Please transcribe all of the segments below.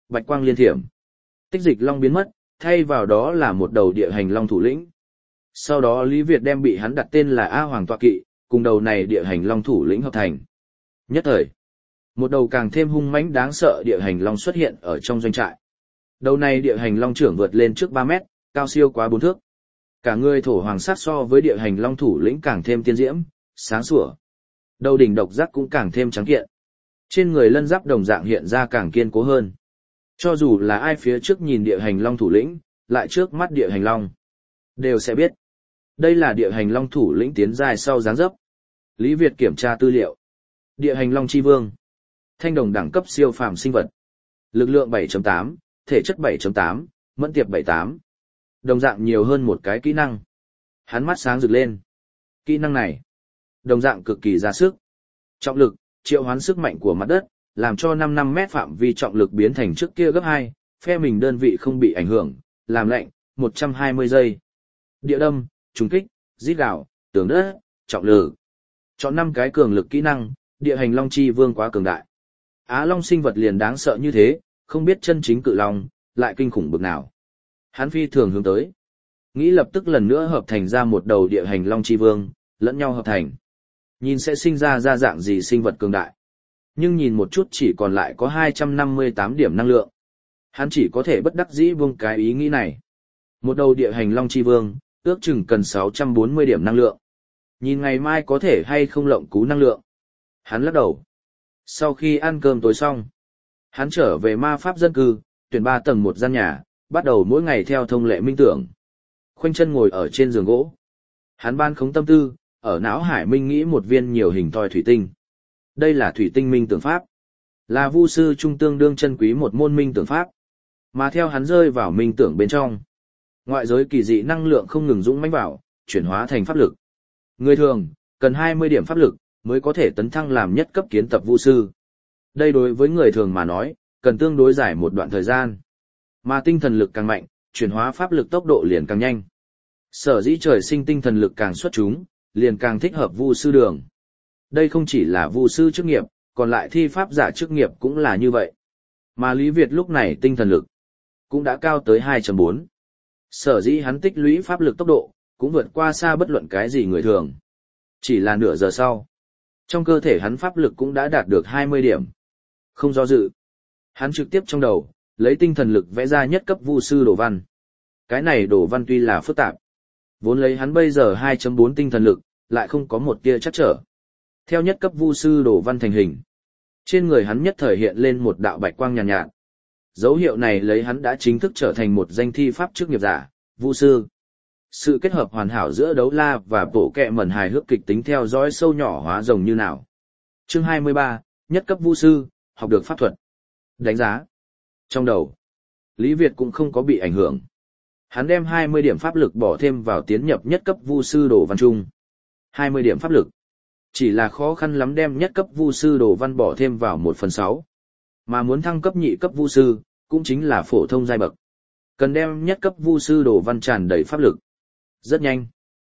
bạch quang liên thiểm. Tích dịch long biến mất, thay vào đó là một đầu địa hành long thủ lĩnh. Sau đó Lý Việt đem bị hắn đặt tên là A Hoàng Tọa Kỵ, cùng đầu này địa hành long thủ lĩnh hợp thành. Nhất thời, một đầu càng thêm hung mãnh đáng sợ địa hành long xuất hiện ở trong doanh trại. Đầu này địa hành long trưởng vượt lên trước 3 mét, cao siêu quá 4 thước. Cả người thổ hoàng sắc so với địa hành long thủ lĩnh càng thêm tiên diễm, sáng sủa. Đầu đỉnh độc giác cũng càng thêm trắng kiện. Trên người lân giáp đồng dạng hiện ra càng kiên cố hơn. Cho dù là ai phía trước nhìn địa hành long thủ lĩnh, lại trước mắt địa hành long, đều sẽ biết. Đây là địa hành long thủ lĩnh tiến dài sau dáng dấp. Lý Việt kiểm tra tư liệu. Địa hành long chi vương. Thanh đồng đẳng cấp siêu phàm sinh vật. Lực lượng 7.8, thể chất 7.8, mẫn tiệp 7.8. Đồng dạng nhiều hơn một cái kỹ năng. Hắn mắt sáng rực lên. Kỹ năng này, đồng dạng cực kỳ ra sức. Trọng lực, triệu hoán sức mạnh của mặt đất, làm cho 5 mét phạm vi trọng lực biến thành trước kia gấp 2, phe mình đơn vị không bị ảnh hưởng, làm lạnh, 120 giây. Địa đâm, trùng kích, rít gào, tường đất, trọng lực. Chọn 5 cái cường lực kỹ năng, địa hành long chi vương quá cường đại. Á long sinh vật liền đáng sợ như thế, không biết chân chính cự long, lại kinh khủng bực nào. Hắn phi thường hướng tới. Nghĩ lập tức lần nữa hợp thành ra một đầu địa hành long chi vương, lẫn nhau hợp thành. Nhìn sẽ sinh ra dạng gì sinh vật cường đại. Nhưng nhìn một chút chỉ còn lại có 258 điểm năng lượng. Hắn chỉ có thể bất đắc dĩ buông cái ý nghĩ này. Một đầu địa hành long chi vương, ước chừng cần 640 điểm năng lượng. Nhìn ngày mai có thể hay không lộng cú năng lượng. Hắn lắc đầu. Sau khi ăn cơm tối xong, hắn trở về ma pháp dân cư, tuyển 3 tầng một gian nhà, bắt đầu mỗi ngày theo thông lệ minh tưởng. Khoanh chân ngồi ở trên giường gỗ. Hắn ban khống tâm tư, ở não hải minh nghĩ một viên nhiều hình thoi thủy tinh. Đây là thủy tinh minh tưởng pháp. Là vu sư trung tương đương chân quý một môn minh tưởng pháp. Mà theo hắn rơi vào minh tưởng bên trong, ngoại giới kỳ dị năng lượng không ngừng dũng mãnh vào, chuyển hóa thành pháp lực. Người thường, cần 20 điểm pháp lực, mới có thể tấn thăng làm nhất cấp kiến tập vu sư. Đây đối với người thường mà nói, cần tương đối dài một đoạn thời gian. Mà tinh thần lực càng mạnh, chuyển hóa pháp lực tốc độ liền càng nhanh. Sở dĩ trời sinh tinh thần lực càng xuất chúng, liền càng thích hợp vu sư đường. Đây không chỉ là vu sư chức nghiệp, còn lại thi pháp giả chức nghiệp cũng là như vậy. Mà Lý Việt lúc này tinh thần lực cũng đã cao tới 2.4. Sở dĩ hắn tích lũy pháp lực tốc độ, cũng vượt qua xa bất luận cái gì người thường. Chỉ là nửa giờ sau, trong cơ thể hắn pháp lực cũng đã đạt được 20 điểm. Không do dự, hắn trực tiếp trong đầu, lấy tinh thần lực vẽ ra nhất cấp vu sư đồ văn. Cái này đồ văn tuy là phức tạp, vốn lấy hắn bây giờ 2.4 tinh thần lực, lại không có một tia chắc trở. Theo nhất cấp vu sư đồ văn thành hình, trên người hắn nhất thời hiện lên một đạo bạch quang nhàn nhạt. Dấu hiệu này lấy hắn đã chính thức trở thành một danh thi pháp chức nghiệp giả, vu sư. Sự kết hợp hoàn hảo giữa đấu la và bộ kẹ mẩn hài hước kịch tính theo dõi sâu nhỏ hóa rồng như nào. Chương 23, nhất cấp vu sư, học được pháp thuật. Đánh giá. Trong đầu, Lý Việt cũng không có bị ảnh hưởng. Hắn đem 20 điểm pháp lực bỏ thêm vào tiến nhập nhất cấp vu sư đồ văn trung. 20 điểm pháp lực. Chỉ là khó khăn lắm đem nhất cấp vu sư đồ văn bỏ thêm vào 1/6. Mà muốn thăng cấp nhị cấp vu sư, cũng chính là phổ thông giai bậc. Cần đem nhất cấp vu sư đồ văn tràn đầy pháp lực. Rất nhanh.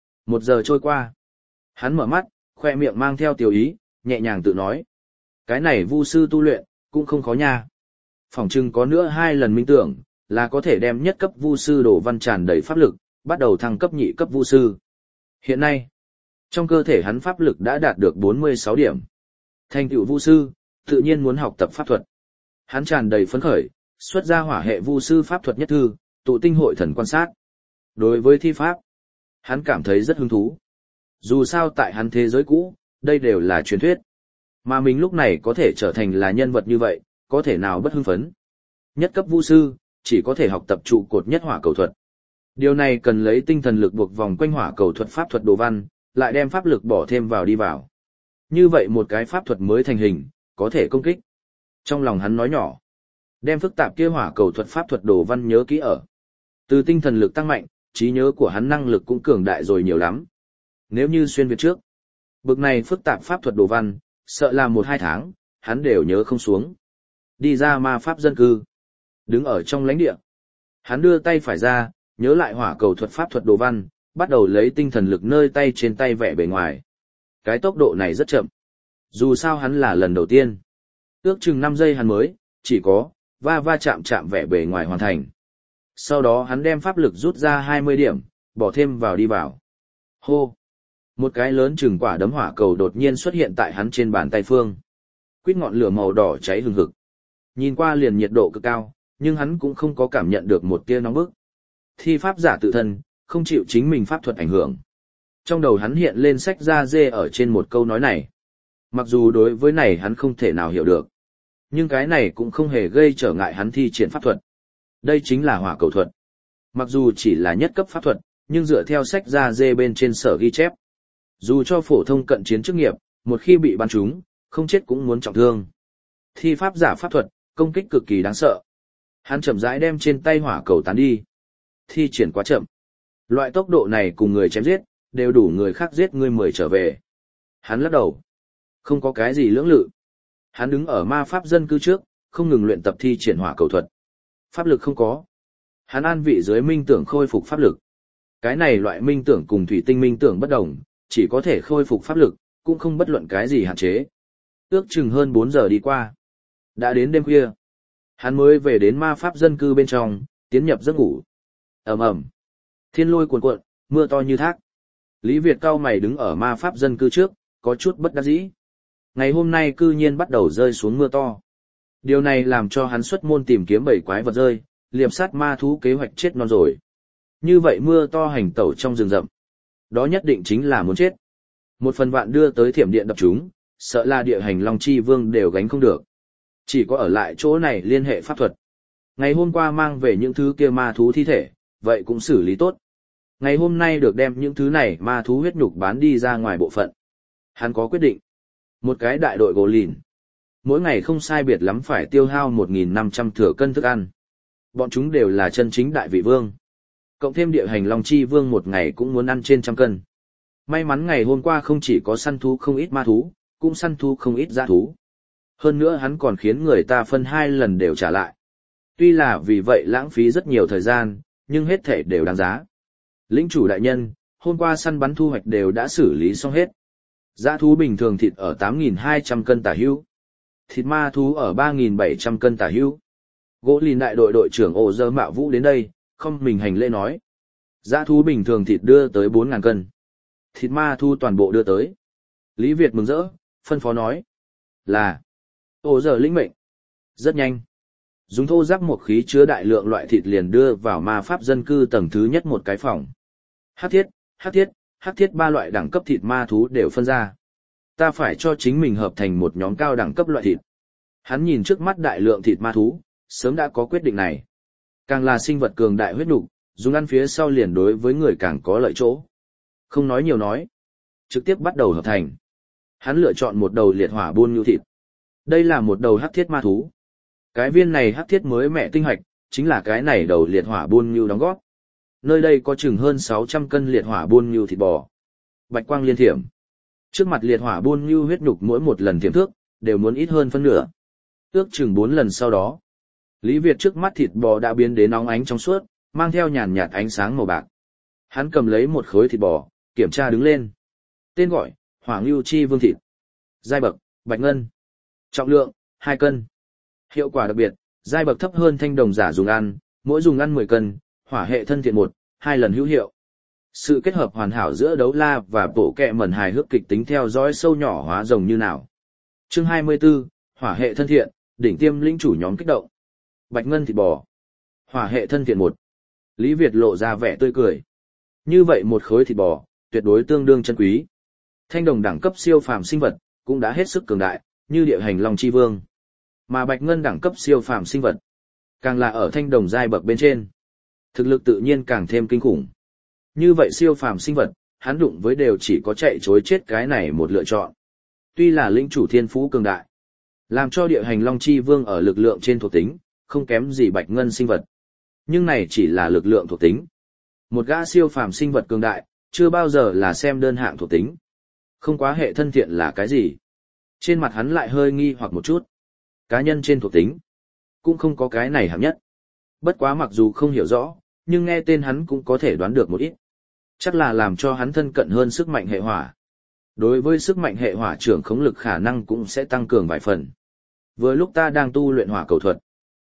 1 giờ trôi qua. Hắn mở mắt, khoe miệng mang theo tiểu ý, nhẹ nhàng tự nói. Cái này vu sư tu luyện, cũng không khó nha. Phỏng chừng có nữa 2 lần minh tưởng, là có thể đem nhất cấp vu sư đồ văn tràn đầy pháp lực, bắt đầu thăng cấp nhị cấp vu sư. Hiện nay, trong cơ thể hắn pháp lực đã đạt được 46 điểm. Thành tựu vu sư, tự nhiên muốn học tập pháp thuật. Hắn tràn đầy phấn khởi, xuất ra hỏa hệ vu sư pháp thuật nhất thư, tụ tinh hội thần quan sát. Đối với thi pháp, hắn cảm thấy rất hứng thú. Dù sao tại hắn thế giới cũ, đây đều là truyền thuyết. Mà mình lúc này có thể trở thành là nhân vật như vậy, có thể nào bất hưng phấn. Nhất cấp vu sư, chỉ có thể học tập trụ cột nhất hỏa cầu thuật. Điều này cần lấy tinh thần lực buộc vòng quanh hỏa cầu thuật pháp thuật đồ văn, lại đem pháp lực bỏ thêm vào đi vào. Như vậy một cái pháp thuật mới thành hình, có thể công kích. Trong lòng hắn nói nhỏ, đem phức tạp kia hỏa cầu thuật pháp thuật đồ văn nhớ kỹ ở. Từ tinh thần lực tăng mạnh, trí nhớ của hắn năng lực cũng cường đại rồi nhiều lắm. Nếu như xuyên Việt trước, bực này phức tạp pháp thuật đồ văn, sợ là 1-2 tháng, hắn đều nhớ không xuống. Đi ra ma pháp dân cư, đứng ở trong lãnh địa. Hắn đưa tay phải ra, nhớ lại hỏa cầu thuật pháp thuật đồ văn, bắt đầu lấy tinh thần lực nơi tay trên tay vẽ bề ngoài. Cái tốc độ này rất chậm. Dù sao hắn là lần đầu tiên. Ước chừng 5 giây hắn mới, chỉ có, va va chạm chạm vẻ bề ngoài hoàn thành. Sau đó hắn đem pháp lực rút ra 20 điểm, bỏ thêm vào đi vào. Hô! Một cái lớn chừng quả đấm hỏa cầu đột nhiên xuất hiện tại hắn trên bàn tay phương. Quýt ngọn lửa màu đỏ cháy hừng hực. Nhìn qua liền nhiệt độ cực cao, nhưng hắn cũng không có cảm nhận được một tia nóng bức. Thi pháp giả tự thân, không chịu chính mình pháp thuật ảnh hưởng. Trong đầu hắn hiện lên sách da dê ở trên một câu nói này. Mặc dù đối với này hắn không thể nào hiểu được. Nhưng cái này cũng không hề gây trở ngại hắn thi triển pháp thuật. Đây chính là hỏa cầu thuật. Mặc dù chỉ là nhất cấp pháp thuật, nhưng dựa theo sách da dê bên trên sở ghi chép. Dù cho phổ thông cận chiến chức nghiệp, một khi bị bắn trúng, không chết cũng muốn trọng thương. Thi pháp giả pháp thuật, công kích cực kỳ đáng sợ. Hắn chậm rãi đem trên tay hỏa cầu tán đi. Thi triển quá chậm. Loại tốc độ này cùng người chém giết, đều đủ người khác giết người 10 trở về. Hắn lắc đầu. Không có cái gì lưỡng lự. Hắn đứng ở ma pháp dân cư trước, không ngừng luyện tập thi triển hỏa cầu thuật. Pháp lực không có. Hắn an vị dưới minh tưởng khôi phục pháp lực. Cái này loại minh tưởng cùng thủy tinh minh tưởng bất đồng, chỉ có thể khôi phục pháp lực, cũng không bất luận cái gì hạn chế. Ước chừng hơn 4 giờ đi qua. Đã đến đêm khuya. Hắn mới về đến ma pháp dân cư bên trong, tiến nhập giấc ngủ. Ầm ầm. Thiên lôi cuồn cuộn, mưa to như thác. Lý Việt cao mày đứng ở ma pháp dân cư trước, có chút bất đắc dĩ. Ngày hôm nay cư nhiên bắt đầu rơi xuống mưa to. Điều này làm cho hắn xuất môn tìm kiếm bầy quái vật rơi, liệp sát ma thú kế hoạch chết non rồi. Như vậy mưa to hành tẩu trong rừng rậm. Đó nhất định chính là muốn chết. Một phần vạn đưa tới thiểm điện đập chúng, sợ là địa hành Long Chi Vương đều gánh không được. Chỉ có ở lại chỗ này liên hệ pháp thuật. Ngày hôm qua mang về những thứ kia ma thú thi thể, vậy cũng xử lý tốt. Ngày hôm nay được đem những thứ này ma thú huyết nhục bán đi ra ngoài bộ phận. Hắn có quyết định. Một cái đại đội gỗ lìn. Mỗi ngày không sai biệt lắm phải tiêu hao 1.500 thừa cân thức ăn. Bọn chúng đều là chân chính đại vị vương. Cộng thêm địa hành Long Chi Vương một ngày cũng muốn ăn trên trăm cân. May mắn ngày hôm qua không chỉ có săn thú không ít ma thú, cũng săn thú không ít dã thú. Hơn nữa hắn còn khiến người ta phân 2 lần đều trả lại. Tuy là vì vậy lãng phí rất nhiều thời gian, nhưng hết thể đều đáng giá. Lĩnh chủ đại nhân, hôm qua săn bắn thu hoạch đều đã xử lý xong hết. Dã thú bình thường thịt ở 8.200 cân tả hữu. Thịt ma thú ở 3.700 cân tả hữu. Gỗ lìn đại đội đội trưởng Ổ Dơ Mạo Vũ đến đây, không mình hành lễ nói. Dã thú bình thường thịt đưa tới 4.000 cân. Thịt ma thú toàn bộ đưa tới. Lý Việt mừng rỡ, phân phó nói. Là. Ổ Dơ lĩnh mệnh. Rất nhanh. Dùng thô giáp một khí chứa đại lượng loại thịt liền đưa vào ma pháp dân cư tầng thứ nhất một cái phòng. Hắc thiết 3 loại đẳng cấp thịt ma thú đều phân ra. Ta phải cho chính mình hợp thành một nhóm cao đẳng cấp loại thịt. Hắn nhìn trước mắt đại lượng thịt ma thú, sớm đã có quyết định này. Càng là sinh vật cường đại huyết nục, dùng ăn phía sau liền đối với người càng có lợi chỗ. Không nói nhiều nói, trực tiếp bắt đầu hợp thành. Hắn lựa chọn một đầu liệt hỏa buôn ngưu thịt. Đây là một đầu hắc thiết ma thú. Cái viên này hắc thiết mới mẹ tinh hoạch, chính là cái này đầu liệt hỏa buôn ngưu đóng góp. Nơi đây có chừng hơn 600 cân liệt hỏa buôn ngưu thịt bò. Bạch quang liên thiểm. Trước mặt liệt hỏa buôn ngưu huyết nhục mỗi một lần thiểm thước, đều muốn ít hơn phân nửa. Ước chừng 4 lần sau đó. Lý Việt trước mắt thịt bò đã biến đến óng ánh trong suốt, mang theo nhàn nhạt ánh sáng màu bạc. Hắn cầm lấy một khối thịt bò, kiểm tra đứng lên. Tên gọi, Hỏa Ngưu Chi Vương thịt. Giai bậc, bạch ngân. Trọng lượng, 2 cân. Hiệu quả đặc biệt, giai bậc thấp hơn thanh đồng giả dùng ăn, mỗi dùng ăn 10 cân, hỏa hệ thân thiện 1-2 lần hữu hiệu. Sự kết hợp hoàn hảo giữa đấu la và bộ kẹ mẩn hài hước kịch tính theo dõi sâu nhỏ hóa rồng như nào. Chương 24, hỏa hệ thân thiện, đỉnh tiêm lĩnh chủ nhóm kích động. Bạch ngân thịt bò. Hỏa hệ thân thiện 1. Lý Việt lộ ra vẻ tươi cười. Như vậy một khối thịt bò, tuyệt đối tương đương chân quý. Thanh đồng đẳng cấp siêu phàm sinh vật, cũng đã hết sức cường đại, như địa hành Long Chi Vương. Mà bạch ngân đẳng cấp siêu phàm sinh vật, càng là ở thanh đồng giai bậc bên trên. Thực lực tự nhiên càng thêm kinh khủng. Như vậy siêu phàm sinh vật, hắn đụng với đều chỉ có chạy chối chết cái này một lựa chọn. Tuy là lĩnh chủ thiên phú cường đại, làm cho địa hành Long Chi Vương ở lực lượng trên thuộc tính, không kém gì bạch ngân sinh vật. Nhưng này chỉ là lực lượng thuộc tính. Một gã siêu phàm sinh vật cường đại, chưa bao giờ là xem đơn hạng thuộc tính. Không quá hệ thân thiện là cái gì? Trên mặt hắn lại hơi nghi hoặc một chút. Cá nhân trên thuộc tính, cũng không có cái này hạng nhất. Bất quá mặc dù không hiểu rõ, nhưng nghe tên hắn cũng có thể đoán được một ít. Chắc là làm cho hắn thân cận hơn sức mạnh hệ hỏa. Đối với sức mạnh hệ hỏa trưởng khống lực khả năng cũng sẽ tăng cường vài phần. Vừa lúc ta đang tu luyện hỏa cầu thuật,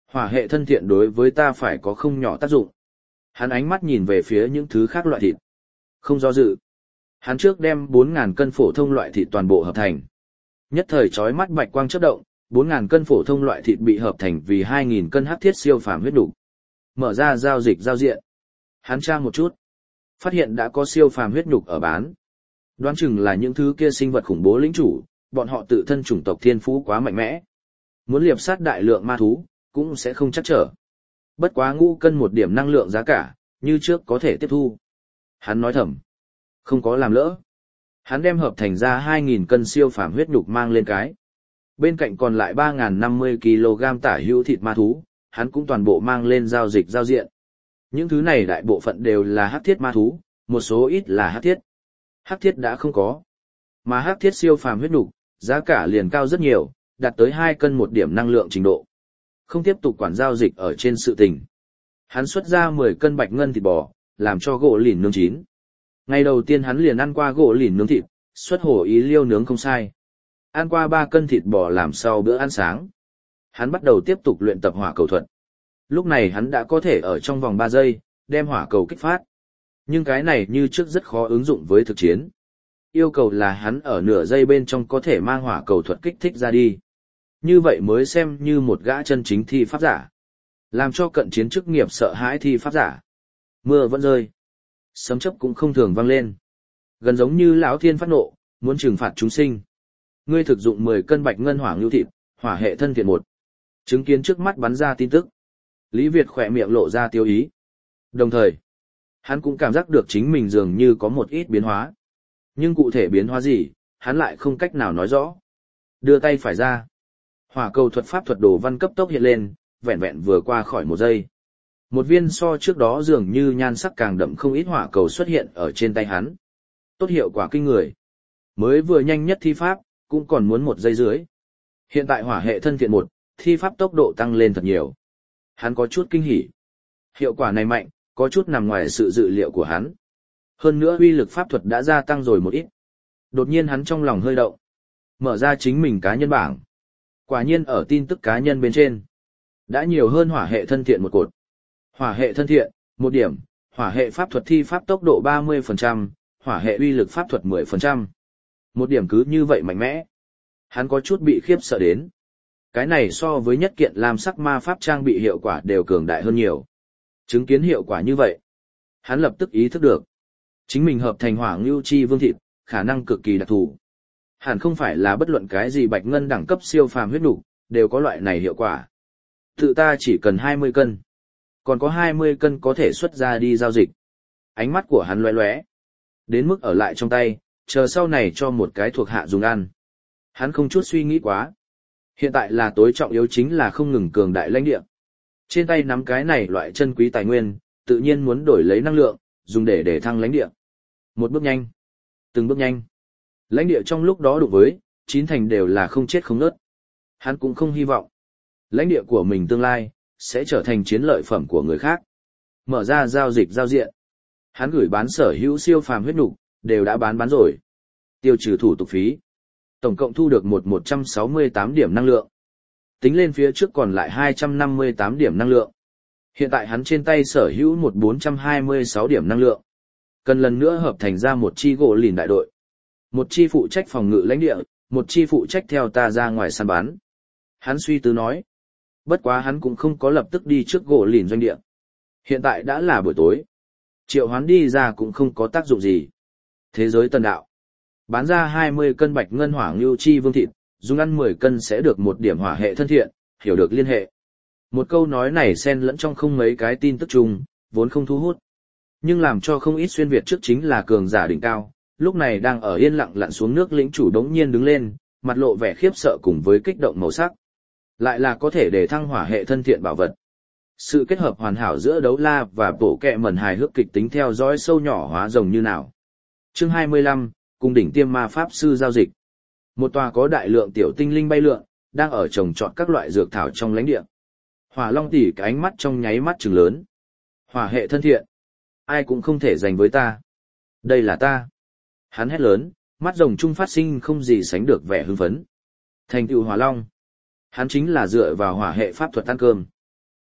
Hỏa hệ thân thiện đối với ta phải có không nhỏ tác dụng. Hắn ánh mắt nhìn về phía những thứ khác loại thịt. Không do dự. Hắn trước đem 4.000 cân phổ thông loại thịt toàn bộ hợp thành. Nhất thời chói mắt bạch quang chớp động, 4.000 cân phổ thông loại thịt bị hợp thành vì 2.000 cân hắc thiết siêu phàm huyết nục. Mở ra giao dịch giao diện. Hắn tra một chút. Phát hiện đã có siêu phàm huyết nhục ở bán. Đoán chừng là những thứ kia sinh vật khủng bố lĩnh chủ, bọn họ tự thân chủng tộc thiên phú quá mạnh mẽ. Muốn liệp sát đại lượng ma thú, cũng sẽ không chắc trở. Bất quá ngũ cân một điểm năng lượng giá cả, như trước có thể tiếp thu. Hắn nói thầm. Không có làm lỡ. Hắn đem hợp thành ra 2.000 cân siêu phàm huyết nhục mang lên cái. Bên cạnh còn lại 3.050 kg tả hữu thịt ma thú, hắn cũng toàn bộ mang lên giao dịch giao diện. Những thứ này đại bộ phận đều là hắc thiết ma thú, một số ít là hắc thiết. Hắc thiết đã không có. Mà hắc thiết siêu phàm huyết nhục, giá cả liền cao rất nhiều, đạt tới 2 cân một điểm năng lượng trình độ. Không tiếp tục quản giao dịch ở trên sự tình. Hắn xuất ra 10 cân bạch ngân thịt bò, làm cho gỗ lìn nướng chín. Ngày đầu tiên hắn liền ăn qua gỗ lìn nướng thịt, xuất hồ ý liêu nướng không sai. Ăn qua 3 cân thịt bò làm sau bữa ăn sáng. Hắn bắt đầu tiếp tục luyện tập hỏa cầu thuật. Lúc này hắn đã có thể ở trong vòng 3 giây, đem hỏa cầu kích phát. Nhưng cái này như trước rất khó ứng dụng với thực chiến. Yêu cầu là hắn ở nửa giây bên trong có thể mang hỏa cầu thuật kích thích ra đi. Như vậy mới xem như một gã chân chính thi pháp giả. Làm cho cận chiến chức nghiệp sợ hãi thi pháp giả. Mưa vẫn rơi. Sấm chớp cũng không thường vang lên. Gần giống như lão thiên phát nộ, muốn trừng phạt chúng sinh. Ngươi thực dụng 10 cân bạch ngân hỏa ngưu thịt, hỏa hệ thân thiện 1. Chứng kiến trước mắt bắn ra tin tức. Lý Việt khỏe miệng lộ ra tiêu ý. Đồng thời, hắn cũng cảm giác được chính mình dường như có một ít biến hóa. Nhưng cụ thể biến hóa gì, hắn lại không cách nào nói rõ. Đưa tay phải ra. Hỏa cầu thuật pháp thuật đồ văn cấp tốc hiện lên, vẹn vẹn vừa qua khỏi 1 giây. Một viên so trước đó dường như nhan sắc càng đậm không ít hỏa cầu xuất hiện ở trên tay hắn. Tốt hiệu quả kinh người. Mới vừa nhanh nhất thi pháp, cũng còn muốn 1 giây dưới. Hiện tại hỏa hệ thân thiện 1, thi pháp tốc độ tăng lên thật nhiều. Hắn có chút kinh hỉ. Hiệu quả này mạnh, có chút nằm ngoài sự dự liệu của hắn. Hơn nữa uy lực pháp thuật đã gia tăng rồi một ít. Đột nhiên hắn trong lòng hơi động. Mở ra chính mình cá nhân bảng. Quả nhiên ở tin tức cá nhân bên trên. Đã nhiều hơn hỏa hệ thân thiện 1 cột. Hỏa hệ thân thiện, 1 điểm. Hỏa hệ pháp thuật thi pháp tốc độ 30%, hỏa hệ uy lực pháp thuật 10%. 1 điểm cứ như vậy mạnh mẽ. Hắn có chút bị khiếp sợ đến. Cái này so với nhất kiện làm sắc ma pháp trang bị hiệu quả đều cường đại hơn nhiều. Chứng kiến hiệu quả như vậy. Hắn lập tức ý thức được. Chính mình hợp thành hỏa ngưu chi vương thịt, khả năng cực kỳ đặc thù. Hẳn không phải là bất luận cái gì bạch ngân đẳng cấp siêu phàm huyết nục đều có loại này hiệu quả. Tự ta chỉ cần 20 cân. Còn có 20 cân có thể xuất ra đi giao dịch. Ánh mắt của hắn lóe lóe. Đến mức ở lại trong tay, chờ sau này cho một cái thuộc hạ dùng ăn. Hắn không chút suy nghĩ quá. Hiện tại là tối trọng yếu chính là không ngừng cường đại lãnh địa. Trên tay nắm cái này loại chân quý tài nguyên, tự nhiên muốn đổi lấy năng lượng, dùng để thăng lãnh địa. Một bước nhanh, từng bước nhanh. Lãnh địa trong lúc đó đụng với, 9 thành đều là không chết không nớt. Hắn cũng không hy vọng. Lãnh địa của mình tương lai, sẽ trở thành chiến lợi phẩm của người khác. Mở ra giao dịch giao diện. Hắn gửi bán sở hữu siêu phàm huyết nục, đều đã bán rồi. Tiêu trừ thủ tục phí. Tổng cộng thu được 168 điểm năng lượng. Tính lên phía trước còn lại 258 điểm năng lượng. Hiện tại hắn trên tay sở hữu 426 điểm năng lượng. Cần lần nữa hợp thành ra một chi gỗ lìn đại đội. Một chi phụ trách phòng ngự lãnh địa, một chi phụ trách theo ta ra ngoài săn bắn. Hắn suy tư nói. Bất quá hắn cũng không có lập tức đi trước gỗ lìn doanh địa. Hiện tại đã là buổi tối. Triệu hoán đi ra cũng không có tác dụng gì. Thế giới tần đạo. Bán ra 20 cân bạch ngân hỏa ngưu chi vương thịt, dùng ăn 10 cân sẽ được 1 điểm hỏa hệ thân thiện, hiểu được liên hệ. Một câu nói này xen lẫn trong không mấy cái tin tức chung, vốn không thu hút. Nhưng làm cho không ít xuyên Việt trước chính là cường giả đỉnh cao, lúc này đang ở yên lặng lặn xuống nước lĩnh chủ đống nhiên đứng lên, mặt lộ vẻ khiếp sợ cùng với kích động màu sắc. Lại là có thể để thăng hỏa hệ thân thiện bảo vật. Sự kết hợp hoàn hảo giữa đấu la và bộ kẹ mẩn hài hước kịch tính theo dõi sâu nhỏ hóa rồng như nào. Chương 25, cùng đỉnh tiêm ma pháp sư giao dịch. Một tòa có đại lượng tiểu tinh linh bay lượn, đang ở trồng trọt các loại dược thảo trong lãnh địa. Hỏa Long tỷ cái ánh mắt trong nháy mắt trừng lớn. Hỏa hệ thân thiện, ai cũng không thể giành với ta. Đây là ta. Hắn hét lớn, mắt rồng trung phát sinh không gì sánh được vẻ hưng phấn. Thành tựu Hỏa Long. Hắn chính là dựa vào hỏa hệ pháp thuật ăn cơm.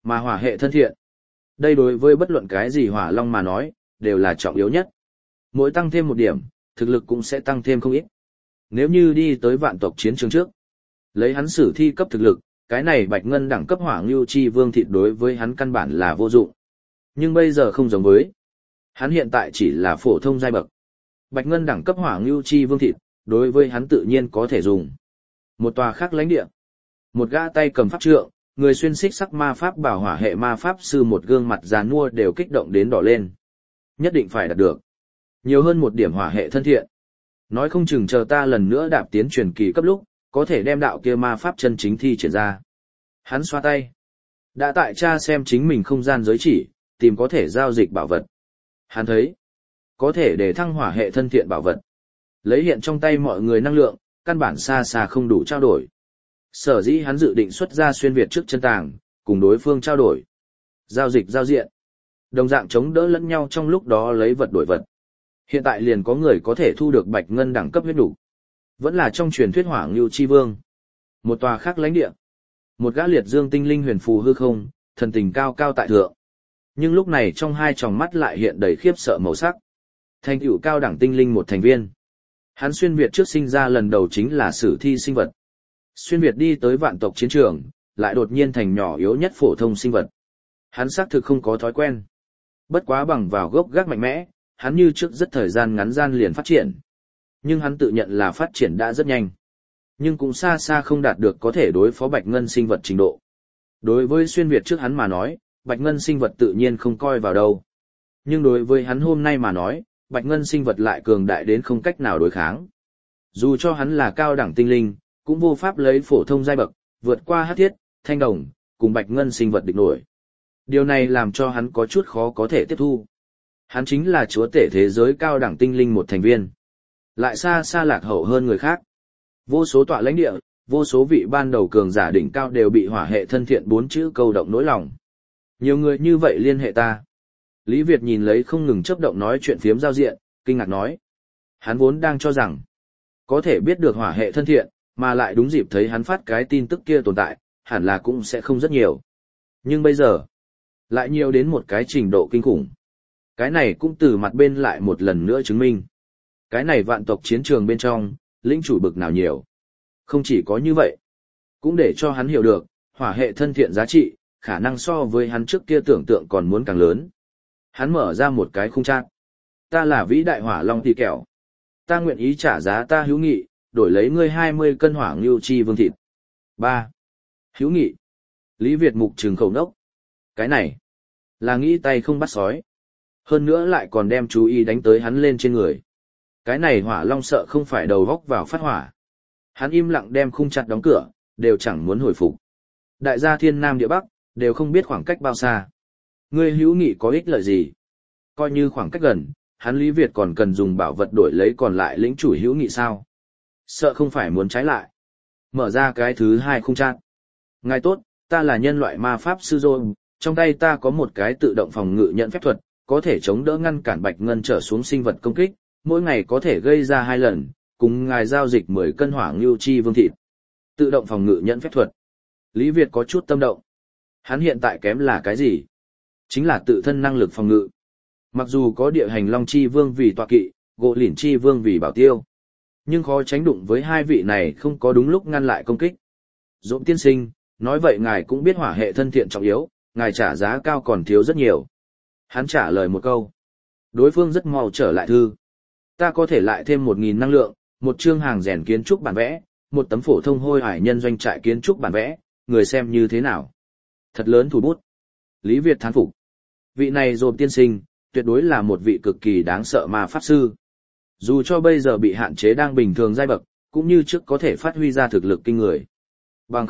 Mà hỏa hệ thân thiện. Đây đối với bất luận cái gì hỏa long mà nói, đều là trọng yếu nhất. Mỗi tăng thêm một điểm, thực lực cũng sẽ tăng thêm không ít. Nếu như đi tới vạn tộc chiến trường trước, lấy hắn sử thi cấp thực lực, cái này bạch ngân đẳng cấp hỏa ngưu chi vương thịt đối với hắn căn bản là vô dụng. Nhưng bây giờ không giống với. Hắn hiện tại chỉ là phổ thông giai bậc. Bạch ngân đẳng cấp hỏa ngưu chi vương thịt, đối với hắn tự nhiên có thể dùng. Một tòa khác lãnh địa. Một gã tay cầm pháp trượng, người xuyên xích sắc ma pháp bảo hỏa hệ ma pháp sư một gương mặt già nua đều kích động đến đỏ lên. Nhất định phải đạt được. Nhiều hơn một điểm hỏa hệ thân thiện. Nói không chừng chờ ta lần nữa đạp tiến truyền kỳ cấp lúc, có thể đem đạo kia ma pháp chân chính thi triển ra. Hắn xoa tay. Đã tại tra xem chính mình không gian giới chỉ, tìm có thể giao dịch bảo vật. Hắn thấy, có thể để thăng hỏa hệ thân thiện bảo vật. Lấy hiện trong tay mọi người năng lượng, căn bản xa xa không đủ trao đổi. Sở dĩ hắn dự định xuất ra xuyên Việt trước chân tàng, cùng đối phương trao đổi. Giao dịch giao diện. Đồng dạng chống đỡ lẫn nhau trong lúc đó lấy vật đổi vật. Hiện tại liền có người có thể thu được bạch ngân đẳng cấp huyết đủ. Vẫn là trong truyền thuyết hỏa ngưu chi vương. Một tòa khác lãnh địa. Một gã liệt dương tinh linh huyền phù hư không, thần tình cao cao tại thượng. Nhưng lúc này trong hai tròng mắt lại hiện đầy khiếp sợ màu sắc. Thành tựu cao đẳng tinh linh một thành viên. Hắn xuyên Việt trước sinh ra lần đầu chính là sử thi sinh vật. Xuyên Việt đi tới vạn tộc chiến trường, lại đột nhiên thành nhỏ yếu nhất phổ thông sinh vật. Hắn xác thực không có thói quen. Bất quá bằng vào gốc gác mạnh mẽ, hắn như trước rất thời gian ngắn gian liền phát triển. Nhưng hắn tự nhận là phát triển đã rất nhanh. Nhưng cũng xa xa không đạt được có thể đối phó bạch ngân sinh vật trình độ. Đối với xuyên Việt trước hắn mà nói, bạch ngân sinh vật tự nhiên không coi vào đâu. Nhưng đối với hắn hôm nay mà nói, bạch ngân sinh vật lại cường đại đến không cách nào đối kháng. Dù cho hắn là cao đẳng tinh linh, cũng vô pháp lấy phổ thông giai bậc, vượt qua hắc thiết, thanh đồng, cùng bạch ngân sinh vật địch nổi. Điều này làm cho hắn có chút khó có thể tiếp thu. Hắn chính là chúa tể thế giới cao đẳng tinh linh một thành viên. Lại xa xa lạc hậu hơn người khác. Vô số tọa lãnh địa, vô số vị ban đầu cường giả đỉnh cao đều bị hỏa hệ thân thiện 4 chữ câu động nỗi lòng. Nhiều người như vậy liên hệ ta. Lý Việt nhìn lấy không ngừng chớp động nói chuyện phiếm giao diện, kinh ngạc nói. Hắn vốn đang cho rằng, có thể biết được hỏa hệ thân thiện, mà lại đúng dịp thấy hắn phát cái tin tức kia tồn tại, hẳn là cũng sẽ không rất nhiều. Nhưng bây giờ, lại nhiều đến một cái trình độ kinh khủng. Cái này cũng từ mặt bên lại một lần nữa chứng minh. Cái này vạn tộc chiến trường bên trong, lĩnh chủ bực nào nhiều. Không chỉ có như vậy, cũng để cho hắn hiểu được, hỏa hệ thân thiện giá trị, khả năng so với hắn trước kia tưởng tượng còn muốn càng lớn. Hắn mở ra một cái khung trang. Ta là vĩ đại hỏa long tỷ kẹo. Ta nguyện ý trả giá ta hữu nghị, đổi lấy ngươi 20 cân hỏa ngưu chi vương thịt. 3. Hữu nghị. Lý Việt mục trừng khẩu nốc. Cái này, là nghĩ tay không bắt sói. Hơn nữa lại còn đem chú ý đánh tới hắn lên trên người. Cái này hỏa long sợ không phải đầu góc vào phát hỏa. Hắn im lặng đem khung chặt đóng cửa, đều chẳng muốn hồi phục. Đại gia thiên nam địa bắc, đều không biết khoảng cách bao xa. Ngươi hữu nghị có ích lợi gì? Coi như khoảng cách gần, hắn Lý Việt còn cần dùng bảo vật đổi lấy còn lại lĩnh chủ hữu nghị sao? Sợ không phải muốn trái lại. Mở ra cái thứ hai khung chặt. Ngài tốt, ta là nhân loại ma pháp sư rồi, trong tay ta có một cái tự động phòng ngự nhận phép thuật, có thể chống đỡ ngăn cản bạch ngân trở xuống sinh vật công kích, mỗi ngày có thể gây ra 2 lần, cùng ngài giao dịch 10 cân hỏa ngưu chi vương thịt. Tự động phòng ngự nhận phép thuật. Lý Việt có chút tâm động. Hắn hiện tại kém là cái gì? Chính là tự thân năng lực phòng ngự. Mặc dù có địa hành long chi vương vì tọa kỵ, gỗ lỉn chi vương vì bảo tiêu, nhưng khó tránh đụng với hai vị này không có đúng lúc ngăn lại công kích. Dũng tiên sinh, nói vậy ngài cũng biết hỏa hệ thân thiện trọng yếu, ngài trả giá cao còn thiếu rất nhiều. Hắn trả lời một câu. Đối phương rất mau trở lại thư. Ta có thể lại thêm 1.000 năng lượng, một chương hàng rèn kiến trúc bản vẽ, một tấm phổ thông hôi hải nhân doanh trại kiến trúc bản vẽ, người xem như thế nào. Thật lớn thủ bút. Lý Việt thán phục. Vị này dồn tiên sinh, tuyệt đối là một vị cực kỳ đáng sợ ma pháp sư. Dù cho bây giờ bị hạn chế đang bình thường giai bậc, cũng như trước có thể phát huy ra thực lực kinh người. Bằng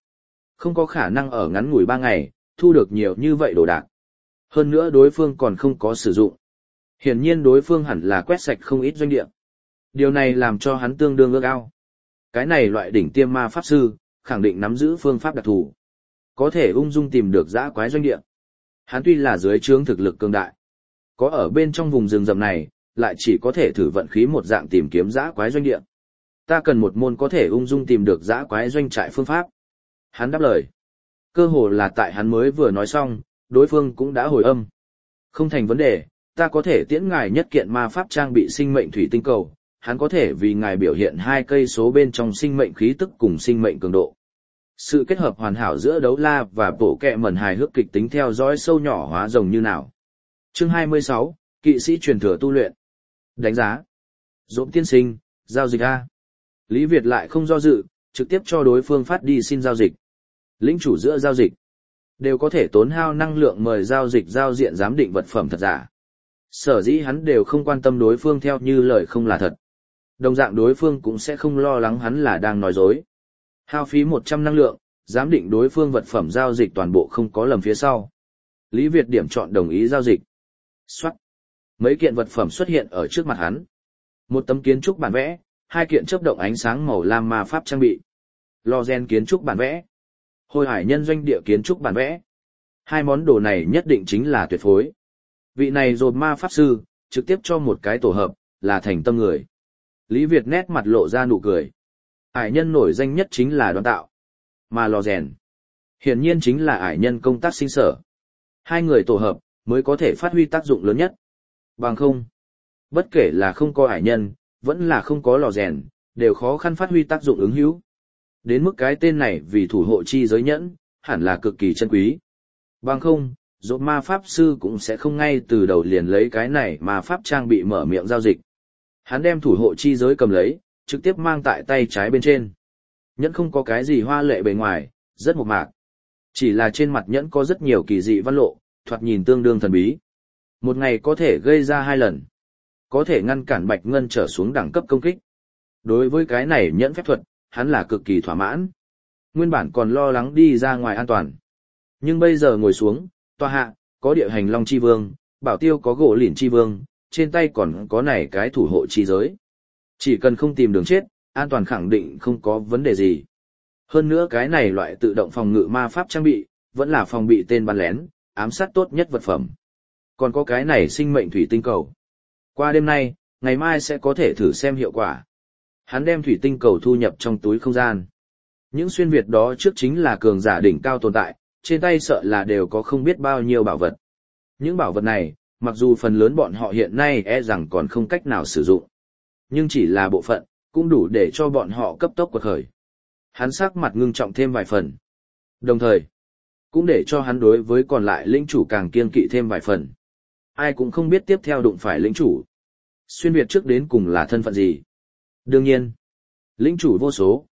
không có khả năng ở ngắn ngủi 3 ngày, thu được nhiều như vậy đồ đạc. Hơn nữa đối phương còn không có sử dụng. Hiển nhiên đối phương hẳn là quét sạch không ít doanh địa. Điều này làm cho hắn tương đương ước ao. Cái này loại đỉnh tiêm ma pháp sư, khẳng định nắm giữ phương pháp đặc thù. Có thể ung dung tìm được dã quái doanh địa. Hắn tuy là dưới trướng thực lực cường đại. Có ở bên trong vùng rừng rậm này, lại chỉ có thể thử vận khí một dạng tìm kiếm dã quái doanh địa. Ta cần một môn có thể ung dung tìm được dã quái doanh trại phương pháp. Hắn đáp lời. Cơ hồ là tại hắn mới vừa nói xong, đối phương cũng đã hồi âm. Không thành vấn đề, ta có thể tiễn ngài nhất kiện ma pháp trang bị sinh mệnh thủy tinh cầu, hắn có thể vì ngài biểu hiện 2 cây số bên trong sinh mệnh khí tức cùng sinh mệnh cường độ. Sự kết hợp hoàn hảo giữa đấu la và bộ kẹ mẩn hài hước kịch tính theo dõi sâu nhỏ hóa rồng như nào. Chương 26, kỵ sĩ truyền thừa tu luyện. Đánh giá. Dỗm tiên sinh, giao dịch A. Lý Việt lại không do dự, trực tiếp cho đối phương phát đi xin giao dịch. Lĩnh chủ giữa giao dịch đều có thể tốn hao năng lượng mời giao dịch giao diện giám định vật phẩm thật giả. Sở dĩ hắn đều không quan tâm đối phương theo như lời không là thật. Đồng dạng đối phương cũng sẽ không lo lắng hắn là đang nói dối. Hao phí 100 năng lượng, giám định đối phương vật phẩm giao dịch toàn bộ không có lầm phía sau. Lý Việt điểm chọn đồng ý giao dịch. Soát. Mấy kiện vật phẩm xuất hiện ở trước mặt hắn. Một tấm kiến trúc bản vẽ, 2 kiện chớp động ánh sáng màu lam ma pháp trang bị. Lò gen kiến trúc bản vẽ. Hồi hải nhân doanh địa kiến trúc bản vẽ. 2 món đồ này nhất định chính là tuyệt phối. Vị này dồn ma pháp sư, trực tiếp cho một cái tổ hợp, là thành tâm người. Lý Việt nét mặt lộ ra nụ cười. Ải nhân nổi danh nhất chính là đoán tạo. Mà lò rèn, hiển nhiên chính là ải nhân công tác sinh sở. 2 người tổ hợp, mới có thể phát huy tác dụng lớn nhất. Bằng không, bất kể là không có ải nhân, vẫn là không có lò rèn, đều khó khăn phát huy tác dụng ứng hữu. Đến mức cái tên này vì thủ hộ chi giới nhẫn, hẳn là cực kỳ chân quý. Bằng không, dốt ma pháp sư cũng sẽ không ngay từ đầu liền lấy cái này mà pháp trang bị mở miệng giao dịch. Hắn đem thủ hộ chi giới cầm lấy, trực tiếp mang tại tay trái bên trên. Nhẫn không có cái gì hoa lệ bề ngoài, rất mộc mạc. Chỉ là trên mặt nhẫn có rất nhiều kỳ dị văn lộ, thoạt nhìn tương đương thần bí. Một ngày có thể gây ra 2 lần. Có thể ngăn cản bạch ngân trở xuống đẳng cấp công kích. Đối với cái này nhẫn phép thuật, hắn là cực kỳ thỏa mãn. Nguyên bản còn lo lắng đi ra ngoài an toàn. Nhưng bây giờ ngồi xuống, tòa hạ, có địa hành long chi vương, bảo tiêu có gỗ lỉn chi vương, trên tay còn có này cái thủ hộ chi giới. Chỉ cần không tìm đường chết, an toàn khẳng định không có vấn đề gì. Hơn nữa cái này loại tự động phòng ngự ma pháp trang bị, vẫn là phòng bị tên bắn lén, ám sát tốt nhất vật phẩm. Còn có cái này sinh mệnh thủy tinh cầu. Qua đêm nay, ngày mai sẽ có thể thử xem hiệu quả. Hắn đem thủy tinh cầu thu nhập trong túi không gian. Những xuyên Việt đó trước chính là cường giả đỉnh cao tồn tại, trên tay sợ là đều có không biết bao nhiêu bảo vật. Những bảo vật này, mặc dù phần lớn bọn họ hiện nay rằng còn không cách nào sử dụng. Nhưng chỉ là bộ phận, cũng đủ để cho bọn họ cấp tốc quật khởi. Hắn sắc mặt ngưng trọng thêm vài phần. Đồng thời, cũng để cho hắn đối với còn lại lĩnh chủ càng kiêng kỵ thêm vài phần. Ai cũng không biết tiếp theo đụng phải lĩnh chủ. Xuyên Việt trước đến cùng là thân phận gì. Đương nhiên, lĩnh chủ vô số,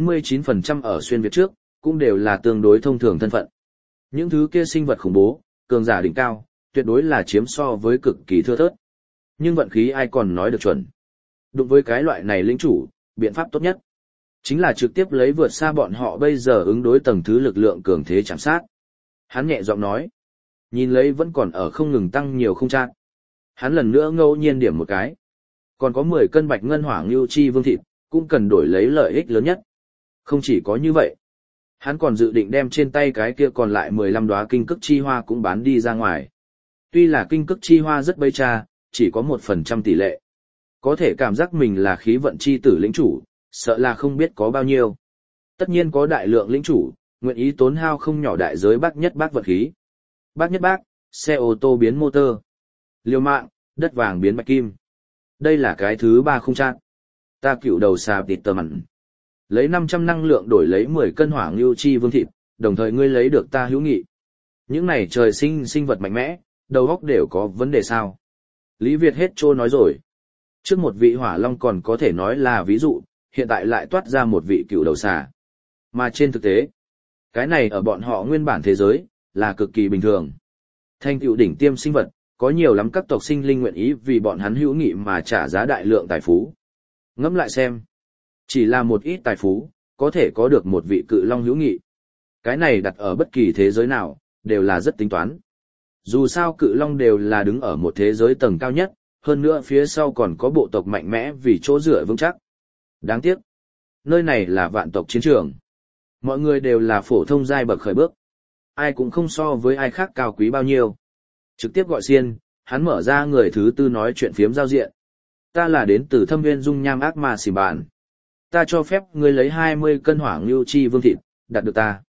99% ở xuyên Việt trước, cũng đều là tương đối thông thường thân phận. Những thứ kia sinh vật khủng bố, cường giả đỉnh cao, tuyệt đối là chiếm so với cực kỳ thưa thớt. Nhưng vận khí ai còn nói được chuẩn. Đụng với cái loại này lĩnh chủ, biện pháp tốt nhất chính là trực tiếp lấy vượt xa bọn họ bây giờ ứng đối tầng thứ lực lượng cường thế chạm sát. Hắn nhẹ giọng nói, nhìn lấy vẫn còn ở không ngừng tăng nhiều không chát. Hắn lần nữa ngẫu nhiên điểm một cái. Còn có 10 cân bạch ngân hỏa ngưu chi vương thịt, cũng cần đổi lấy lợi ích lớn nhất. Không chỉ có như vậy, hắn còn dự định đem trên tay cái kia còn lại 15 đóa kinh cức chi hoa cũng bán đi ra ngoài. Tuy là kinh cức chi hoa rất bấy cha, chỉ có 1% tỷ lệ. Có thể cảm giác mình là khí vận chi tử lĩnh chủ, sợ là không biết có bao nhiêu. Tất nhiên có đại lượng lĩnh chủ, nguyện ý tốn hao không nhỏ đại giới bác nhất bác vật khí. Bác nhất bác, xe ô tô biến motor. Liều mạng, đất vàng biến bạch kim. Đây là cái thứ 3 không chát. Ta cựu đầu xà tịt tờ mặn. Lấy 500 năng lượng đổi lấy 10 cân hỏa ngưu chi vương thịt, đồng thời ngươi lấy được ta hữu nghị. Những này trời sinh vật mạnh mẽ, đầu óc đều có vấn đề sao. Lý Việt hết trô nói rồi. Trước một vị hỏa long còn có thể nói là ví dụ, hiện tại lại toát ra một vị cựu đầu xà. Mà trên thực tế, cái này ở bọn họ nguyên bản thế giới, là cực kỳ bình thường. Thành tựu đỉnh tiêm sinh vật, có nhiều lắm các tộc sinh linh nguyện ý vì bọn hắn hữu nghị mà trả giá đại lượng tài phú. Ngẫm lại xem, chỉ là một ít tài phú, có thể có được một vị cự long hữu nghị. Cái này đặt ở bất kỳ thế giới nào, đều là rất tính toán. Dù sao cự long đều là đứng ở một thế giới tầng cao nhất, hơn nữa phía sau còn có bộ tộc mạnh mẽ vì chỗ dựa vững chắc. Đáng tiếc, nơi này là vạn tộc chiến trường. Mọi người đều là phổ thông giai bậc khởi bước. Ai cũng không so với ai khác cao quý bao nhiêu. Trực tiếp gọi xiên, hắn mở ra người thứ tư nói chuyện phiếm giao diện. Ta là đến từ thâm nguyên dung nham ác ma xỉ bản. Ta cho phép ngươi lấy 20 cân hỏa ngưu chi vương thịt, đặt được ta.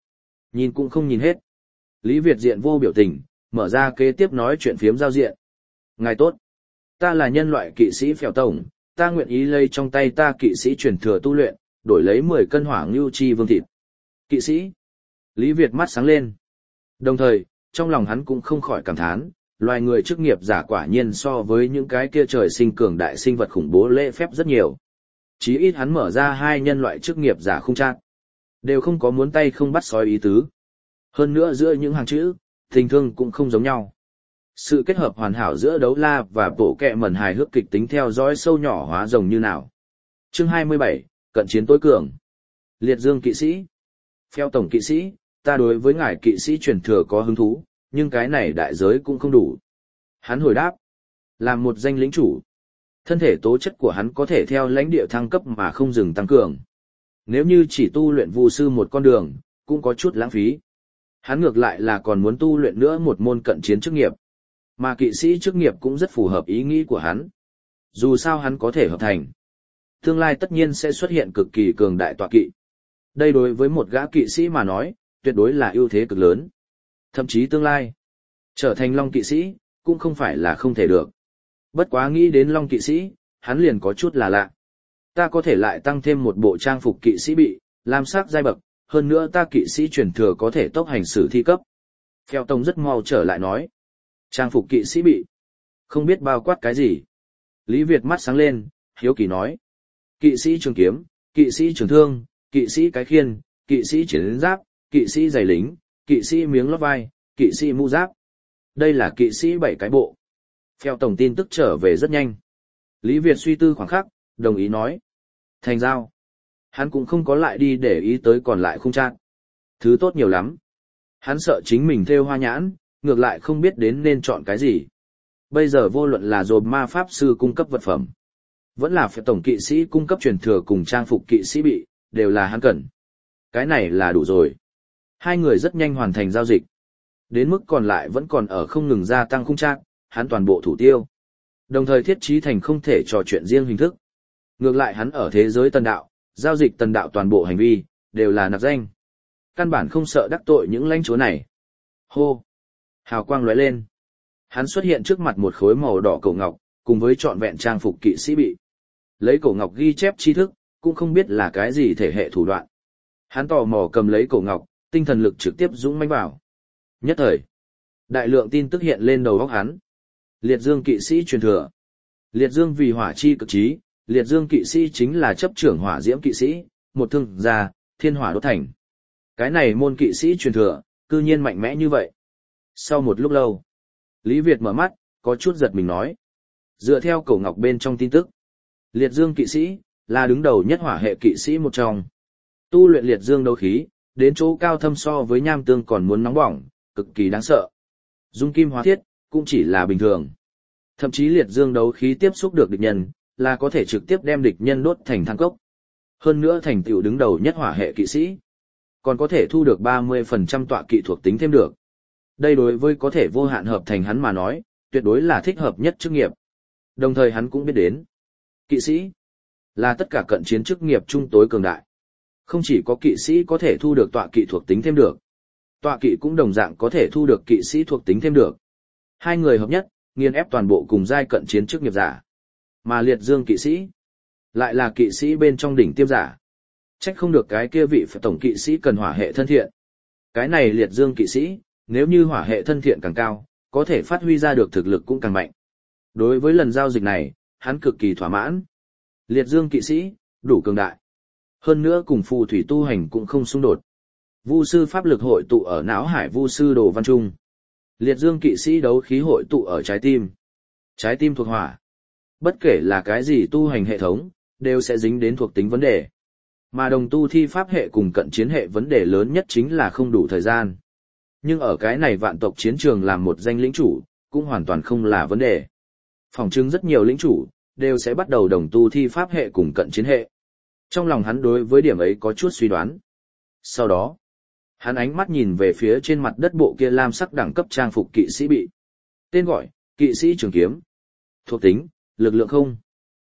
Nhìn cũng không nhìn hết. Lý Việt diện vô biểu tình, mở ra kế tiếp nói chuyện phiếm giao diện. Ngài tốt. Ta là nhân loại kỵ sĩ Phèo Tổng, ta nguyện ý lấy trong tay ta kỵ sĩ truyền thừa tu luyện, đổi lấy 10 cân hỏa ngưu chi vương thịt. Kỵ sĩ. Lý Việt mắt sáng lên. Đồng thời, trong lòng hắn cũng không khỏi cảm thán, loài người chức nghiệp giả quả nhiên so với những cái kia trời sinh cường đại sinh vật khủng bố lễ phép rất nhiều. Chí ít hắn mở ra 2 nhân loại chức nghiệp giả không chát. Đều không có muốn tay không bắt sói ý tứ. Hơn nữa giữa những hàng chữ, tình thương cũng không giống nhau. Sự kết hợp hoàn hảo giữa đấu la và bộ kẹ mẩn hài hước kịch tính theo dõi sâu nhỏ hóa rồng như nào. Chương 27, cận chiến tối cường. Liệt Dương kỵ sĩ. Phèo Tổng kỵ sĩ, ta đối với ngài kỵ sĩ truyền thừa có hứng thú, nhưng cái này đại giới cũng không đủ. Hắn hồi đáp. Làm một danh lĩnh chủ. Thân thể tố chất của hắn có thể theo lãnh địa thăng cấp mà không dừng tăng cường. Nếu như chỉ tu luyện vu sư một con đường, cũng có chút lãng phí. Hắn ngược lại là còn muốn tu luyện nữa một môn cận chiến chức nghiệp. Mà kỵ sĩ chức nghiệp cũng rất phù hợp ý nghĩ của hắn. Dù sao hắn có thể hợp thành. Tương lai tất nhiên sẽ xuất hiện cực kỳ cường đại tọa kỵ. Đây đối với một gã kỵ sĩ mà nói, tuyệt đối là ưu thế cực lớn. Thậm chí tương lai, trở thành long kỵ sĩ, cũng không phải là không thể được. Bất quá nghĩ đến long kỵ sĩ, hắn liền có chút là lạ. Ta có thể lại tăng thêm một bộ trang phục kỵ sĩ bị, làm sắc giai bậc, hơn nữa ta kỵ sĩ truyền thừa có thể tốc hành xử thi cấp. Phèo Tổng rất mau trở lại nói. Trang phục kỵ sĩ bị. Không biết bao quát cái gì. Lý Việt mắt sáng lên, hiếu kỳ nói. Kỵ sĩ trường kiếm, kỵ sĩ trường thương, kỵ sĩ cái khiên, kỵ sĩ chiến giáp, kỵ sĩ giày lính, kỵ sĩ miếng lót vai, kỵ sĩ mũ giáp. Đây là kỵ sĩ 7 cái bộ. Phèo Tổng tin tức trở về rất nhanh. Lý Việt suy tư khoảng khắc, đồng ý nói. Thành giao. Hắn cũng không có lại đi để ý tới còn lại khung trạng. Thứ tốt nhiều lắm. Hắn sợ chính mình thêu hoa nhãn, ngược lại không biết đến nên chọn cái gì. Bây giờ vô luận là dồn ma pháp sư cung cấp vật phẩm. Vẫn là phải tổng kỵ sĩ cung cấp truyền thừa cùng trang phục kỵ sĩ bị, đều là hắn cần. Cái này là đủ rồi. Hai người rất nhanh hoàn thành giao dịch. Đến mức còn lại vẫn còn ở không ngừng gia tăng khung trạng, hắn toàn bộ thủ tiêu. Đồng thời thiết trí thành không thể trò chuyện riêng hình thức. Ngược lại hắn ở thế giới tần đạo, giao dịch tần đạo toàn bộ hành vi, đều là nạp danh. Căn bản không sợ đắc tội những lãnh chúa này. Hô! Hào quang lóe lên. Hắn xuất hiện trước mặt một khối màu đỏ cổ ngọc, cùng với trọn vẹn trang phục kỵ sĩ bị. Lấy cổ ngọc ghi chép tri thức, cũng không biết là cái gì thể hệ thủ đoạn. Hắn tò mò cầm lấy cổ ngọc, tinh thần lực trực tiếp dũng mãnh vào. Nhất thời, đại lượng tin tức hiện lên đầu óc hắn. Liệt Dương kỵ sĩ truyền thừa. Liệt Dương vì hỏa chi cực trí, Liệt Dương kỵ sĩ chính là chấp trưởng hỏa diễm kỵ sĩ, một thương gia, thiên hỏa đốt thành. Cái này môn kỵ sĩ truyền thừa, cư nhiên mạnh mẽ như vậy. Sau một lúc lâu, Lý Việt mở mắt, có chút giật mình nói. Dựa theo cổ ngọc bên trong tin tức, Liệt Dương kỵ sĩ, là đứng đầu nhất hỏa hệ kỵ sĩ một trong. Tu luyện Liệt Dương đấu khí, đến chỗ cao thâm so với nham tương còn muốn nóng bỏng, cực kỳ đáng sợ. Dung kim hóa thiết, cũng chỉ là bình thường. Thậm chí Liệt Dương đấu khí tiếp xúc được địch nhân, là có thể trực tiếp đem địch nhân đốt thành than cốc. Hơn nữa thành tựu đứng đầu nhất hỏa hệ kỵ sĩ. Còn có thể thu được 30% tọa kỵ thuộc tính thêm được. Đây đối với có thể vô hạn hợp thành hắn mà nói, tuyệt đối là thích hợp nhất chức nghiệp. Đồng thời hắn cũng biết đến. Kỵ sĩ là tất cả cận chiến chức nghiệp trung tối cường đại. Không chỉ có kỵ sĩ có thể thu được tọa kỵ thuộc tính thêm được. Tọa kỵ cũng đồng dạng có thể thu được kỵ sĩ thuộc tính thêm được. Hai người hợp nhất, nghiền ép toàn bộ cùng giai cận chiến chức nghiệp giả. Mà Liệt Dương kỵ sĩ lại là kỵ sĩ bên trong đỉnh tiêm giả. Trách không được cái kia vị phải tổng kỵ sĩ cần hỏa hệ thân thiện. Cái này Liệt Dương kỵ sĩ, nếu như hỏa hệ thân thiện càng cao, có thể phát huy ra được thực lực cũng càng mạnh. Đối với lần giao dịch này, hắn cực kỳ thỏa mãn. Liệt Dương kỵ sĩ, đủ cường đại. Hơn nữa cùng phù thủy tu hành cũng không xung đột. Vu sư pháp lực hội tụ ở não hải vu sư Đồ Văn Trung. Liệt Dương kỵ sĩ đấu khí hội tụ ở trái tim. Trái tim thuộc hỏa. Bất kể là cái gì tu hành hệ thống, đều sẽ dính đến thuộc tính vấn đề. Mà đồng tu thi pháp hệ cùng cận chiến hệ vấn đề lớn nhất chính là không đủ thời gian. Nhưng ở cái này vạn tộc chiến trường làm một danh lĩnh chủ, cũng hoàn toàn không là vấn đề. Phỏng chứng rất nhiều lĩnh chủ, đều sẽ bắt đầu đồng tu thi pháp hệ cùng cận chiến hệ. Trong lòng hắn đối với điểm ấy có chút suy đoán. Sau đó, hắn ánh mắt nhìn về phía trên mặt đất bộ kia lam sắc đẳng cấp trang phục kỵ sĩ bị. Tên gọi, kỵ sĩ trường kiếm. Thuộc tính, lực lượng không.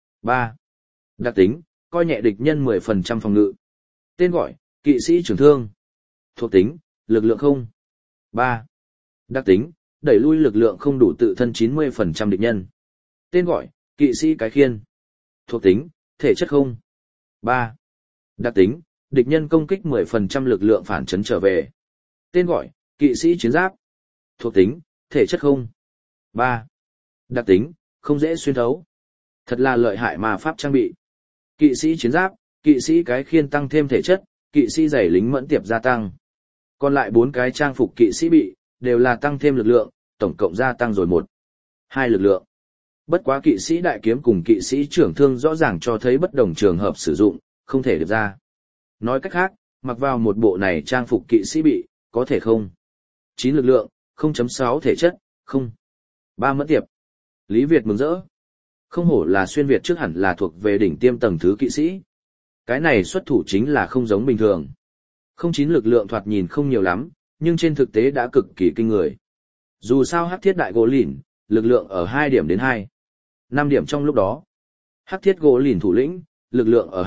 3. Đặc tính, coi nhẹ địch nhân 10% phòng ngự. Tên gọi, kỵ sĩ trường thương. Thuộc tính, Lực lượng không. 3. Đặc tính, đẩy lui lực lượng không đủ tự thân 90% địch nhân. Tên gọi, kỵ sĩ cái khiên. Thuộc tính, thể chất không. 3. Đặc tính, địch nhân công kích 10% lực lượng phản chấn trở về. Tên gọi, kỵ sĩ chiến giáp. Thuộc tính, thể chất không. 3. Đặc tính, không dễ xuyên thấu. Thật là lợi hại mà pháp trang bị. Kỵ sĩ chiến giáp, kỵ sĩ cái khiên tăng thêm thể chất, kỵ sĩ giày lính mẫn tiệp gia tăng. Còn lại 4 cái trang phục kỵ sĩ bị, đều là tăng thêm lực lượng, tổng cộng gia tăng rồi 2 lực lượng. Bất quá kỵ sĩ đại kiếm cùng kỵ sĩ trưởng thương rõ ràng cho thấy bất đồng trường hợp sử dụng, không thể được ra. Nói cách khác, mặc vào một bộ này trang phục kỵ sĩ bị, có thể không. 9 lực lượng, 0.6 thể chất, không. 3 mẫn tiệp. Lý Việt mừng rỡ. Không hổ là xuyên Việt trước hẳn là thuộc về đỉnh tiêm tầng thứ kỵ sĩ. Cái này xuất thủ chính là không giống bình thường. 09 lực lượng thoạt nhìn không nhiều lắm, nhưng trên thực tế đã cực kỳ kinh người. Dù sao hắc thiết đại gỗ lìn, lực lượng ở 2 điểm đến 5 điểm trong lúc đó. Hắc thiết gỗ lìn thủ lĩnh, lực lượng ở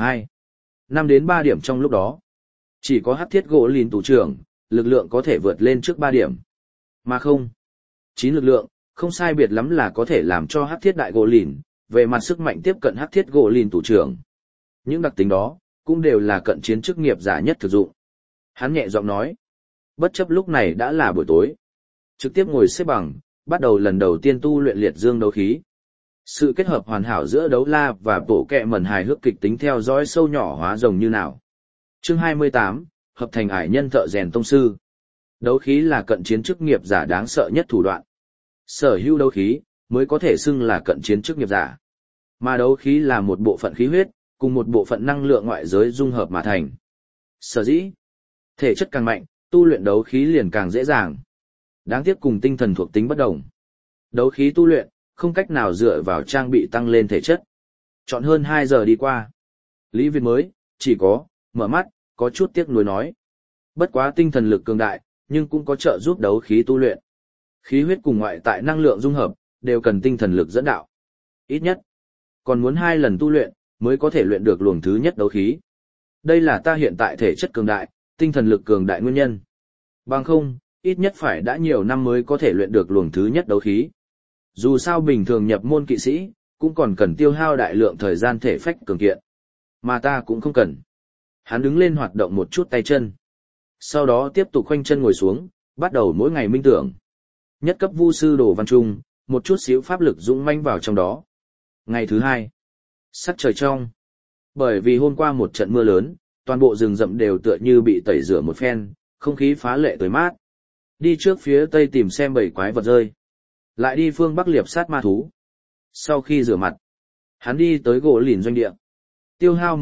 5 đến 3 điểm trong lúc đó. Chỉ có hắc thiết gỗ lìn tù trưởng, lực lượng có thể vượt lên trước 3 điểm. Mà không. 9 lực lượng, không sai biệt lắm là có thể làm cho hắc thiết đại gỗ lìn, về mặt sức mạnh tiếp cận hắc thiết gỗ lìn tù trưởng. Những đặc tính đó, cũng đều là cận chiến chức nghiệp giả nhất thực dụng. Hắn nhẹ giọng nói. Bất chấp lúc này đã là buổi tối. Trực tiếp ngồi xếp bằng, bắt đầu lần đầu tiên tu luyện liệt dương đấu khí. Sự kết hợp hoàn hảo giữa đấu la và bộ kẹ mẩn hài hước kịch tính theo dõi sâu nhỏ hóa rồng như nào. Chương 28, hợp thành ải nhân thợ rèn tông sư. Đấu khí là cận chiến chức nghiệp giả đáng sợ nhất thủ đoạn. Sở hữu đấu khí mới có thể xưng là cận chiến chức nghiệp giả. Mà đấu khí là một bộ phận khí huyết, cùng một bộ phận năng lượng ngoại giới dung hợp mà thành. Sở dĩ, thể chất càng mạnh, tu luyện đấu khí liền càng dễ dàng. Đáng tiếc cùng tinh thần thuộc tính bất đồng. Đấu khí tu luyện, không cách nào dựa vào trang bị tăng lên thể chất. Chọn hơn 2 giờ đi qua. Lý Việt mới, chỉ có, mở mắt, có chút tiếc nuối nói. Bất quá tinh thần lực cường đại, nhưng cũng có trợ giúp đấu khí tu luyện. Khí huyết cùng ngoại tại năng lượng dung hợp, đều cần tinh thần lực dẫn đạo. Ít nhất, còn muốn 2 lần tu luyện, mới có thể luyện được luồng thứ nhất đấu khí. Đây là ta hiện tại thể chất cường đại, tinh thần lực cường đại nguyên nhân. Bằng không, ít nhất phải đã nhiều năm mới có thể luyện được luồng thứ nhất đấu khí. Dù sao bình thường nhập môn kỵ sĩ, cũng còn cần tiêu hao đại lượng thời gian thể phách cường kiện. Mà ta cũng không cần. Hắn đứng lên hoạt động một chút tay chân. Sau đó tiếp tục khoanh chân ngồi xuống, bắt đầu mỗi ngày minh tưởng. Nhất cấp vu sư đồ văn trung, một chút xíu pháp lực dũng manh vào trong đó. Ngày thứ 2, sắc trời trong. Bởi vì hôm qua một trận mưa lớn, toàn bộ rừng rậm đều tựa như bị tẩy rửa một phen, không khí phá lệ tươi mát. Đi trước phía tây tìm xem bầy quái vật rơi. Lại đi phương bắc liệp sát ma thú. Sau khi rửa mặt, hắn đi tới gỗ lìn doanh địa. Tiêu hao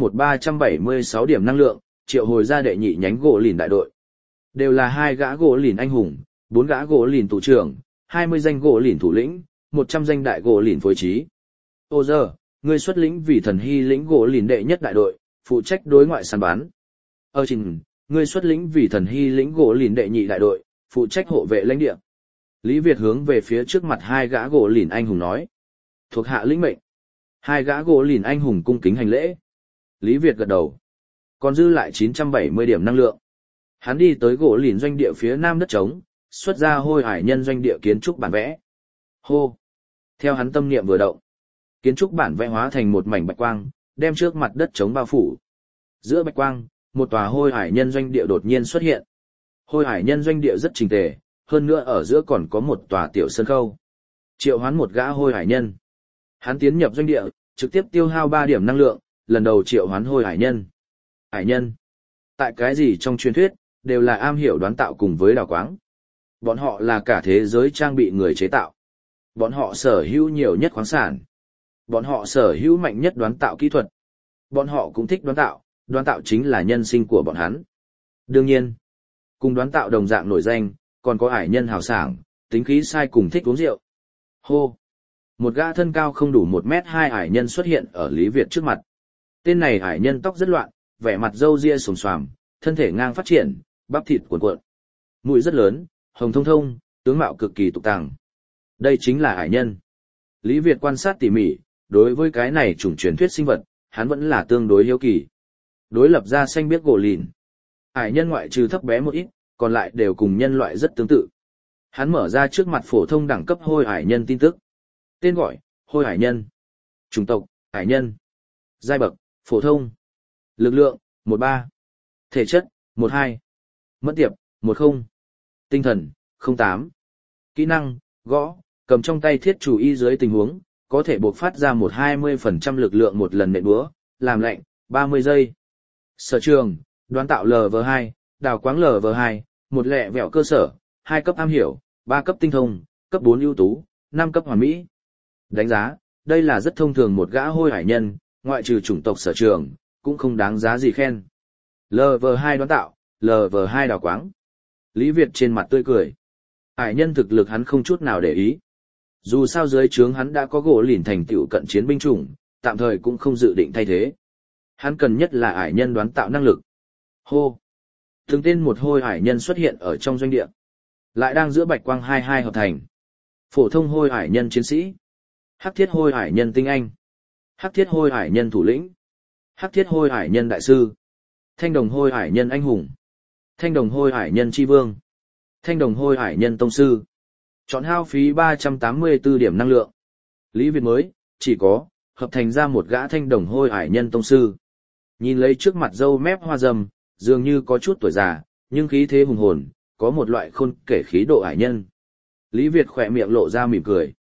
376 điểm năng lượng, triệu hồi ra đệ nhị nhánh gỗ lìn đại đội. Đều là 2 gã gỗ lìn anh hùng, 4 gã gỗ lìn tù trưởng, 20 danh gỗ lìn thủ lĩnh, 100 danh đại gỗ lìn phối trí. Ô giờ, người xuất lĩnh vì thần hy lĩnh gỗ lìn đệ nhất đại đội, phụ trách đối ngoại săn bán. Trình, người xuất lĩnh vì thần hy lĩnh gỗ lìn đệ nhị đại đội, phụ trách hộ vệ lãnh địa. Lý Việt hướng về phía trước mặt 2 gã gỗ lìn anh hùng nói. Thuộc hạ lĩnh mệnh. 2 gã gỗ lìn anh hùng cung kính hành lễ. Lý Việt gật đầu. Còn dư lại 970 điểm năng lượng. Hắn đi tới gỗ lìn doanh địa phía nam đất trống, xuất ra hôi hải nhân doanh địa kiến trúc bản vẽ. Hô! Theo hắn tâm niệm vừa động. Kiến trúc bản vẽ hóa thành một mảnh bạch quang, đem trước mặt đất trống bao phủ. Giữa bạch quang, một tòa hôi hải nhân doanh địa đột nhiên xuất hiện. Hôi hải nhân doanh địa rất chỉnh tề, hơn nữa ở giữa còn có một tòa tiểu sân khâu. Triệu hoán một gã hôi hải nhân. Hắn tiến nhập doanh địa, trực tiếp tiêu hao 3 điểm năng lượng, lần đầu triệu hoán hôi hải nhân. Hải nhân. Tại cái gì trong truyền thuyết, đều là am hiểu đoán tạo cùng với đào quáng. Bọn họ là cả thế giới trang bị người chế tạo. Bọn họ sở hữu nhiều nhất khoáng sản. Bọn họ sở hữu mạnh nhất đoán tạo kỹ thuật. Bọn họ cũng thích đoán tạo chính là nhân sinh của bọn hắn. Đương nhiên, cùng đoán tạo đồng dạng nổi danh, còn có hải nhân hào sảng, tính khí sai cùng thích uống rượu. Hô! Một gã thân cao không đủ 1m2 hải nhân xuất hiện ở Lý Việt trước mặt. Tên này hải nhân tóc rất loạn, vẻ mặt râu ria xồm xoàm, thân thể ngang phát triển, bắp thịt cuộn cuộn. Mũi rất lớn, hồng thông thông, tướng mạo cực kỳ tục tàng. Đây chính là hải nhân. Lý Việt quan sát tỉ mỉ, đối với cái này chủng truyền thuyết sinh vật, hắn vẫn là tương đối hiếu kỳ. Đối lập ra xanh biết gỗ lìn. Hải nhân ngoại trừ thấp bé một ít, còn lại đều cùng nhân loại rất tương tự. Hắn mở ra trước mặt phổ thông đẳng cấp hôi hải nhân tin tức. Tên gọi, hôi hải nhân. Chủng tộc, hải nhân. Giai bậc, phổ thông. Lực lượng, 13. Thể chất, 12. Mẫn tiệp, 10. Tinh thần, 08. Kỹ năng, gõ, cầm trong tay thiết chủ y dưới tình huống, có thể bộc phát ra 20% lực lượng một lần nện búa, làm lạnh, 30 giây. Sở trường, đoán tạo LV2, đào quáng LV2, một lẹ vẹo cơ sở, 2 cấp am hiểu, 3 cấp tinh thông, cấp 4 ưu tú, 5 cấp hoàn mỹ. Đánh giá, đây là rất thông thường một gã hôi hải nhân, ngoại trừ chủng tộc sở trường, cũng không đáng giá gì khen. LV2 đoán tạo, LV2 đào quáng. Lý Việt trên mặt tươi cười. Hải nhân thực lực hắn không chút nào để ý. Dù sao dưới trướng hắn đã có gỗ lìn thành tựu cận chiến binh chủng, tạm thời cũng không dự định thay thế. Hắn cần nhất là hải nhân đoán tạo năng lực. Hô! Từng tên một hôi hải nhân xuất hiện ở trong doanh địa. Lại đang giữa bạch quang 22 hợp thành. Phổ thông hôi hải nhân chiến sĩ. Hắc thiết hôi hải nhân tinh anh. Hắc thiết hôi hải nhân thủ lĩnh. Hắc thiết hôi hải nhân đại sư. Thanh đồng hôi hải nhân anh hùng. Thanh đồng hôi hải nhân tri vương. Thanh đồng hôi hải nhân tông sư. Chọn hao phí 384 điểm năng lượng. Lý Việt mới, chỉ có, hợp thành ra một gã thanh đồng hôi hải nhân tông sư. Nhìn lấy trước mặt râu mép hoa râm, dường như có chút tuổi già, nhưng khí thế hùng hồn, có một loại khôn kể khí độ hải nhân. Lý Việt khỏe miệng lộ ra mỉm cười.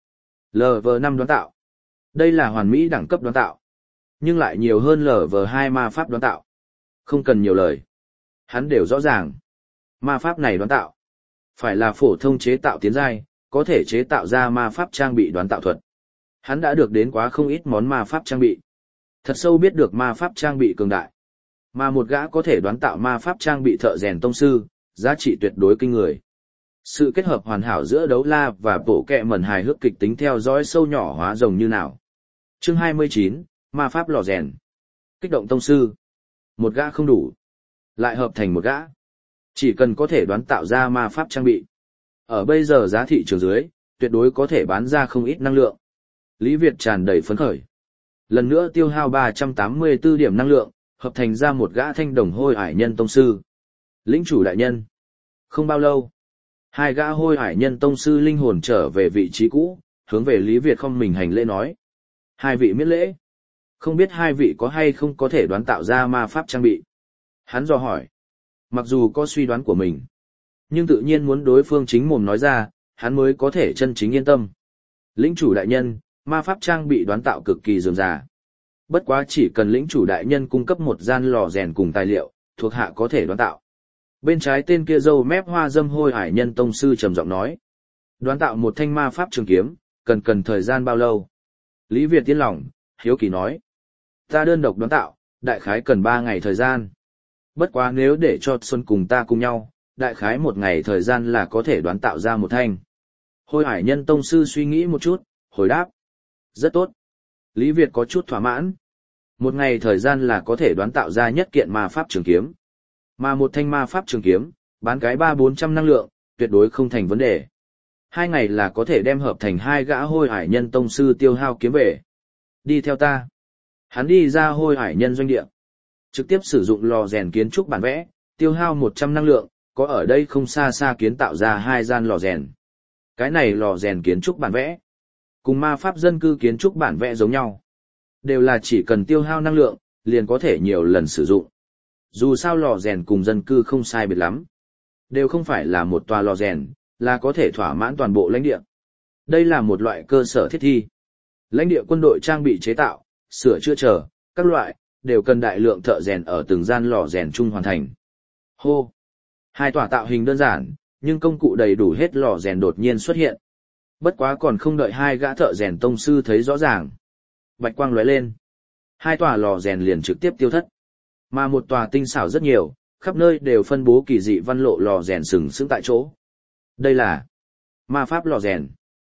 LV5 đoán tạo. Đây là hoàn mỹ đẳng cấp đoán tạo. Nhưng lại nhiều hơn LV2 ma pháp đoán tạo. Không cần nhiều lời. Hắn đều rõ ràng. Ma pháp này đoán tạo. Phải là phổ thông chế tạo tiến giai, có thể chế tạo ra ma pháp trang bị đoán tạo thuật. Hắn đã được đến quá không ít món ma pháp trang bị. Thật sâu biết được ma pháp trang bị cường đại. Mà một gã có thể đoán tạo ma pháp trang bị thợ rèn tông sư, giá trị tuyệt đối kinh người. Sự kết hợp hoàn hảo giữa đấu la và bộ kẹ mẩn hài hước kịch tính theo dõi sâu nhỏ hóa rồng như nào. Chương 29, ma pháp lò rèn. Kích động tông sư. Một gã không đủ. Lại hợp thành một gã. Chỉ cần có thể đoán tạo ra ma pháp trang bị. Ở bây giờ giá thị trường dưới, tuyệt đối có thể bán ra không ít năng lượng. Lý Việt tràn đầy phấn khởi. Lần nữa tiêu hao 384 điểm năng lượng, hợp thành ra một gã thanh đồng hôi hải nhân tông sư. Lĩnh chủ đại nhân. Không bao lâu, hai gã hôi hải nhân tông sư linh hồn trở về vị trí cũ, hướng về Lý Việt không mình hành lễ nói. Hai vị miễn lễ. Không biết hai vị có hay không có thể đoán tạo ra ma pháp trang bị. Hắn dò hỏi. Mặc dù có suy đoán của mình, nhưng tự nhiên muốn đối phương chính mồm nói ra, hắn mới có thể chân chính yên tâm. Lĩnh chủ đại nhân, ma pháp trang bị đoán tạo cực kỳ rườm rà. Bất quá chỉ cần lĩnh chủ đại nhân cung cấp một gian lò rèn cùng tài liệu, thuộc hạ có thể đoán tạo. Bên trái tên kia râu mép hoa dâm hôi hải nhân tông sư trầm giọng nói. Đoán tạo một thanh ma pháp trường kiếm, cần thời gian bao lâu? Lý Việt tiến lòng, hiếu kỳ nói. Ta đơn độc đoán tạo, đại khái cần 3 ngày thời gian. Bất quá nếu để cho Xuân cùng ta cùng nhau, đại khái 1 ngày thời gian là có thể đoán tạo ra một thanh. Hôi hải nhân tông sư suy nghĩ một chút, hồi đáp. Rất tốt. Lý Việt có chút thỏa mãn. 1 ngày thời gian là có thể đoán tạo ra nhất kiện ma pháp trường kiếm. Mà một thanh ma pháp trường kiếm, bán cái 300-400 năng lượng, tuyệt đối không thành vấn đề. 2 ngày là có thể đem hợp thành 2 gã hôi hải nhân tông sư tiêu hao kiếm về. Đi theo ta. Hắn đi ra hôi hải nhân doanh địa. Trực tiếp sử dụng lò rèn kiến trúc bản vẽ, tiêu hao 100 năng lượng, có ở đây không xa xa kiến tạo ra 2 gian lò rèn. Cái này lò rèn kiến trúc bản vẽ, cùng ma pháp dân cư kiến trúc bản vẽ giống nhau. Đều là chỉ cần tiêu hao năng lượng, liền có thể nhiều lần sử dụng. Dù sao lò rèn cùng dân cư không sai biệt lắm. Đều không phải là một tòa lò rèn, là có thể thỏa mãn toàn bộ lãnh địa. Đây là một loại cơ sở thiết thi. Lãnh địa quân đội trang bị chế tạo, sửa chữa chờ, các loại, đều cần đại lượng thợ rèn ở từng gian lò rèn chung hoàn thành. Hô! 2 tòa tạo hình đơn giản, nhưng công cụ đầy đủ hết lò rèn đột nhiên xuất hiện. Bất quá còn không đợi 2 gã thợ rèn tông sư thấy rõ ràng. Bạch quang lóe lên. 2 tòa lò rèn liền trực tiếp tiêu thất. Mà một tòa tinh xảo rất nhiều, khắp nơi đều phân bố kỳ dị văn lộ lò rèn sừng sững tại chỗ. Đây là ma pháp lò rèn.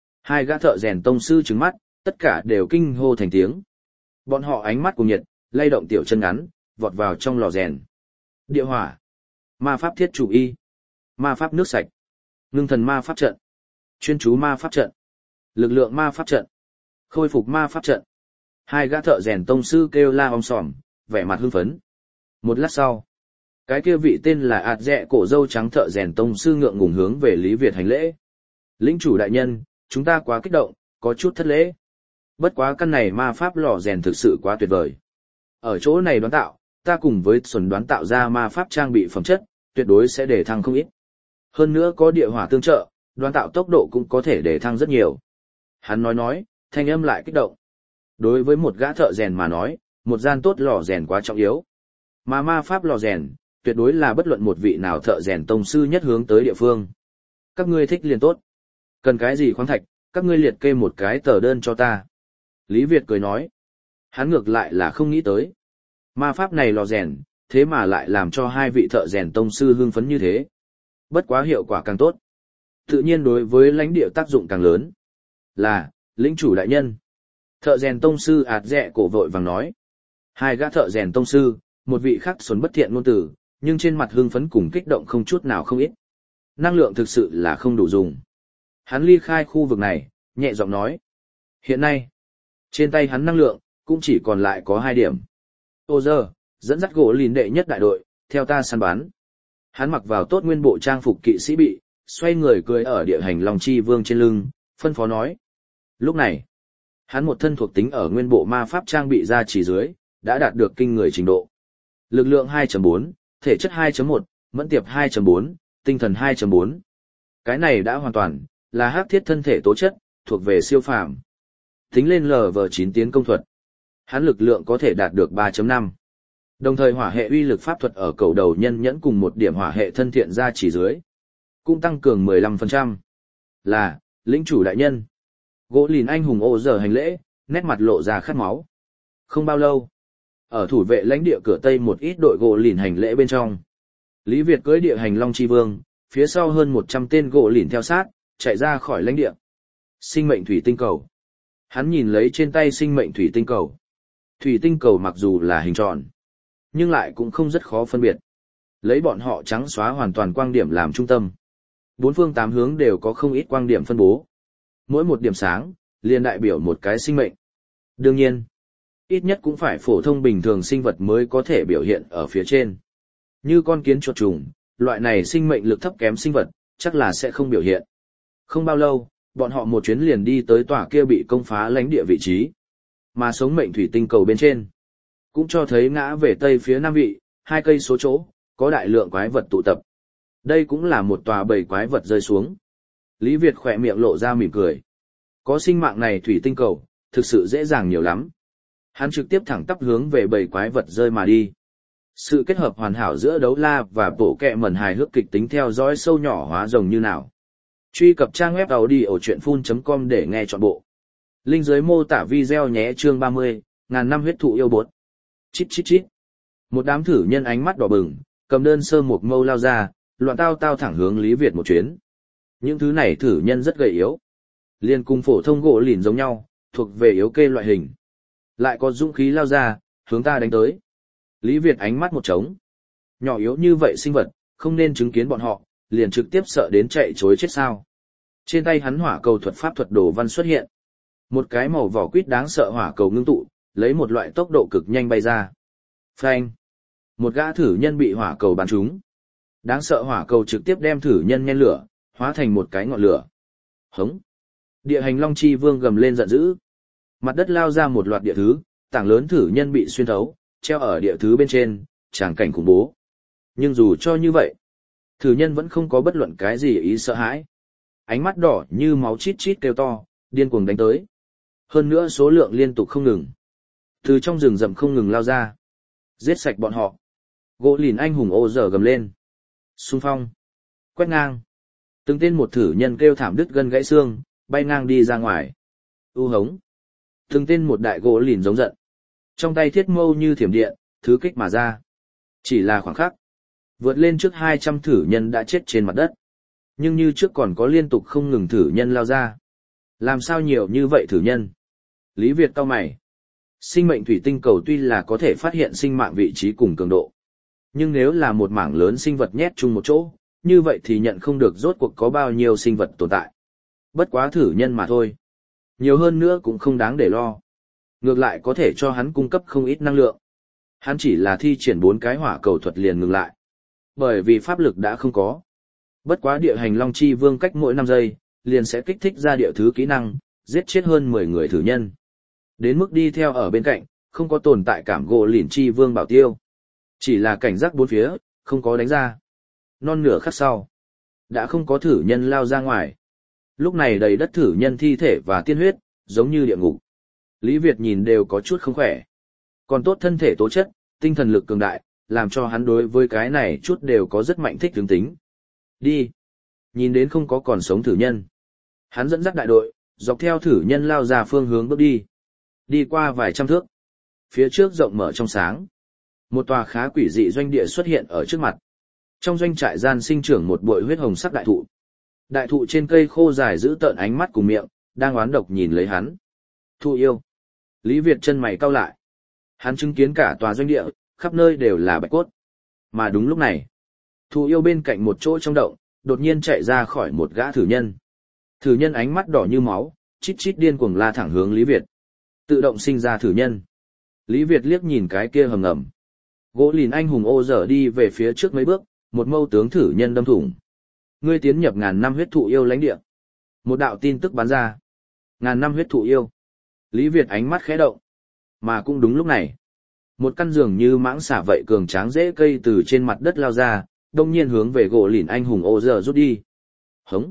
2 gã thợ rèn tông sư trừng mắt, tất cả đều kinh hô thành tiếng. Bọn họ ánh mắt cùng nhiệt, lay động tiểu chân ngắn, vọt vào trong lò rèn. Địa hỏa, ma pháp thiết chủ y, ma pháp nước sạch, ngưng thần ma pháp trận, chuyên chú ma pháp trận, lực lượng ma pháp trận, khôi phục ma pháp trận. 2 gã thợ rèn tông sư kêu la om sòm, vẻ mặt hưng phấn. Một lát sau, Cái kia vị tên là ạt dẹ cổ dâu trắng thợ rèn tông sư ngượng ngùng hướng về Lý Việt hành lễ. Lĩnh chủ đại nhân, chúng ta quá kích động, có chút thất lễ. Bất quá căn này ma pháp lò rèn thực sự quá tuyệt vời. Ở chỗ này đoán tạo, ta cùng với Xuân đoán tạo ra ma pháp trang bị phẩm chất, tuyệt đối sẽ để thăng không ít. Hơn nữa có địa hỏa tương trợ, đoán tạo tốc độ cũng có thể để thăng rất nhiều. Hắn nói, thanh âm lại kích động. Đối với một gã thợ rèn mà nói, một gian tốt lò rèn quá trọng yếu. Mà ma pháp lò rèn, tuyệt đối là bất luận một vị nào thợ rèn tông sư nhất hướng tới địa phương. Các ngươi thích liền tốt. Cần cái gì khoáng thạch, các ngươi liệt kê một cái tờ đơn cho ta. Lý Việt cười nói. Hắn ngược lại là không nghĩ tới. Ma pháp này lò rèn, thế mà lại làm cho hai vị thợ rèn tông sư hưng phấn như thế. Bất quá hiệu quả càng tốt. Tự nhiên đối với lãnh địa tác dụng càng lớn. Là, lĩnh chủ đại nhân. Thợ rèn tông sư ạt dẹ cổ vội vàng nói. Hai gã thợ rèn tông sư, một vị khác xuân bất thiện ngôn từ, nhưng trên mặt hưng phấn cùng kích động không chút nào không ít. Năng lượng thực sự là không đủ dùng. Hắn ly khai khu vực này, nhẹ giọng nói. Hiện nay, trên tay hắn năng lượng, cũng chỉ còn lại có 2 điểm. Ô giờ, dẫn dắt gỗ lìn đệ nhất đại đội, theo ta săn bắn. Hắn mặc vào tốt nguyên bộ trang phục kỵ sĩ bị, xoay người cưỡi ở địa hành Long Chi Vương trên lưng, phân phó nói. Lúc này, hắn một thân thuộc tính ở nguyên bộ ma pháp trang bị ra chỉ dưới, đã đạt được kinh người trình độ. Lực lượng 2.4, thể chất 2.1, mẫn tiệp 2.4, tinh thần 2.4. Cái này đã hoàn toàn là hắc thiết thân thể tố chất, thuộc về siêu phàm. Tính lên LV9 tiến công thuật, hắn lực lượng có thể đạt được 3.5. Đồng thời hỏa hệ uy lực pháp thuật ở cầu đầu nhân nhẫn cùng một điểm hỏa hệ thân thiện ra chỉ dưới, cũng tăng cường 15%. Là, lĩnh chủ đại nhân. Gỗ lìn anh hùng ô giờ hành lễ, nét mặt lộ ra khát máu. Không bao lâu, ở thủ vệ lãnh địa cửa tây một ít đội gỗ lìn hành lễ bên trong, Lý Việt cưỡi địa hành Long Chi Vương, phía sau hơn 100 tên gỗ lìn theo sát, chạy ra khỏi lãnh địa. Sinh mệnh thủy tinh cầu. Hắn nhìn lấy trên tay sinh mệnh thủy tinh cầu. Thủy tinh cầu mặc dù là hình tròn, nhưng lại cũng không rất khó phân biệt. Lấy bọn họ trắng xóa hoàn toàn quang điểm làm trung tâm. 4 phương 8 hướng đều có không ít quang điểm phân bố. Mỗi một điểm sáng, liền đại biểu một cái sinh mệnh. Đương nhiên, ít nhất cũng phải phổ thông bình thường sinh vật mới có thể biểu hiện ở phía trên. Như con kiến chuột trùng, loại này sinh mệnh lực thấp kém sinh vật, chắc là sẽ không biểu hiện. Không bao lâu, bọn họ một chuyến liền đi tới tòa kia bị công phá lãnh địa vị trí. Mà sống mệnh thủy tinh cầu bên trên, cũng cho thấy ngã về tây phía nam vị, 2 cây số chỗ, có đại lượng quái vật tụ tập. Đây cũng là một tòa bầy quái vật rơi xuống. Lý Việt khỏe miệng lộ ra mỉm cười. Có sinh mạng này thủy tinh cầu, thực sự dễ dàng nhiều lắm. Hắn trực tiếp thẳng tắp hướng về bầy quái vật rơi mà đi. Sự kết hợp hoàn hảo giữa đấu la và bộ kẹ mẩn hài hước kịch tính theo dõi sâu nhỏ hóa rồng như nào. Truy cập trang web audiochuyenphun.com để nghe trọn bộ. Link dưới mô tả video nhé. Chương 30, ngàn năm huyết thụ yêu bột. Chít chít chít. Một đám thử nhân ánh mắt đỏ bừng, cầm đơn sơ một mâu lao ra, loạn tao thẳng hướng Lý Việt một chuyến. Những thứ này thử nhân rất gầy yếu. Liên cùng phổ thông gỗ lìn giống nhau, thuộc về yếu kê loại hình. Lại có dũng khí lao ra, hướng ta đánh tới. Lý Việt ánh mắt một trống. Nhỏ yếu như vậy sinh vật, không nên chứng kiến bọn họ, liền trực tiếp sợ đến chạy chối chết sao. Trên tay hắn hỏa cầu thuật pháp thuật đồ văn xuất hiện. Một cái màu vỏ quýt đáng sợ hỏa cầu ngưng tụ, lấy một loại tốc độ cực nhanh bay ra. Phanh! Một gã thử nhân bị hỏa cầu bắn trúng. Đáng sợ hỏa cầu trực tiếp đem thử nhân nhen lửa, hóa thành một cái ngọn lửa. Hống! Địa hành Long Chi Vương gầm lên giận dữ. Mặt đất lao ra một loạt địa thứ, tảng lớn thử nhân bị xuyên thấu, treo ở địa thứ bên trên, tràng cảnh khủng bố. Nhưng dù cho như vậy, thử nhân vẫn không có bất luận cái gì ý sợ hãi. Ánh mắt đỏ như máu chít chít kêu to, điên cuồng đánh tới. Hơn nữa số lượng liên tục không ngừng. Từ trong rừng rậm không ngừng lao ra. Giết sạch bọn họ. Gỗ lìn anh hùng ô giờ gầm lên. Xung phong. Quét ngang. Từng tên một thử nhân kêu thảm đứt gân gãy xương, bay ngang đi ra ngoài. U hống. Từng tên một đại gỗ lìn giống giận. Trong tay thiết mâu như thiểm điện, thứ kích mà ra. Chỉ là khoảng khắc. Vượt lên trước 200 thử nhân đã chết trên mặt đất. Nhưng như trước còn có liên tục không ngừng thử nhân lao ra. Làm sao nhiều như vậy thử nhân? Lý Việt cau mày. Sinh mệnh thủy tinh cầu tuy là có thể phát hiện sinh mạng vị trí cùng cường độ. Nhưng nếu là một mảng lớn sinh vật nhét chung một chỗ, như vậy thì nhận không được rốt cuộc có bao nhiêu sinh vật tồn tại. Bất quá thử nhân mà thôi. Nhiều hơn nữa cũng không đáng để lo. Ngược lại có thể cho hắn cung cấp không ít năng lượng. Hắn chỉ là thi triển 4 cái hỏa cầu thuật liền ngừng lại. bởi vì pháp lực đã không có. Bất quá địa hành long chi vương cách mỗi 5 giây, liền sẽ kích thích ra địa thứ kỹ năng, giết chết hơn 10 người thử nhân. Đến mức đi theo ở bên cạnh, không có tồn tại cảm gỗ lìn chi vương bảo tiêu. Chỉ là cảnh giác bốn phía, không có đánh ra. Non nửa khắc sau, đã không có thử nhân lao ra ngoài. Lúc này đầy đất thử nhân thi thể và tiên huyết, giống như địa ngục. Lý Việt nhìn đều có chút không khỏe. Còn tốt thân thể tố chất, tinh thần lực cường đại, làm cho hắn đối với cái này chút đều có rất mạnh thích tướng tính. Đi. Nhìn đến không có còn sống thử nhân. Hắn dẫn dắt đại đội, dọc theo thử nhân lao ra phương hướng bước đi. Đi qua vài trăm thước. Phía trước rộng mở trong sáng. Một tòa khá quỷ dị doanh địa xuất hiện ở trước mặt. Trong doanh trại gian sinh trưởng một bụi huyết hồng sắc đại thụ. Đại thụ trên cây khô dài giữ tợn ánh mắt cùng miệng, đang oán độc nhìn lấy hắn. Thụ yêu. Lý Việt chân mày cau lại. Hắn chứng kiến cả tòa doanh địa, khắp nơi đều là bạch cốt. Mà đúng lúc này, thụ yêu bên cạnh một chỗ trong động, đột nhiên chạy ra khỏi một gã thử nhân. Thử nhân ánh mắt đỏ như máu, chít chít điên cuồng la thẳng hướng Lý Việt. Tự động sinh ra thử nhân. Lý Việt liếc nhìn cái kia hầm ngầm. Gỗ lìn anh hùng ô dở đi về phía trước mấy bước, một mâu tướng thử nhân đâm thủng. Ngươi tiến nhập ngàn năm huyết thụ yêu lãnh địa. Một đạo tin tức bắn ra. Ngàn năm huyết thụ yêu. Lý Việt ánh mắt khẽ động. Mà cũng đúng lúc này, một căn giường như mãng xả vậy cường tráng rễ cây từ trên mặt đất lao ra, đông nhiên hướng về gỗ lìn anh hùng ô dở rút đi. Hống.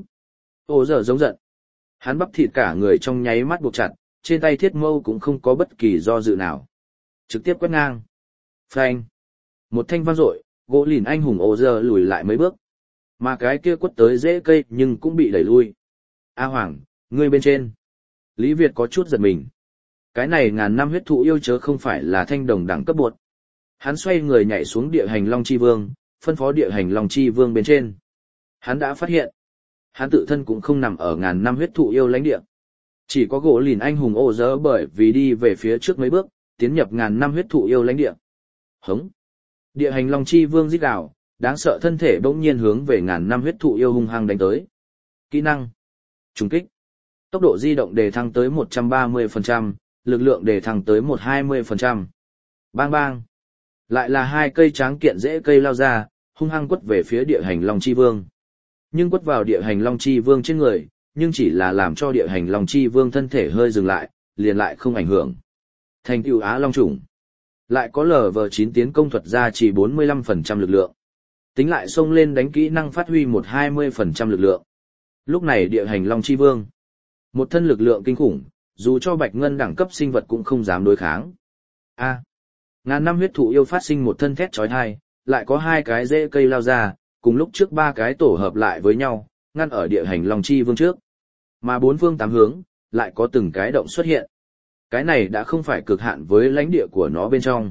Ô dở giống giận. Hắn bắp thịt cả người trong nháy mắt buộc chặt, trên tay thiết mâu cũng không có bất kỳ do dự nào. Trực tiếp quét ngang. Phanh. Một thanh vang dội, gỗ lìn anh hùng ô dở lùi lại mấy bước. Mà cái kia quất tới rễ cây nhưng cũng bị đẩy lui. A Hoàng, ngươi bên trên. Lý Việt có chút giật mình. Cái này ngàn năm huyết thụ yêu chớ không phải là thanh đồng đẳng cấp bột. Hắn xoay người nhảy xuống địa hành Long Chi Vương, phân phó địa hành Long Chi Vương bên trên. Hắn đã phát hiện, hắn tự thân cũng không nằm ở ngàn năm huyết thụ yêu lãnh địa. Chỉ có gỗ lìn anh hùng ô dỡ bởi vì đi về phía trước mấy bước, tiến nhập ngàn năm huyết thụ yêu lãnh địa. Hống. Địa hành Long Chi Vương rít gào, đáng sợ thân thể bỗng nhiên hướng về ngàn năm huyết thụ yêu hung hăng đánh tới. Kỹ năng. Trùng kích. Tốc độ di động đề thăng tới 130%, lực lượng đề thăng tới 120%. Bang bang. Lại là hai cây tráng kiện rễ cây lao ra, hung hăng quất về phía địa hành Long Chi Vương. Nhưng quất vào địa hành Long Chi Vương trên người, nhưng chỉ là làm cho địa hành Long Chi Vương thân thể hơi dừng lại, liền lại không ảnh hưởng. Thành tựu Á Long Chủng. Lại có LV9 tiến công thuật ra chỉ 45% lực lượng. Tính lại xông lên đánh kỹ năng phát huy 120% lực lượng. Lúc này địa hành Long Chi Vương. Một thân lực lượng kinh khủng, dù cho bạch ngân đẳng cấp sinh vật cũng không dám đối kháng. A. Ngàn năm huyết thụ yêu phát sinh một thân thét chói tai, lại có hai cái rễ cây lao ra, cùng lúc trước ba cái tổ hợp lại với nhau, ngăn ở địa hành Long Chi Vương trước. Mà bốn phương tám hướng, lại có từng cái động xuất hiện. Cái này đã không phải cực hạn với lãnh địa của nó bên trong.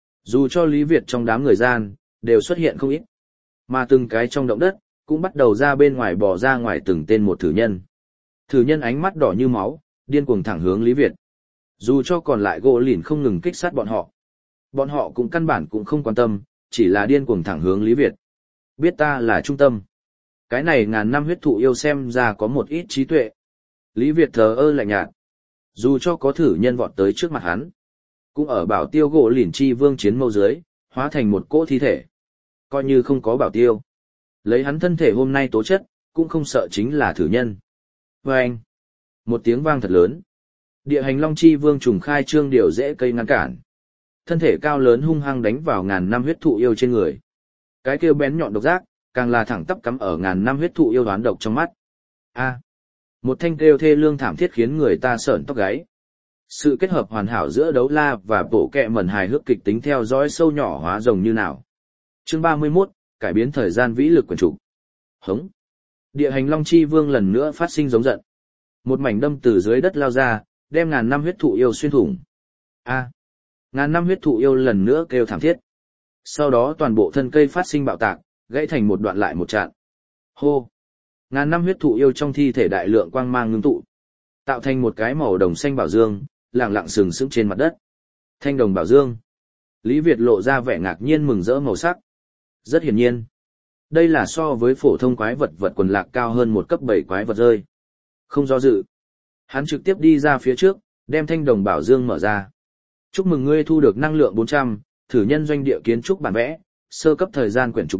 Dù cho Lý Việt trong đám người gian, đều xuất hiện không ít. Mà từng cái trong động đất, cũng bắt đầu ra bên ngoài bò ra ngoài từng tên một thử nhân. Thử nhân ánh mắt đỏ như máu, điên cuồng thẳng hướng Lý Việt. Dù cho còn lại gỗ lìn không ngừng kích sát bọn họ. Bọn họ cũng căn bản cũng không quan tâm, chỉ là điên cuồng thẳng hướng Lý Việt. Biết ta là trung tâm. Cái này ngàn năm huyết thụ yêu xem ra có một ít trí tuệ. Lý Việt thờ ơ lạnh nhạt. Dù cho có thử nhân vọt tới trước mặt hắn, cũng ở bảo tiêu gỗ lìn chi vương chiến mâu dưới, hóa thành một cỗ thi thể. Coi như không có bảo tiêu. Lấy hắn thân thể hôm nay tố chất, cũng không sợ chính là thử nhân. Và anh, một tiếng vang thật lớn. Địa hành Long Chi Vương trùng khai trương điều dễ cây ngăn cản. Thân thể cao lớn hung hăng đánh vào ngàn năm huyết thụ yêu trên người. Cái kêu bén nhọn độc giác, càng là thẳng tắp cắm ở ngàn năm huyết thụ yêu đoán độc trong mắt. A. Một thanh kêu thê lương thảm thiết khiến người ta sởn tóc gáy. Sự kết hợp hoàn hảo giữa đấu la và bộ kẹ mẩn hài hước kịch tính theo dõi sâu nhỏ hóa rồng như nào. Chương 31, cải biến thời gian vĩ lực quyền trục. Hống. Địa hành Long Chi Vương lần nữa phát sinh giống giận. Một mảnh đâm từ dưới đất lao ra, đem ngàn năm huyết thụ yêu xuyên thủng. A. Ngàn năm huyết thụ yêu lần nữa kêu thảm thiết. Sau đó toàn bộ thân cây phát sinh bạo tạc, gãy thành một đoạn lại một trạng. Hô. Ngàn năm huyết thụ yêu trong thi thể đại lượng quang mang ngưng tụ, tạo thành một cái màu đồng xanh bảo dương, lẳng lặng sừng sững trên mặt đất. Thanh đồng bảo dương. Lý Việt lộ ra vẻ ngạc nhiên mừng rỡ màu sắc. Rất hiển nhiên, đây là so với phổ thông quái vật vật quần lạc cao hơn một cấp 7 quái vật rơi. Không do dự, hắn trực tiếp đi ra phía trước, đem thanh đồng bảo dương mở ra. Chúc mừng ngươi thu được năng lượng 400, thử nhân doanh địa kiến trúc bản vẽ, sơ cấp thời gian quyển trục 1,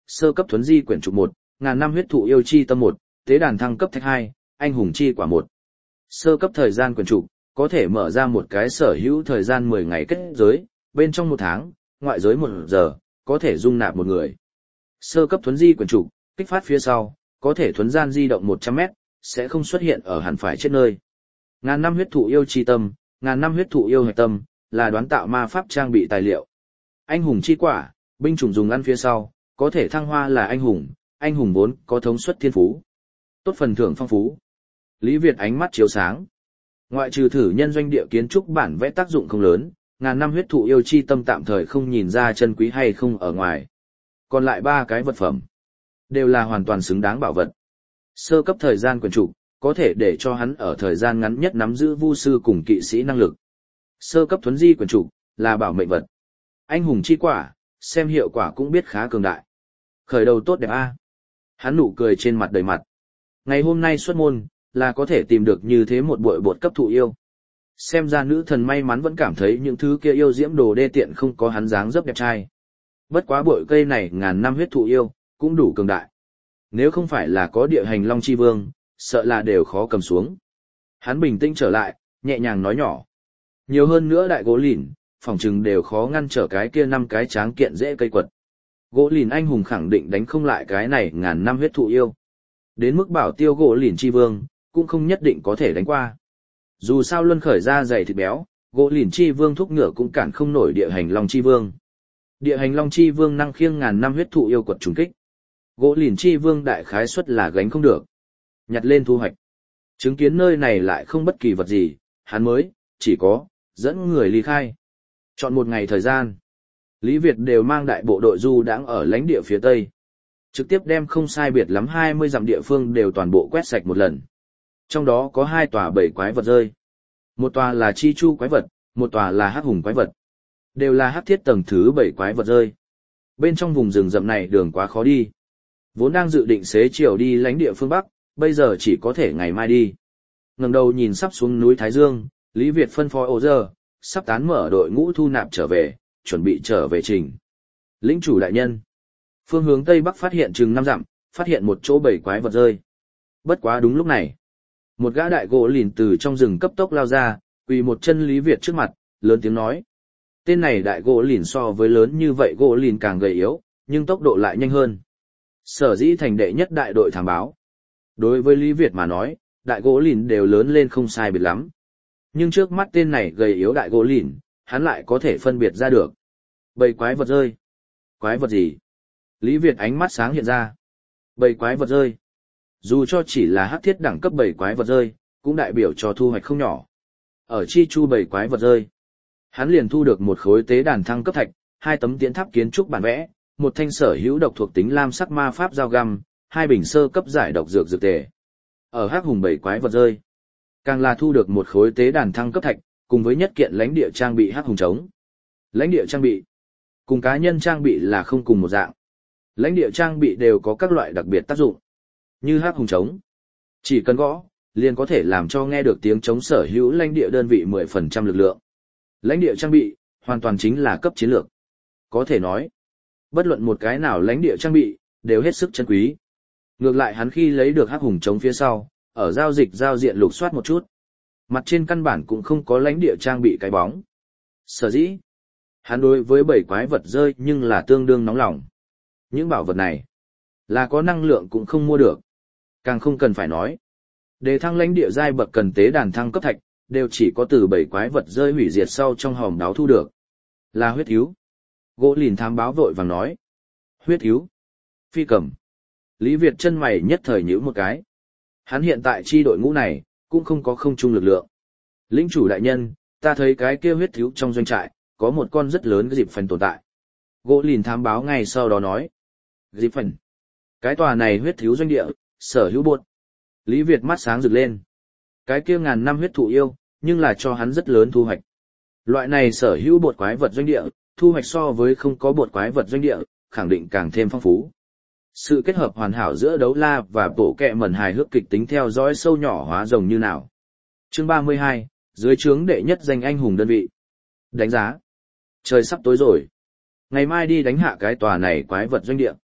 sơ cấp thuấn di quyển trục 1, ngàn năm huyết thụ yêu chi tâm 1, tế đàn thăng cấp thạch 2, anh hùng chi quả 1. Sơ cấp thời gian quyển trục, có thể mở ra một cái sở hữu thời gian 10 ngày kết giới, bên trong 1 tháng, ngoại giới 1 giờ, có thể dung nạp một người. Sơ cấp thuấn di quyển trục, kích phát phía sau, có thể thuấn gian di động 100 mét, sẽ không xuất hiện ở hẳn phải chết nơi. Ngàn năm huyết thụ yêu chi tâm, ngàn năm huyết thụ yêu hạch tâm, là đoán tạo ma pháp trang bị tài liệu. Anh hùng chi quả, binh chủng dùng ăn phía sau, có thể thăng hoa là anh hùng vốn có thống suất thiên phú. Tốt phần thưởng phong phú. Lý Việt ánh mắt chiếu sáng. Ngoại trừ thử nhân doanh địa kiến trúc bản vẽ tác dụng không lớn, ngàn năm huyết thụ yêu chi tâm tạm thời không nhìn ra chân quý hay không ở ngoài. Còn lại 3 cái vật phẩm, đều là hoàn toàn xứng đáng bảo vật. Sơ cấp thời gian quyển trục, có thể để cho hắn ở thời gian ngắn nhất nắm giữ vu sư cùng kỵ sĩ năng lực. Sơ cấp thuấn di quyển trục, là bảo mệnh vật. Anh hùng chi quả, xem hiệu quả cũng biết khá cường đại. Khởi đầu tốt đẹp a. Hắn nụ cười trên mặt đầy mặt. Ngày hôm nay xuất môn, là có thể tìm được như thế một bội bột cấp thụ yêu. Xem ra nữ thần may mắn vẫn cảm thấy những thứ kia yêu diễm đồ đê tiện không có hắn dáng dấp đẹp trai. Bất quá bội cây này ngàn năm huyết thụ yêu, cũng đủ cường đại. Nếu không phải là có địa hành long chi vương, sợ là đều khó cầm xuống. Hắn bình tĩnh trở lại, nhẹ nhàng nói nhỏ. Nhiều hơn nữa đại gỗ lìn, phỏng chừng đều khó ngăn trở cái kia 5 cái tráng kiện dễ cây quật. Gỗ lìn anh hùng khẳng định đánh không lại cái này ngàn năm huyết thụ yêu. Đến mức bảo tiêu gỗ lìn chi vương, cũng không nhất định có thể đánh qua. Dù sao luân khởi ra dày thịt béo, gỗ lìn chi vương thúc ngựa cũng cản không nổi địa hành long chi vương. Địa hành long chi vương năng khiêng ngàn năm huyết thụ yêu quật trùng kích. Gỗ lìn chi vương đại khái suất là gánh không được. Nhặt lên thu hoạch. Chứng kiến nơi này lại không bất kỳ vật gì, hắn mới, chỉ có, dẫn người ly khai. Chọn một ngày thời gian. Lý Việt đều mang đại bộ đội du đãng ở lãnh địa phía Tây. Trực tiếp đem không sai biệt lắm 20 dặm địa phương đều toàn bộ quét sạch một lần. Trong đó có 2 tòa bầy quái vật rơi. Một tòa là chi chu quái vật, một tòa là hắc hùng quái vật. Đều là hắc thiết tầng thứ 7 quái vật rơi. Bên trong vùng rừng rậm này đường quá khó đi. Vốn đang dự định xế chiều đi lãnh địa phương Bắc, bây giờ chỉ có thể ngày mai đi. Ngẩng đầu nhìn sắp xuống núi Thái Dương, Lý Việt phân phó ô giờ, sắp tán mở đội ngũ thu nạp trở về, chuẩn bị trở về trình. Lĩnh chủ đại nhân. Phương hướng Tây Bắc phát hiện chừng 5 dặm, phát hiện một chỗ bầy quái vật rơi. Bất quá đúng lúc này. Một gã đại gỗ lìn từ trong rừng cấp tốc lao ra, quỳ một chân Lý Việt trước mặt, lớn tiếng nói. Tên này đại gỗ lìn so với lớn như vậy gỗ lìn càng gầy yếu, nhưng tốc độ lại nhanh hơn. Sở dĩ thành đệ nhất đại đội thám báo. Đối với Lý Việt mà nói, đại gỗ lìn đều lớn lên không sai biệt lắm. Nhưng trước mắt tên này gầy yếu đại gỗ lìn, hắn lại có thể phân biệt ra được. Bầy quái vật rơi. Quái vật gì? Lý Việt ánh mắt sáng hiện ra. Bầy quái vật rơi. Dù cho chỉ là hắc thiết đẳng cấp bầy quái vật rơi, cũng đại biểu cho thu hoạch không nhỏ. Ở chi chu bầy quái vật rơi, hắn liền thu được một khối tế đàn thăng cấp thạch, 2 tấm tiến tháp kiến trúc bản vẽ, một thanh sở hữu độc thuộc tính lam sắc ma pháp dao găm, 2 bình sơ cấp giải độc dược dược tề. Ở hắc hùng bầy quái vật rơi, càng là thu được một khối tế đàn thăng cấp thạch, cùng với nhất kiện lãnh địa trang bị hắc hùng trống. Lãnh địa trang bị cùng cá nhân trang bị là không cùng một dạng. Lãnh địa trang bị đều có các loại đặc biệt tác dụng. Như hắc hùng trống, chỉ cần gõ, liền có thể làm cho nghe được tiếng trống sở hữu lãnh địa đơn vị 10% lực lượng. Lãnh địa trang bị, hoàn toàn chính là cấp chiến lược. Có thể nói, bất luận một cái nào lãnh địa trang bị, đều hết sức chân quý. Ngược lại hắn khi lấy được hắc hùng trống phía sau, ở giao dịch giao diện lục soát một chút. Mặt trên căn bản cũng không có lãnh địa trang bị cái bóng. Sở dĩ, hắn đối với 7 quái vật rơi nhưng là tương đương nóng lòng. Những bảo vật này, là có năng lượng cũng không mua được. Càng không cần phải nói. Đề thăng lãnh địa giai bậc cần tế đàn thăng cấp thạch, đều chỉ có từ 7 quái vật rơi hủy diệt sau trong hòm đáo thu được. Là huyết thiếu. Gỗ lìn thám báo vội vàng nói. Huyết thiếu. Phi cầm. Lý Việt chân mày nhất thời nhíu một cái. Hắn hiện tại chi đội ngũ này, cũng không có không chung lực lượng. Lĩnh chủ đại nhân, ta thấy cái kia huyết thiếu trong doanh trại, có một con rất lớn dịp phần tồn tại. Gỗ lìn thám báo ngay sau đó nói. Dịp phần. Cái tòa này huyết thiếu doanh địa, sở hữu bột. Lý Việt mắt sáng rực lên. Cái kia ngàn năm huyết thụ yêu, nhưng là cho hắn rất lớn thu hoạch. Loại này sở hữu bột quái vật doanh địa, thu hoạch so với không có bột quái vật doanh địa, khẳng định càng thêm phong phú. Sự kết hợp hoàn hảo giữa đấu la và bộ kẹ mẩn hài hước kịch tính theo dõi sâu nhỏ hóa rồng như nào. Chương 32, dưới trướng đệ nhất danh anh hùng đơn vị. Đánh giá. Trời sắp tối rồi. Ngày mai đi đánh hạ cái tòa này quái vật doanh địa.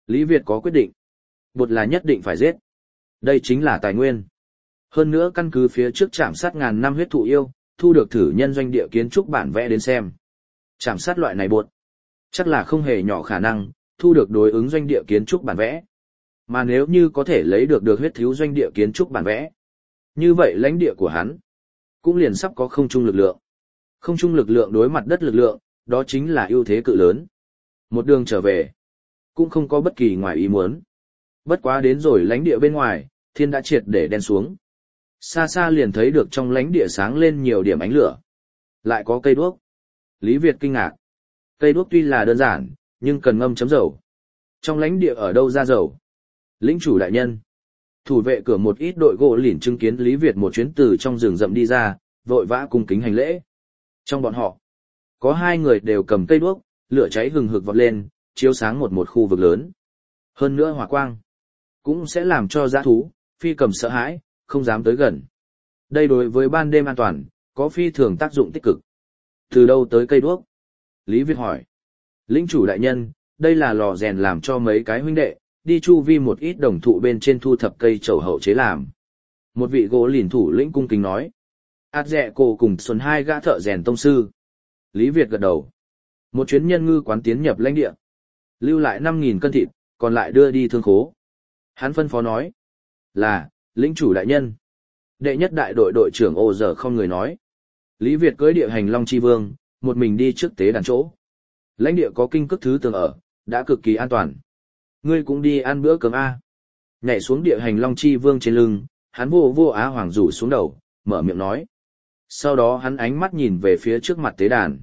Lý Việt có quyết định. Bột là nhất định phải giết. Đây chính là tài nguyên. Hơn nữa căn cứ phía trước trảm sát ngàn năm huyết thụ yêu, thu được thử nhân doanh địa kiến trúc bản vẽ đến xem. Trảm sát loại này bột, chắc là không hề nhỏ khả năng, thu được đối ứng doanh địa kiến trúc bản vẽ. Mà nếu như có thể lấy được huyết thiếu doanh địa kiến trúc bản vẽ, như vậy lãnh địa của hắn cũng liền sắp có không trung lực lượng. Không trung lực lượng đối mặt đất lực lượng, đó chính là ưu thế cự lớn. Một đường trở về, cũng không có bất kỳ ngoài ý muốn. Bất quá đến rồi lãnh địa bên ngoài, thiên đã triệt để đen xuống. Xa xa liền thấy được trong lãnh địa sáng lên nhiều điểm ánh lửa. Lại có cây đuốc. Lý Việt kinh ngạc. Cây đuốc tuy là đơn giản, nhưng cần ngâm chấm dầu. Trong lãnh địa ở đâu ra dầu? Lĩnh chủ đại nhân. Thủ vệ cửa một ít đội gỗ lỉn chứng kiến Lý Việt một chuyến từ trong rừng rậm đi ra, vội vã cung kính hành lễ. Trong bọn họ, có 2 người đều cầm cây đuốc, lửa cháy hừng hực vọt lên, chiếu sáng một khu vực lớn. Hơn nữa hỏa quang, cũng sẽ làm cho dã thú, phi cầm sợ hãi, không dám tới gần. Đây đối với ban đêm an toàn, có phi thường tác dụng tích cực. Từ đâu tới cây đuốc? Lý Việt hỏi. Lĩnh chủ đại nhân, đây là lò rèn làm cho mấy cái huynh đệ, đi chu vi một ít đồng thụ bên trên thu thập cây trầu hậu chế làm. Một vị gỗ lìn thủ lĩnh cung kính nói. Át dẹ cổ cùng xuân 2 gã thợ rèn tông sư. Lý Việt gật đầu. Một chuyến nhân ngư quán tiến nhập lãnh địa. Lưu lại 5.000 cân thịt, còn lại đưa đi thương khố. Hắn phân phó nói. Là, lĩnh chủ đại nhân. Đệ nhất đại đội đội trưởng Ô Giờ không người nói. Lý Việt cưỡi địa hành Long Chi Vương, một mình đi trước tế đàn chỗ. Lãnh địa có kinh cước thứ tường ở, đã cực kỳ an toàn. Ngươi cũng đi ăn bữa cơm A. Nhảy xuống địa hành Long Chi Vương trên lưng, hắn vô Á Hoàng rủ xuống đầu, mở miệng nói. Sau đó hắn ánh mắt nhìn về phía trước mặt tế đàn.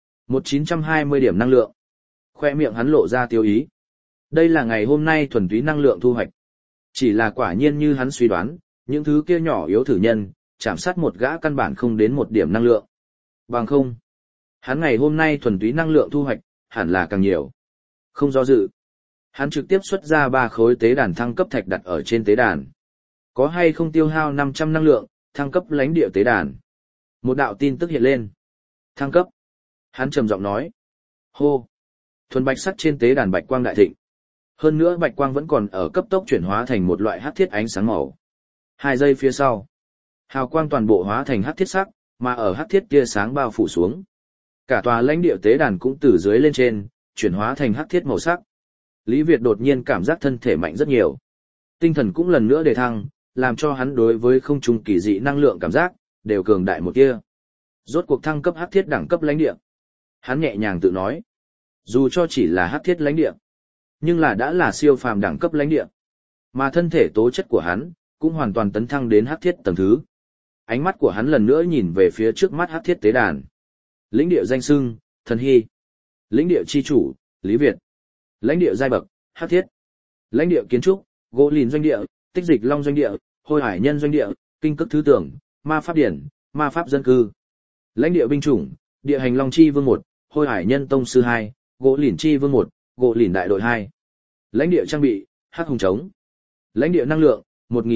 1920 điểm năng lượng. Khoe miệng hắn lộ ra tiêu ý. Đây là ngày hôm nay thuần túy năng lượng thu hoạch. Chỉ là quả nhiên như hắn suy đoán, những thứ kia nhỏ yếu thử nhân, chạm sát một gã căn bản không đến 1 điểm năng lượng. Bằng không. Hắn ngày hôm nay thuần túy năng lượng thu hoạch, hẳn là càng nhiều. Không do dự. Hắn trực tiếp xuất ra 3 khối tế đàn thăng cấp thạch đặt ở trên tế đàn. Có hay không tiêu hao 500 năng lượng, thăng cấp lãnh địa tế đàn. Một đạo tin tức hiện lên. Thăng cấp. Hắn trầm giọng nói. Hô. Thuần bạch sắt trên tế đàn bạch quang đại thịnh. Hơn nữa bạch quang vẫn còn ở cấp tốc chuyển hóa thành một loại hắc thiết ánh sáng màu. 2 giây phía sau, hào quang toàn bộ hóa thành hắc thiết sắc, mà ở hắc thiết tia sáng bao phủ xuống. Cả tòa lãnh địa tế đàn cũng từ dưới lên trên, chuyển hóa thành hắc thiết màu sắc. Lý Việt đột nhiên cảm giác thân thể mạnh rất nhiều. Tinh thần cũng lần nữa đề thăng, làm cho hắn đối với không trung kỳ dị năng lượng cảm giác, đều cường đại một kia. Rốt cuộc thăng cấp hắc thiết đẳng cấp lãnh địa. Hắn nhẹ nhàng tự nói. Dù cho chỉ là hắc thiết lãnh địa, nhưng là đã là siêu phàm đẳng cấp lãnh địa. Mà thân thể tố chất của hắn, cũng hoàn toàn tấn thăng đến hắc thiết tầng thứ. Ánh mắt của hắn lần nữa nhìn về phía trước mắt hắc thiết tế đàn. Lĩnh địa danh xưng, Thần Hy. Lĩnh địa chi chủ, Lý Việt. Lãnh địa giai bậc, hắc thiết. Lãnh địa kiến trúc, gỗ lìn doanh địa, tích dịch long doanh địa, hôi hải nhân doanh địa, kinh cức thứ tưởng, ma pháp điển, ma pháp dân cư. Lãnh địa binh chủng, địa hành long chi vương 1, hôi hải nhân tông sư 2, gỗ lìn chi vương 1, gỗ lìn đại đội 2. Lãnh địa trang bị, hắc hùng trống. Lãnh địa năng lượng,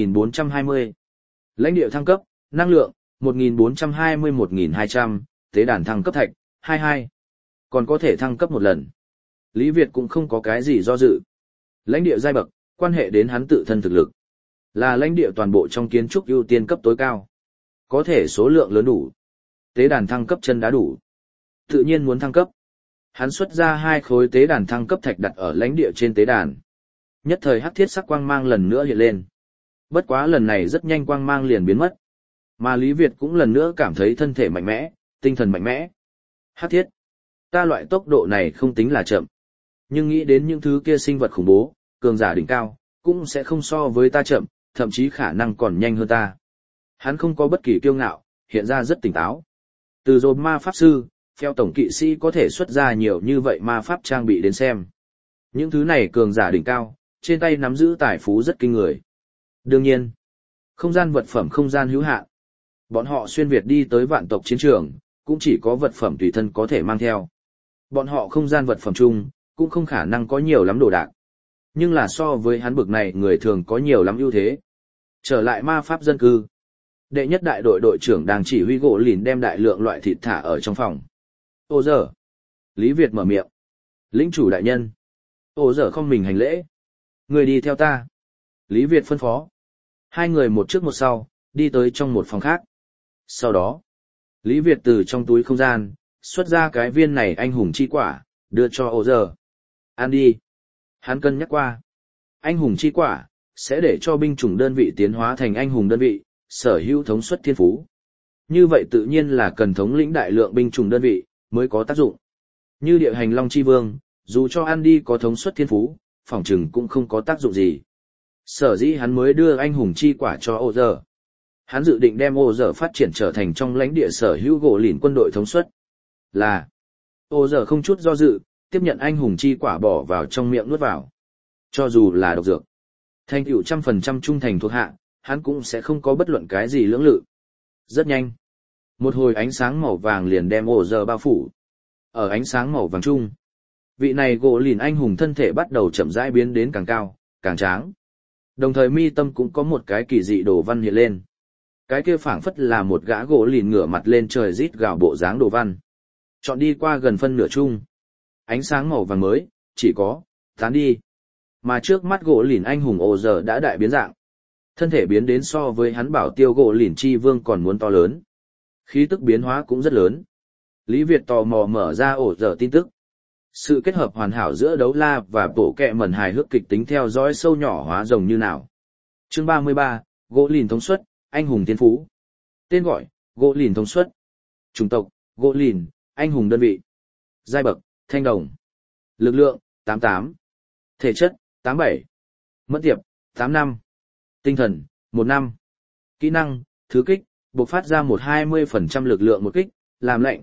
1420. Lãnh địa thăng cấp, năng lượng, 1420-1200, tế đàn thăng cấp thạch, 22. Còn có thể thăng cấp một lần. Lý Việt cũng không có cái gì do dự. Lãnh địa giai bậc, quan hệ đến hắn tự thân thực lực. Là lãnh địa toàn bộ trong kiến trúc ưu tiên cấp tối cao. Có thể số lượng lớn đủ. Tế đàn thăng cấp chân đã đủ. Tự nhiên muốn thăng cấp. Hắn xuất ra 2 khối tế đàn thăng cấp thạch đặt ở lãnh địa trên tế đàn. Nhất thời hắc thiết sắc quang mang lần nữa hiện lên. Bất quá lần này rất nhanh quang mang liền biến mất. Mà Lý Việt cũng lần nữa cảm thấy thân thể mạnh mẽ, tinh thần mạnh mẽ. Hắc thiết. Ta loại tốc độ này không tính là chậm. Nhưng nghĩ đến những thứ kia sinh vật khủng bố, cường giả đỉnh cao, cũng sẽ không so với ta chậm, thậm chí khả năng còn nhanh hơn ta. Hắn không có bất kỳ kiêu ngạo, hiện ra rất tỉnh táo. Từ dồn ma pháp sư, theo tổng kỵ sĩ có thể xuất ra nhiều như vậy ma pháp trang bị đến xem. Những thứ này cường giả đỉnh cao, trên tay nắm giữ tài phú rất kinh người. Đương nhiên, không gian vật phẩm không gian hữu hạn. Bọn họ xuyên Việt đi tới vạn tộc chiến trường, cũng chỉ có vật phẩm tùy thân có thể mang theo. Bọn họ không gian vật phẩm chung, cũng không khả năng có nhiều lắm đồ đạc. Nhưng là so với hắn bực này người thường có nhiều lắm ưu thế. Trở lại ma pháp dân cư. Đệ nhất đại đội đội trưởng đang chỉ huy gỗ lìn đem đại lượng loại thịt thả ở trong phòng. Ô giờ. Lý Việt mở miệng. Lĩnh chủ đại nhân. Ô giờ không mình hành lễ, Người đi theo ta. Lý Việt phân phó. Hai người một trước một sau, đi tới trong một phòng khác. Sau đó, Lý Việt từ trong túi không gian, xuất ra cái viên này anh hùng chi quả, đưa cho Ô Giờ. Ăn đi. Hắn cân nhắc qua. Anh hùng chi quả, sẽ để cho binh chủng đơn vị tiến hóa thành anh hùng đơn vị, sở hữu thống suất thiên phú. Như vậy tự nhiên là cần thống lĩnh đại lượng binh chủng đơn vị, mới có tác dụng. Như địa hành Long Chi Vương, dù cho ăn đi có thống suất thiên phú, phỏng chừng cũng không có tác dụng gì. Sở dĩ hắn mới đưa anh hùng chi quả cho Ô Giờ. Hắn dự định đem Ô Giờ phát triển trở thành trong lãnh địa sở hữu gỗ lìn quân đội thống suất. Là, Ô Giờ không chút do dự, tiếp nhận anh hùng chi quả bỏ vào trong miệng nuốt vào. Cho dù là độc dược, thành tựu 100% trung thành thuộc hạ, hắn cũng sẽ không có bất luận cái gì lưỡng lự. Rất nhanh, một hồi ánh sáng màu vàng liền đem Ô Giờ bao phủ. Ở ánh sáng màu vàng chung, vị này gỗ lìn anh hùng thân thể bắt đầu chậm rãi biến đến càng cao, càng tráng. Đồng thời mi tâm cũng có một cái kỳ dị đồ văn hiện lên. Cái kia phảng phất là một gã gỗ lìn ngửa mặt lên trời rít gào bộ dáng đồ văn. Chọn đi qua gần phân nửa chung. Ánh sáng màu vàng mới, chỉ có, tán đi. Mà trước mắt gỗ lìn anh hùng Ô Giờ đã đại biến dạng. Thân thể biến đến so với hắn bảo tiêu gỗ lìn chi vương còn muốn to lớn. Khí tức biến hóa cũng rất lớn. Lý Việt tò mò mở ra Ô Giờ tin tức. Sự kết hợp hoàn hảo giữa đấu la và bộ kẹ mẩn hài hước kịch tính theo dõi sâu nhỏ hóa rồng như nào. Chương 33, gỗ lìn thống suất, anh hùng thiên phú. Tên gọi, gỗ lìn thống suất. Chủng tộc, gỗ lìn, anh hùng đơn vị. Giai bậc, thanh đồng. Lực lượng, 88. Thể chất, 87. Mẫn tiệp, 85. Tinh thần, 15. Kỹ năng, thứ kích, bộc phát ra 20% lực lượng một kích, làm lệnh,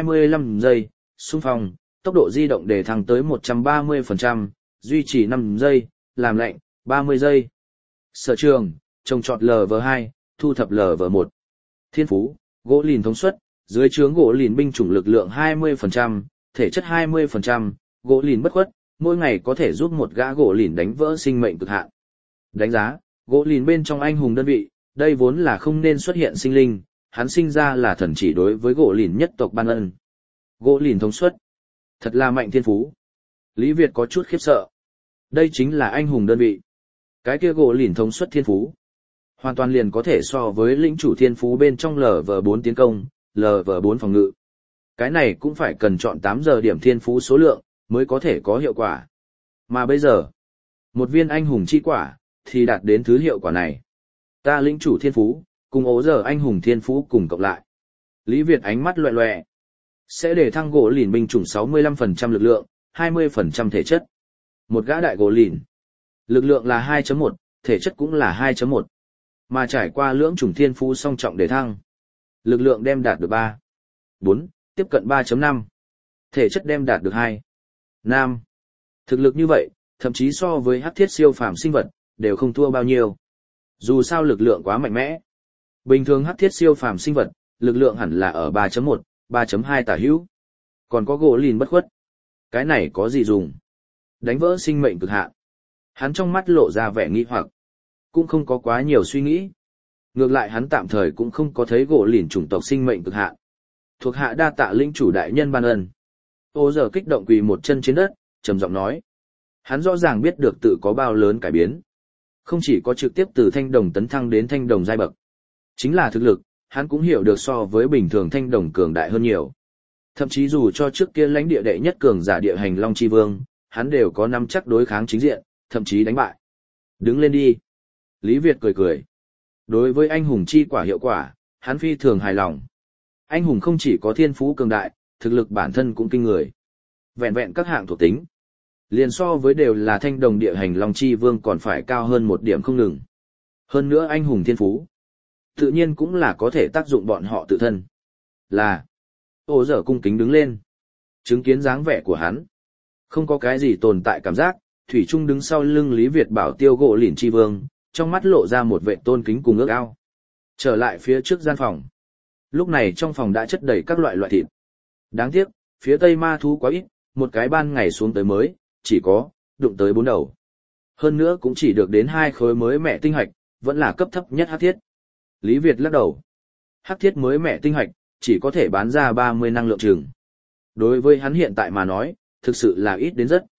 25 giây, xung phong, tốc độ di động để thăng tới 130%, duy trì 5 giây, làm lệnh, 30 giây. Sở trường, trồng trọt LV2, thu thập LV1. Thiên phú, gỗ lìn thống suất, dưới trướng gỗ lìn binh chủng lực lượng 20%, thể chất 20%, gỗ lìn bất khuất, mỗi ngày có thể giúp một gã gỗ lìn đánh vỡ sinh mệnh cực hạn. Đánh giá, gỗ lìn bên trong anh hùng đơn vị, đây vốn là không nên xuất hiện sinh linh, hắn sinh ra là thần chỉ đối với gỗ lìn nhất tộc ban ân. Gỗ lìn thống suất, thật là mạnh thiên phú. Lý Việt có chút khiếp sợ. Đây chính là anh hùng đơn vị. Cái kia gỗ lìn thống suất thiên phú, hoàn toàn liền có thể so với lĩnh chủ thiên phú bên trong LV4 tiến công, LV4 phòng ngự. Cái này cũng phải cần chọn 8 giờ điểm thiên phú số lượng, mới có thể có hiệu quả. Mà bây giờ, một viên anh hùng chi quả, thì đạt đến thứ hiệu quả này. Ta lĩnh chủ thiên phú, cùng Ô Giờ anh hùng thiên phú cùng cộng lại. Lý Việt ánh mắt loẹ loẹ. Sẽ để thăng gỗ lìn binh chủng 65% lực lượng, 20% thể chất. Một gã đại gỗ lìn. Lực lượng là 2.1, thể chất cũng là 2.1. Mà trải qua lưỡng chủng thiên phú song trọng để thăng. Lực lượng đem đạt được 3. 4, tiếp cận 3.5. Thể chất đem đạt được 2. 5. Thực lực như vậy, thậm chí so với hắc thiết siêu phàm sinh vật, đều không thua bao nhiêu. Dù sao lực lượng quá mạnh mẽ. Bình thường hắc thiết siêu phàm sinh vật, lực lượng hẳn là ở 3.1, 3.2 tả hữu. Còn có gỗ lìn bất khuất. Cái này có gì dùng? Đánh vỡ sinh mệnh cực hạn. Hắn trong mắt lộ ra vẻ nghi hoặc. Cũng không có quá nhiều suy nghĩ. Ngược lại hắn tạm thời cũng không có thấy gỗ lìn chủng tộc sinh mệnh cực hạn. Thuộc hạ đa tạ lĩnh chủ đại nhân ban ân. Ô Giờ kích động quỳ một chân trên đất, trầm giọng nói. Hắn rõ ràng biết được tự có bao lớn cải biến. Không chỉ có trực tiếp từ thanh đồng tấn thăng đến thanh đồng giai bậc. Chính là thực lực, hắn cũng hiểu được so với bình thường thanh đồng cường đại hơn nhiều. Thậm chí dù cho trước kia lãnh địa đệ nhất cường giả địa hành Long Chi Vương, hắn đều có nắm chắc đối kháng chính diện, thậm chí đánh bại. Đứng lên đi. Lý Việt cười cười. Đối với anh hùng chi quả hiệu quả, hắn phi thường hài lòng. Anh hùng không chỉ có thiên phú cường đại, thực lực bản thân cũng kinh người. Vẹn vẹn các hạng thuộc tính. Liền so với đều là thanh đồng địa hành Long Chi Vương còn phải cao hơn một điểm không ngừng. Hơn nữa anh hùng thiên phú. Tự nhiên cũng là có thể tác dụng bọn họ tự thân. Là. Ô Giờ cung kính đứng lên. Chứng kiến dáng vẻ của hắn. Không có cái gì tồn tại cảm giác, Thủy Trung đứng sau lưng Lý Việt bảo tiêu gỗ lìn chi vương, trong mắt lộ ra một vệ tôn kính cùng ước ao. Trở lại phía trước gian phòng. Lúc này trong phòng đã chất đầy các loại thịt. Đáng tiếc, phía tây ma thú quá ít, một cái ban ngày xuống tới mới, chỉ có, đụng tới 4 đầu. Hơn nữa cũng chỉ được đến 2 khối mới mẹ tinh hạch, vẫn là cấp thấp nhất hắc thiết. Lý Việt lắc đầu. Hắc thiết mới mẹ tinh hạch, chỉ có thể bán ra 30 năng lượng chừng. Đối với hắn hiện tại mà nói, thực sự là ít đến rất.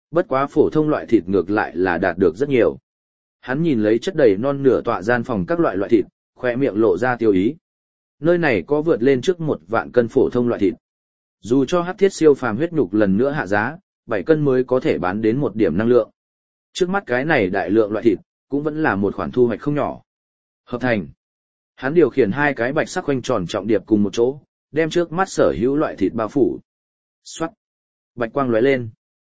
Bất quá phổ thông loại thịt ngược lại là đạt được rất nhiều. Hắn nhìn lấy chất đầy non nửa tọa gian phòng các loại thịt, khỏe miệng lộ ra tiêu ý. Nơi này có vượt lên trước 1.000 cân phổ thông loại thịt. Dù cho hắc thiết siêu phàm huyết nhục lần nữa hạ giá, 7 cân mới có thể bán đến 1 điểm năng lượng. Trước mắt cái này đại lượng loại thịt, cũng vẫn là một khoản thu hoạch không nhỏ. Hợp thành. Hắn điều khiển 2 cái bạch sắc khoanh tròn trọng điệp cùng một chỗ, đem trước mắt sở hữu loại thịt bao phủ. Xoát. Bạch quang lóe lên.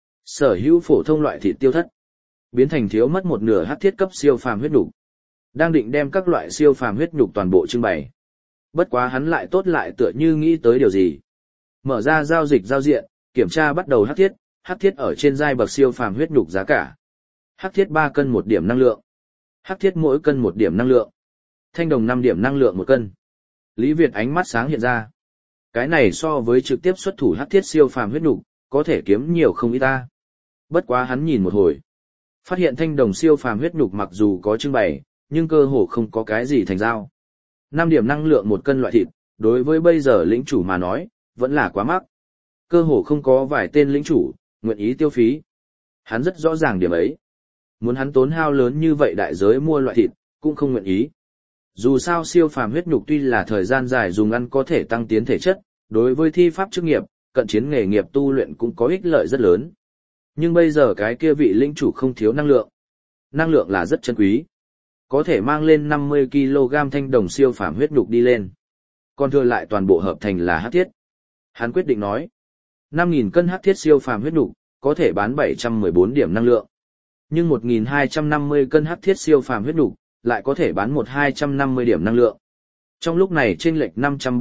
Sở hữu phổ thông loại thịt tiêu thất, biến thành thiếu mất một nửa hắc thiết cấp siêu phàm huyết nhục. Đang định đem các loại siêu phàm huyết nhục toàn bộ trưng bày. Bất quá hắn lại tốt lại tựa như nghĩ tới điều gì. Mở ra giao dịch giao diện, kiểm tra bắt đầu hắc thiết ở trên giai bậc siêu phàm huyết nhục giá cả. Hắc thiết 3 cân 1 điểm năng lượng. Hắc thiết mỗi cân 1 điểm năng lượng. Thanh đồng 5 điểm năng lượng 1 cân. Lý Việt ánh mắt sáng hiện ra. Cái này so với trực tiếp xuất thủ hắc thiết siêu phàm huyết nhục, có thể kiếm nhiều không ít ta. Bất quá hắn nhìn một hồi, phát hiện thanh đồng siêu phàm huyết nhục mặc dù có trưng bày, nhưng cơ hồ không có cái gì thành giao. 5 điểm năng lượng 1 cân loại thịt, đối với bây giờ lĩnh chủ mà nói, vẫn là quá mắc. Cơ hồ không có vài tên lĩnh chủ nguyện ý tiêu phí. Hắn rất rõ ràng điểm ấy. Muốn hắn tốn hao lớn như vậy đại giới mua loại thịt, cũng không nguyện ý. Dù sao siêu phàm huyết nhục tuy là thời gian dài dùng ăn có thể tăng tiến thể chất, đối với thi pháp chức nghiệp, cận chiến nghề nghiệp tu luyện cũng có ích lợi rất lớn. Nhưng bây giờ cái kia vị lĩnh chủ không thiếu năng lượng. Năng lượng là rất chân quý. Có thể mang lên 50 kg thanh đồng siêu phàm huyết nhục đi lên. Còn thừa lại toàn bộ hợp thành là hắc thiết. Hắn quyết định nói, 5.000 cân hắc thiết siêu phàm huyết nhục có thể bán 714 điểm năng lượng. Nhưng 1.250 cân hắc thiết siêu phàm huyết nhục lại có thể bán 1.250 điểm năng lượng. Trong lúc này chênh lệch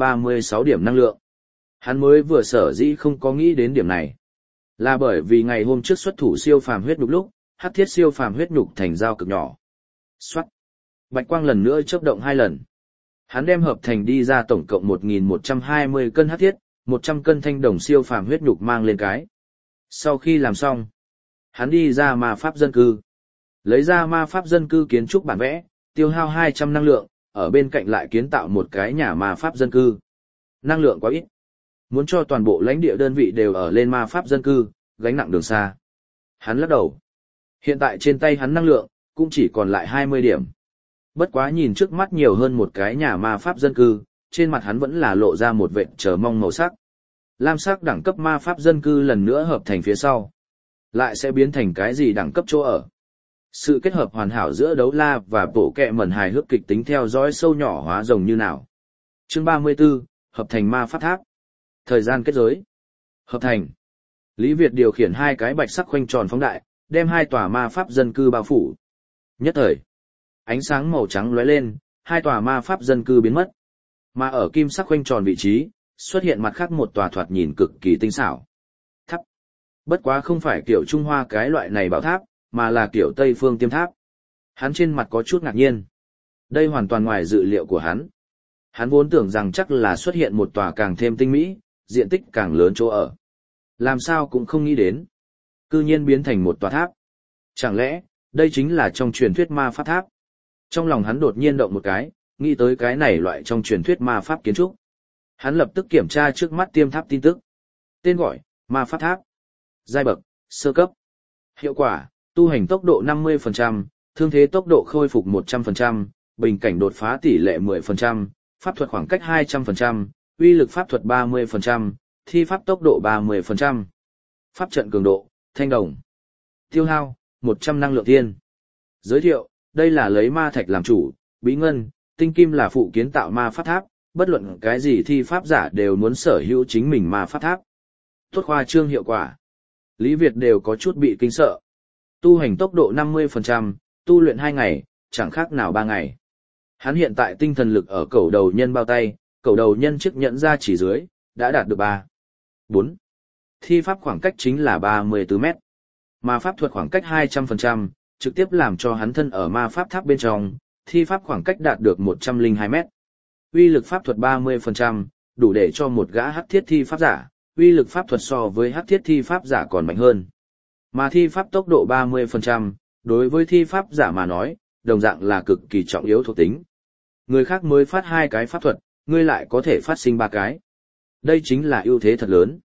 536 điểm năng lượng. Hắn mới vừa sở dĩ không có nghĩ đến điểm này, là bởi vì ngày hôm trước xuất thủ siêu phàm huyết nhục lúc, hắc thiết siêu phàm huyết nhục thành dao cực nhỏ. Xoát. Bạch quang lần nữa chớp động 2 lần. Hắn đem hợp thành đi ra tổng cộng 1.120 cân hắc thiết, 100 cân thanh đồng siêu phàm huyết nhục mang lên cái. Sau khi làm xong, hắn đi ra ma pháp dân cư. Lấy ra ma pháp dân cư kiến trúc bản vẽ, tiêu hao 200 năng lượng, ở bên cạnh lại kiến tạo một cái nhà ma pháp dân cư. Năng lượng quá ít. Muốn cho toàn bộ lãnh địa đơn vị đều ở lên ma pháp dân cư, gánh nặng đường xa. Hắn lắc đầu. Hiện tại trên tay hắn năng lượng, cũng chỉ còn lại 20 điểm. Bất quá nhìn trước mắt nhiều hơn một cái nhà ma pháp dân cư, trên mặt hắn vẫn là lộ ra một vệt chờ mong màu sắc. Lam sắc đẳng cấp ma pháp dân cư lần nữa hợp thành phía sau. Lại sẽ biến thành cái gì đẳng cấp chỗ ở. Sự kết hợp hoàn hảo giữa đấu la và bộ kẹ mẩn hài hước kịch tính theo dõi sâu nhỏ hóa rồng như nào. Chương 34, hợp thành ma pháp tháp. Thời gian kết giới. Hợp thành. Lý Việt điều khiển 2 cái bạch sắc khoanh tròn phóng đại, đem 2 tòa ma pháp dân cư bao phủ. Nhất thời, ánh sáng màu trắng lóe lên, 2 tòa ma pháp dân cư biến mất. Mà ở kim sắc khoanh tròn vị trí, xuất hiện mặt khác một tòa thoạt nhìn cực kỳ tinh xảo. Tháp. Bất quá không phải kiểu Trung Hoa cái loại này bảo tháp, mà là kiểu Tây phương tiêm tháp. Hắn trên mặt có chút ngạc nhiên. Đây hoàn toàn ngoài dự liệu của hắn. Hắn vốn tưởng rằng chắc là xuất hiện một tòa càng thêm tinh mỹ, diện tích càng lớn chỗ ở. Làm sao cũng không nghĩ đến. Cư nhiên biến thành một tòa tháp. Chẳng lẽ, đây chính là trong truyền thuyết ma pháp tháp? Trong lòng hắn đột nhiên động một cái, nghĩ tới cái này loại trong truyền thuyết ma pháp kiến trúc. Hắn lập tức kiểm tra trước mắt tiêm tháp tin tức. Tên gọi, ma pháp tháp. Giai bậc, sơ cấp. Hiệu quả, tu hành tốc độ 50%, thương thế tốc độ khôi phục 100%, bình cảnh đột phá tỷ lệ 10%, pháp thuật khoảng cách 200%, uy lực pháp thuật 30%, thi pháp tốc độ 30%. Pháp trận cường độ, thanh đồng. Tiêu hao, 100 năng lượng thiên. Giới thiệu, đây là lấy ma thạch làm chủ, bí ngân, tinh kim là phụ kiến tạo ma pháp tháp, bất luận cái gì thi pháp giả đều muốn sở hữu chính mình ma pháp tháp. Tốt khoa trương hiệu quả. Lý Việt đều có chút bị kinh sợ. Tu hành tốc độ 50%, tu luyện 2 ngày, chẳng khác nào 3 ngày. Hắn hiện tại tinh thần lực ở cẩu đầu nhân bao tay, cẩu đầu nhân chiếc nhẫn ra chỉ dưới, đã đạt được 3. 4. Thi pháp khoảng cách chính là 34 mét. Ma pháp thuật khoảng cách 200%, trực tiếp làm cho hắn thân ở ma pháp tháp bên trong, thi pháp khoảng cách đạt được 102 mét. Uy lực pháp thuật 30%, đủ để cho một gã hắc thiết thi pháp giả, uy lực pháp thuật so với hắc thiết thi pháp giả còn mạnh hơn. Mà thi pháp tốc độ 30%, đối với thi pháp giả mà nói, đồng dạng là cực kỳ trọng yếu thuộc tính. Người khác mới phát 2 cái pháp thuật, ngươi lại có thể phát sinh 3 cái. Đây chính là ưu thế thật lớn.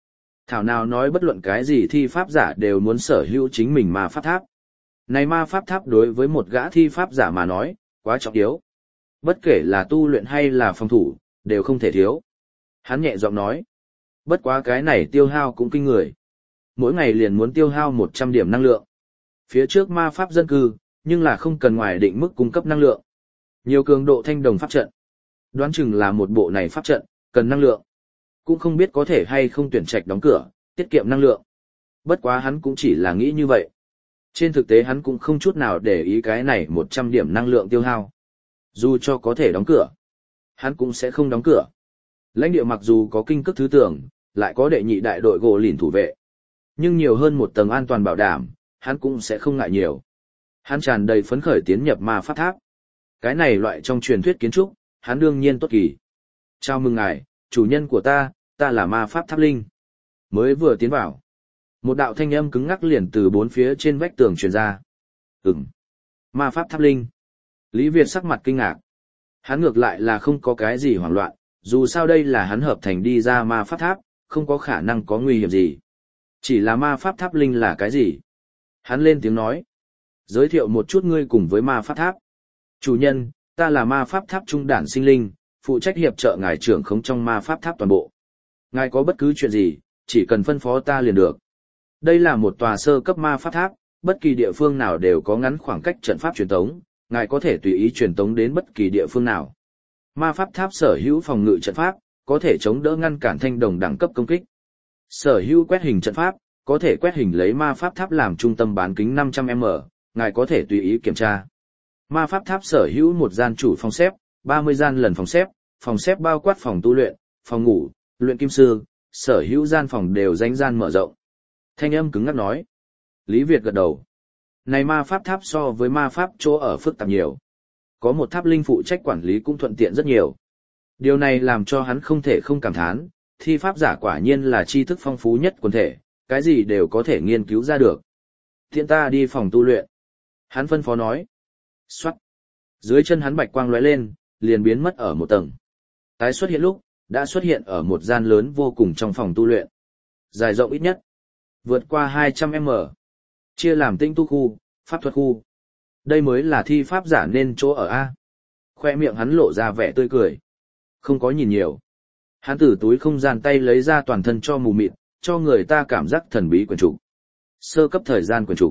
Thảo nào nói bất luận cái gì thi pháp giả đều muốn sở hữu chính mình ma pháp tháp. Này ma pháp tháp đối với một gã thi pháp giả mà nói, quá trọng yếu. Bất kể là tu luyện hay là phòng thủ, đều không thể thiếu. Hắn nhẹ giọng nói. Bất quá cái này tiêu hao cũng kinh người. Mỗi ngày liền muốn tiêu hao 100 điểm năng lượng. Phía trước ma pháp dân cư, nhưng là không cần ngoài định mức cung cấp năng lượng. Nhiều cường độ thanh đồng pháp trận. Đoán chừng là một bộ này pháp trận, cần năng lượng. Cũng không biết có thể hay không tuyển trạch đóng cửa, tiết kiệm năng lượng. Bất quá hắn cũng chỉ là nghĩ như vậy. Trên thực tế hắn cũng không chút nào để ý cái này 100 điểm năng lượng tiêu hao. Dù cho có thể đóng cửa, hắn cũng sẽ không đóng cửa. Lãnh địa mặc dù có kinh cước thứ tưởng, lại có đệ nhị đại đội gỗ lìn thủ vệ. Nhưng nhiều hơn một tầng an toàn bảo đảm, hắn cũng sẽ không ngại nhiều. Hắn tràn đầy phấn khởi tiến nhập ma pháp tháp. Cái này loại trong truyền thuyết kiến trúc, hắn đương nhiên tốt kỳ. Chào mừng ngài, chủ nhân của ta là ma pháp tháp linh. Mới vừa tiến vào. Một đạo thanh âm cứng ngắc liền từ bốn phía trên vách tường truyền ra. Ma pháp tháp linh. Lý Việt sắc mặt kinh ngạc. Hắn ngược lại là không có cái gì hoảng loạn, dù sao đây là hắn hợp thành đi ra ma pháp tháp, không có khả năng có nguy hiểm gì. Chỉ là ma pháp tháp linh là cái gì? Hắn lên tiếng nói. Giới thiệu một chút ngươi cùng với ma pháp tháp. Chủ nhân, ta là ma pháp tháp trung đản sinh linh, phụ trách hiệp trợ ngài trưởng khống trong ma pháp tháp toàn bộ. Ngài có bất cứ chuyện gì, chỉ cần phân phó ta liền được. Đây là một tòa sơ cấp ma pháp tháp, bất kỳ địa phương nào đều có ngắn khoảng cách trận pháp truyền tống, ngài có thể tùy ý truyền tống đến bất kỳ địa phương nào. Ma pháp tháp sở hữu phòng ngự trận pháp, có thể chống đỡ ngăn cản thanh đồng đẳng cấp công kích. Sở hữu quét hình trận pháp, có thể quét hình lấy ma pháp tháp làm trung tâm bán kính 500m, ngài có thể tùy ý kiểm tra. Ma pháp tháp sở hữu một gian chủ phòng xếp, 30 gian lần phòng xếp bao quát phòng tu luyện, phòng ngủ, luyện kim sư, sở hữu gian phòng đều danh gian mở rộng. Thanh âm cứng ngắc nói. Lý Việt gật đầu. Này ma pháp tháp so với ma pháp chỗ ở phức tạp nhiều. Có một tháp linh phụ trách quản lý cũng thuận tiện rất nhiều. Điều này làm cho hắn không thể không cảm thán, thi pháp giả quả nhiên là tri thức phong phú nhất quần thể, cái gì đều có thể nghiên cứu ra được. Thiện ta đi phòng tu luyện. Hắn phân phó nói. Xoát. Dưới chân hắn bạch quang lóe lên, liền biến mất ở một tầng. Tái xuất hiện lúc, đã xuất hiện ở một gian lớn vô cùng trong phòng tu luyện. Dài rộng ít nhất vượt qua 200m. Chia làm tinh tu khu, pháp thuật khu. Đây mới là thi pháp giả nên chỗ ở A. Khoe miệng hắn lộ ra vẻ tươi cười. Không có nhìn nhiều. Hắn từ túi không gian tay lấy ra toàn thân cho mù mịt, cho người ta cảm giác thần bí quyển trục. Sơ cấp thời gian quyển trục.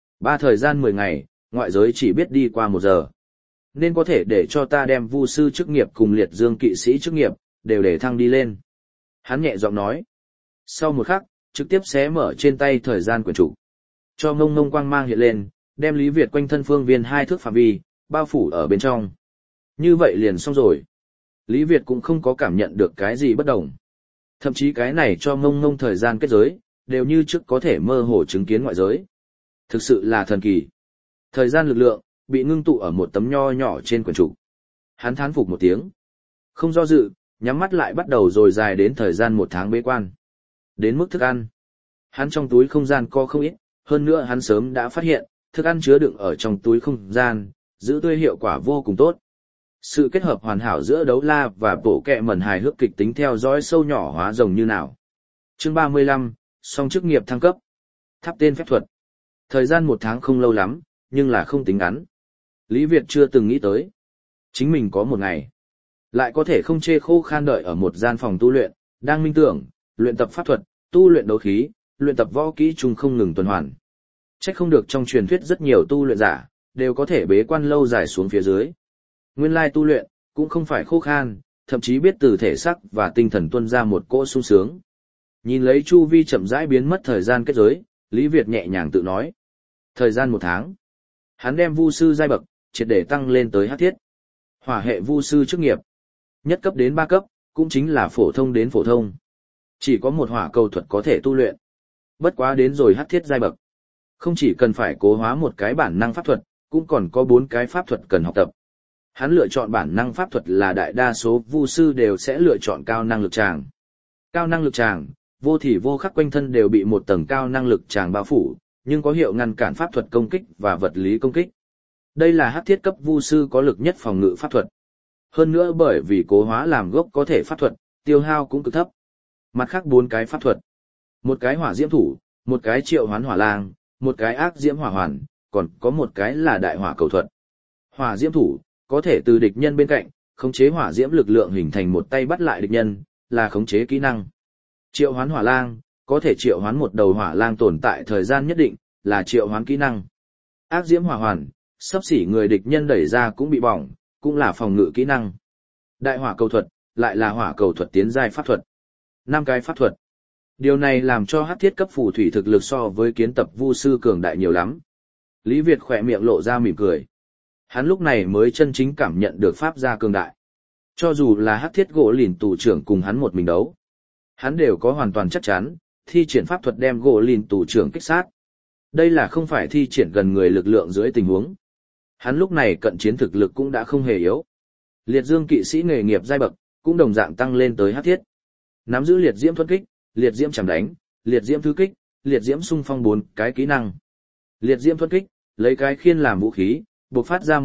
3 thời gian 10 ngày, ngoại giới chỉ biết đi qua 1 giờ. Nên có thể để cho ta đem vu sư chức nghiệp cùng liệt dương kỵ sĩ chức nghiệp, đều để thăng đi lên. Hắn nhẹ giọng nói. Sau một khắc, trực tiếp xé mở trên tay thời gian quyển trục. Cho ngông ngông quang mang hiện lên, đem Lý Việt quanh thân phương viên 2 thước phạm vi, bao phủ ở bên trong. Như vậy liền xong rồi. Lý Việt cũng không có cảm nhận được cái gì bất đồng. Thậm chí cái này cho ngông ngông thời gian kết giới, đều như trước có thể mơ hồ chứng kiến ngoại giới. Thực sự là thần kỳ. Thời gian lực lượng, bị ngưng tụ ở một tấm nho nhỏ trên quyển trục. Hắn thán phục một tiếng. Không do dự, nhắm mắt lại bắt đầu rồi dài đến thời gian 1 tháng bế quan. Đến mức thức ăn. Hắn trong túi không gian có không ít, hơn nữa hắn sớm đã phát hiện, thức ăn chứa đựng ở trong túi không gian, giữ tươi hiệu quả vô cùng tốt. Sự kết hợp hoàn hảo giữa đấu la và bộ kẹ mẩn hài hước kịch tính theo dõi sâu nhỏ hóa rồng như nào. Chương 35, song chức nghiệp thăng cấp. Tháp tên phép thuật. Thời gian 1 tháng không lâu lắm, nhưng là không tính ngắn. Lý Việt chưa từng nghĩ tới. Chính mình có 1 ngày. Lại có thể không chê khô khan đợi ở một gian phòng tu luyện, đang minh tưởng, luyện tập pháp thuật, tu luyện đấu khí, luyện tập võ kỹ chung không ngừng tuần hoàn. Chắc không được trong truyền thuyết rất nhiều tu luyện giả, đều có thể bế quan lâu dài xuống phía dưới. Nguyên lai tu luyện, cũng không phải khô khan, thậm chí biết từ thể xác và tinh thần tuôn ra một cỗ sung sướng. Nhìn lấy chu vi chậm rãi biến mất thời gian kết giới, Lý Việt nhẹ nhàng tự nói. Thời gian 1 tháng. Hắn đem vu sư giai bậc, triệt để tăng lên tới hắc thiết. Hỏa hệ vu sư chức nghiệp. Nhất cấp đến 3 cấp, cũng chính là phổ thông đến phổ thông. Chỉ có một hỏa cầu thuật có thể tu luyện. Bất quá đến rồi hắc thiết giai bậc. Không chỉ cần phải cố hóa một cái bản năng pháp thuật, cũng còn có 4 cái pháp thuật cần học tập. Hắn lựa chọn bản năng pháp thuật là đại đa số vu sư đều sẽ lựa chọn cao năng lực tràng. Cao năng lực tràng, vô thì vô khắc quanh thân đều bị một tầng cao năng lực tràng bao phủ, nhưng có hiệu ngăn cản pháp thuật công kích và vật lý công kích. Đây là hắc thiết cấp vu sư có lực nhất phòng ngự pháp thuật. Hơn nữa bởi vì cố hóa làm gốc có thể pháp thuật, tiêu hao cũng cực thấp. Mặt khác 4 cái pháp thuật. Một cái hỏa diễm thủ, một cái triệu hoán hỏa lang, một cái ác diễm hỏa hoàn, còn có một cái là đại hỏa cầu thuật. Hỏa diễm thủ, có thể từ địch nhân bên cạnh, khống chế hỏa diễm lực lượng hình thành một tay bắt lại địch nhân, là khống chế kỹ năng. Triệu hoán hỏa lang, có thể triệu hoán một đầu hỏa lang tồn tại thời gian nhất định, là triệu hoán kỹ năng. Ác diễm hỏa hoàn, xấp xỉ người địch nhân đẩy ra cũng bị bỏng, cũng là phòng ngự kỹ năng. Đại hỏa cầu thuật, lại là hỏa cầu thuật tiến giai pháp thuật. 5 cái pháp thuật. Điều này làm cho hắc thiết cấp phù thủy thực lực so với kiến tập vu sư cường đại nhiều lắm. Lý Việt khỏe miệng lộ ra mỉm cười. Hắn lúc này mới chân chính cảm nhận được pháp gia cường đại. Cho dù là hắc thiết gỗ lìn tù trưởng cùng hắn một mình đấu, hắn đều có hoàn toàn chắc chắn, thi triển pháp thuật đem gỗ lìn tù trưởng kích sát. Đây là không phải thi triển gần người lực lượng dưới tình huống. Hắn lúc này cận chiến thực lực cũng đã không hề yếu. Liệt dương kỵ sĩ nghề nghiệp giai bậc, cũng đồng dạng tăng lên tới hắc thiết. Nắm giữ liệt diễm thuẫn kích, liệt diễm chảm đánh, liệt diễm thứ kích, liệt diễm xung phong 4 cái kỹ năng. Liệt diễm thuẫn kích, lấy cái khiên làm vũ khí, bộc phát ra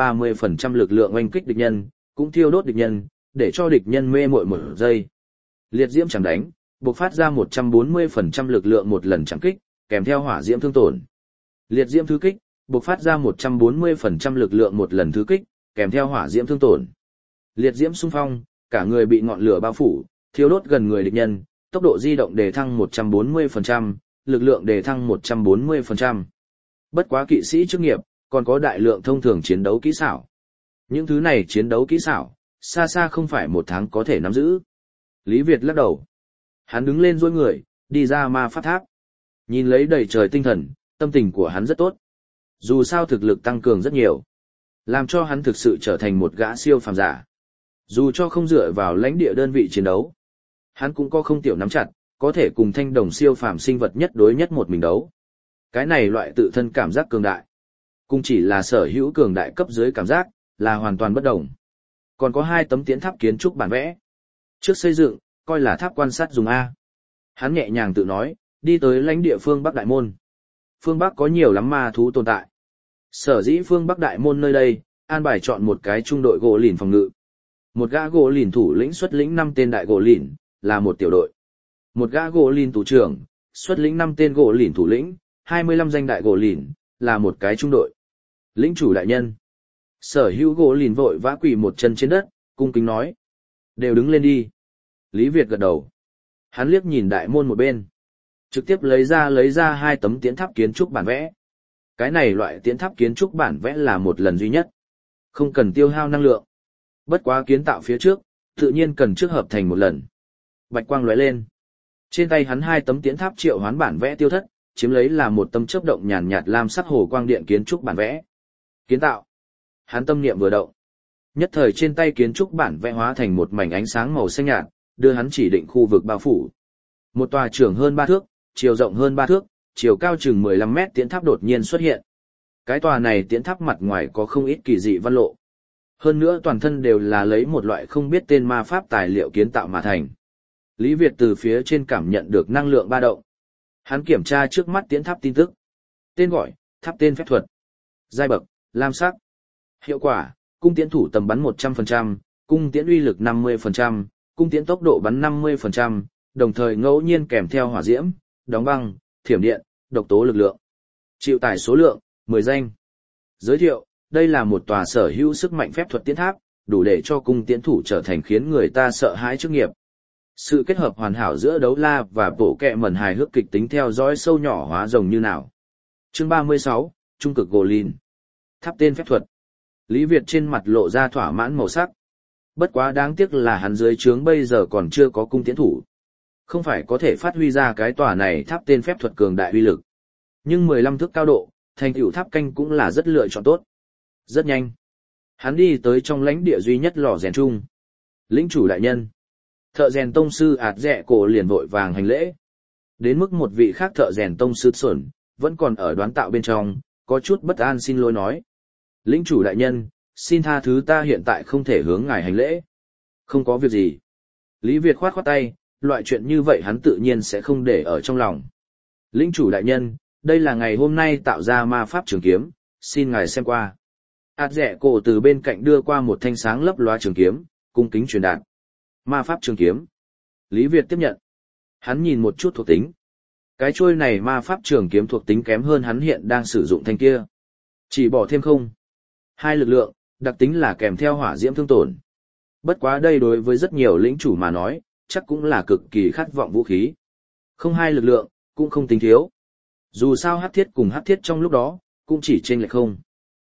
130% lực lượng oanh kích địch nhân, cũng thiêu đốt địch nhân, để cho địch nhân mê muội 1 giây. Liệt diễm chảm đánh, bộc phát ra 140% lực lượng một lần chạm kích, kèm theo hỏa diễm thương tổn. Liệt diễm thứ kích, bộc phát ra 140% lực lượng một lần thứ kích, kèm theo hỏa diễm thương tổn. Liệt diễm xung phong, cả người bị ngọn lửa bao phủ, thiêu đốt gần người địch nhân, tốc độ di động đề thăng 140%, lực lượng đề thăng 140%. Bất quá kỵ sĩ chức nghiệp, còn có đại lượng thông thường chiến đấu kỹ xảo. Những thứ này chiến đấu kỹ xảo, xa xa không phải 1 tháng có thể nắm giữ. Lý Việt lắc đầu. Hắn đứng lên duỗi người, đi ra ma pháp tháp. Nhìn lấy đầy trời tinh thần, tâm tình của hắn rất tốt. Dù sao thực lực tăng cường rất nhiều, làm cho hắn thực sự trở thành một gã siêu phàm giả. Dù cho không dựa vào lãnh địa đơn vị chiến đấu, hắn cũng có không tiểu nắm chặt, có thể cùng thanh đồng siêu phàm sinh vật nhất đối nhất một mình đấu. Cái này loại tự thân cảm giác cường đại, cũng chỉ là sở hữu cường đại cấp dưới cảm giác, là hoàn toàn bất đồng. Còn có 2 tấm tiến tháp kiến trúc bản vẽ. Trước xây dựng, coi là tháp quan sát dùng A. Hắn nhẹ nhàng tự nói, đi tới lãnh địa phương Bắc Đại Môn. Phương Bắc có nhiều lắm ma thú tồn tại. Sở dĩ phương Bắc Đại Môn nơi đây, an bài chọn một cái trung đội gỗ lìn phòng ngự. Một gã gỗ lìn thủ lĩnh xuất lĩnh 5 tên đại gỗ lìn, là một tiểu đội. Một gã gỗ lìn thủ trưởng, xuất lĩnh 5 tên gỗ lìn thủ lĩnh, 25 danh đại gỗ lìn, là một cái trung đội. Lĩnh chủ đại nhân. Sở hữu gỗ lìn vội vã quỳ một chân trên đất, cung kính nói. Đều đứng lên đi. Lý Việt gật đầu. Hắn liếc nhìn đại môn một bên. Trực tiếp lấy ra 2 tấm tiến tháp kiến trúc bản vẽ. Cái này loại tiến tháp kiến trúc bản vẽ là một lần duy nhất. Không cần tiêu hao năng lượng. Bất quá kiến tạo phía trước, tự nhiên cần trước hợp thành một lần. Bạch quang lóe lên. Trên tay hắn 2 tấm tiến tháp triệu hoán bản vẽ tiêu thất, chiếm lấy là một tấm chớp động nhàn nhạt lam sắc hồ quang điện kiến trúc bản vẽ. Kiến tạo. Hắn tâm niệm vừa động. Nhất thời trên tay kiến trúc bản vẽ hóa thành một mảnh ánh sáng màu xanh nhạt, đưa hắn chỉ định khu vực bao phủ. Một tòa trưởng hơn 3 thước, chiều rộng hơn 3 thước, chiều cao chừng 15 mét tiến tháp đột nhiên xuất hiện. Cái tòa này tiến tháp mặt ngoài có không ít kỳ dị văn lộ. Hơn nữa toàn thân đều là lấy một loại không biết tên ma pháp tài liệu kiến tạo mà thành. Lý Việt từ phía trên cảm nhận được năng lượng ba động. Hắn kiểm tra trước mắt tiến tháp tin tức. Tên gọi, tháp tên phép thuật. Giai bậc, lam sắc. Hiệu quả, cung tiễn thủ tầm bắn 100%, cung tiễn uy lực 50%, cung tiễn tốc độ bắn 50%, đồng thời ngẫu nhiên kèm theo hỏa diễm, đóng băng, thiểm điện, độc tố lực lượng. Chịu tải số lượng, 10 danh. Giới thiệu, đây là một tòa sở hữu sức mạnh phép thuật tiến tháp, đủ để cho cung tiễn thủ trở thành khiến người ta sợ hãi chức nghiệp. Sự kết hợp hoàn hảo giữa đấu la và bộ kẹ mẩn hài hước kịch tính theo dõi sâu nhỏ hóa rồng như nào. Chương 36, Trung cực Goblin. Tháp tên phép thuật. Lý Việt trên mặt lộ ra thỏa mãn màu sắc. Bất quá đáng tiếc là hắn dưới trướng bây giờ còn chưa có cung tiễn thủ. Không phải có thể phát huy ra cái tòa này tháp tên phép thuật cường đại uy lực. Nhưng 15 thước cao độ, thành tựu tháp canh cũng là rất lựa chọn tốt. Rất nhanh. Hắn đi tới trong lãnh địa duy nhất lò rèn chung. Lĩnh chủ đại nhân. Thợ rèn tông sư ạt rẽ cổ liền vội vàng hành lễ. Đến mức một vị khác thợ rèn tông sư xuẩn, vẫn còn ở đoán tạo bên trong, có chút bất an xin lỗi nói. Lĩnh chủ đại nhân, xin tha thứ ta hiện tại không thể hướng ngài hành lễ. Không có việc gì. Lý Việt khoát khoát tay, loại chuyện như vậy hắn tự nhiên sẽ không để ở trong lòng. Lĩnh chủ đại nhân, đây là ngày hôm nay tạo ra ma pháp trường kiếm, xin ngài xem qua. ạt rẽ cổ từ bên cạnh đưa qua một thanh sáng lấp loa trường kiếm, cung kính truyền đạt. Ma pháp trường kiếm. Lý Việt tiếp nhận. Hắn nhìn một chút thuộc tính, Cái chuôi này ma pháp trường kiếm thuộc tính kém hơn hắn hiện đang sử dụng thanh kia. Chỉ bỏ thêm không. Hai lực lượng, đặc tính là kèm theo hỏa diễm thương tổn. Bất quá đây đối với rất nhiều lĩnh chủ mà nói, chắc cũng là cực kỳ khát vọng vũ khí. Không hai lực lượng, cũng không tính thiếu. Dù sao hắc thiết cùng hắc thiết trong lúc đó, cũng chỉ chênh lệch không.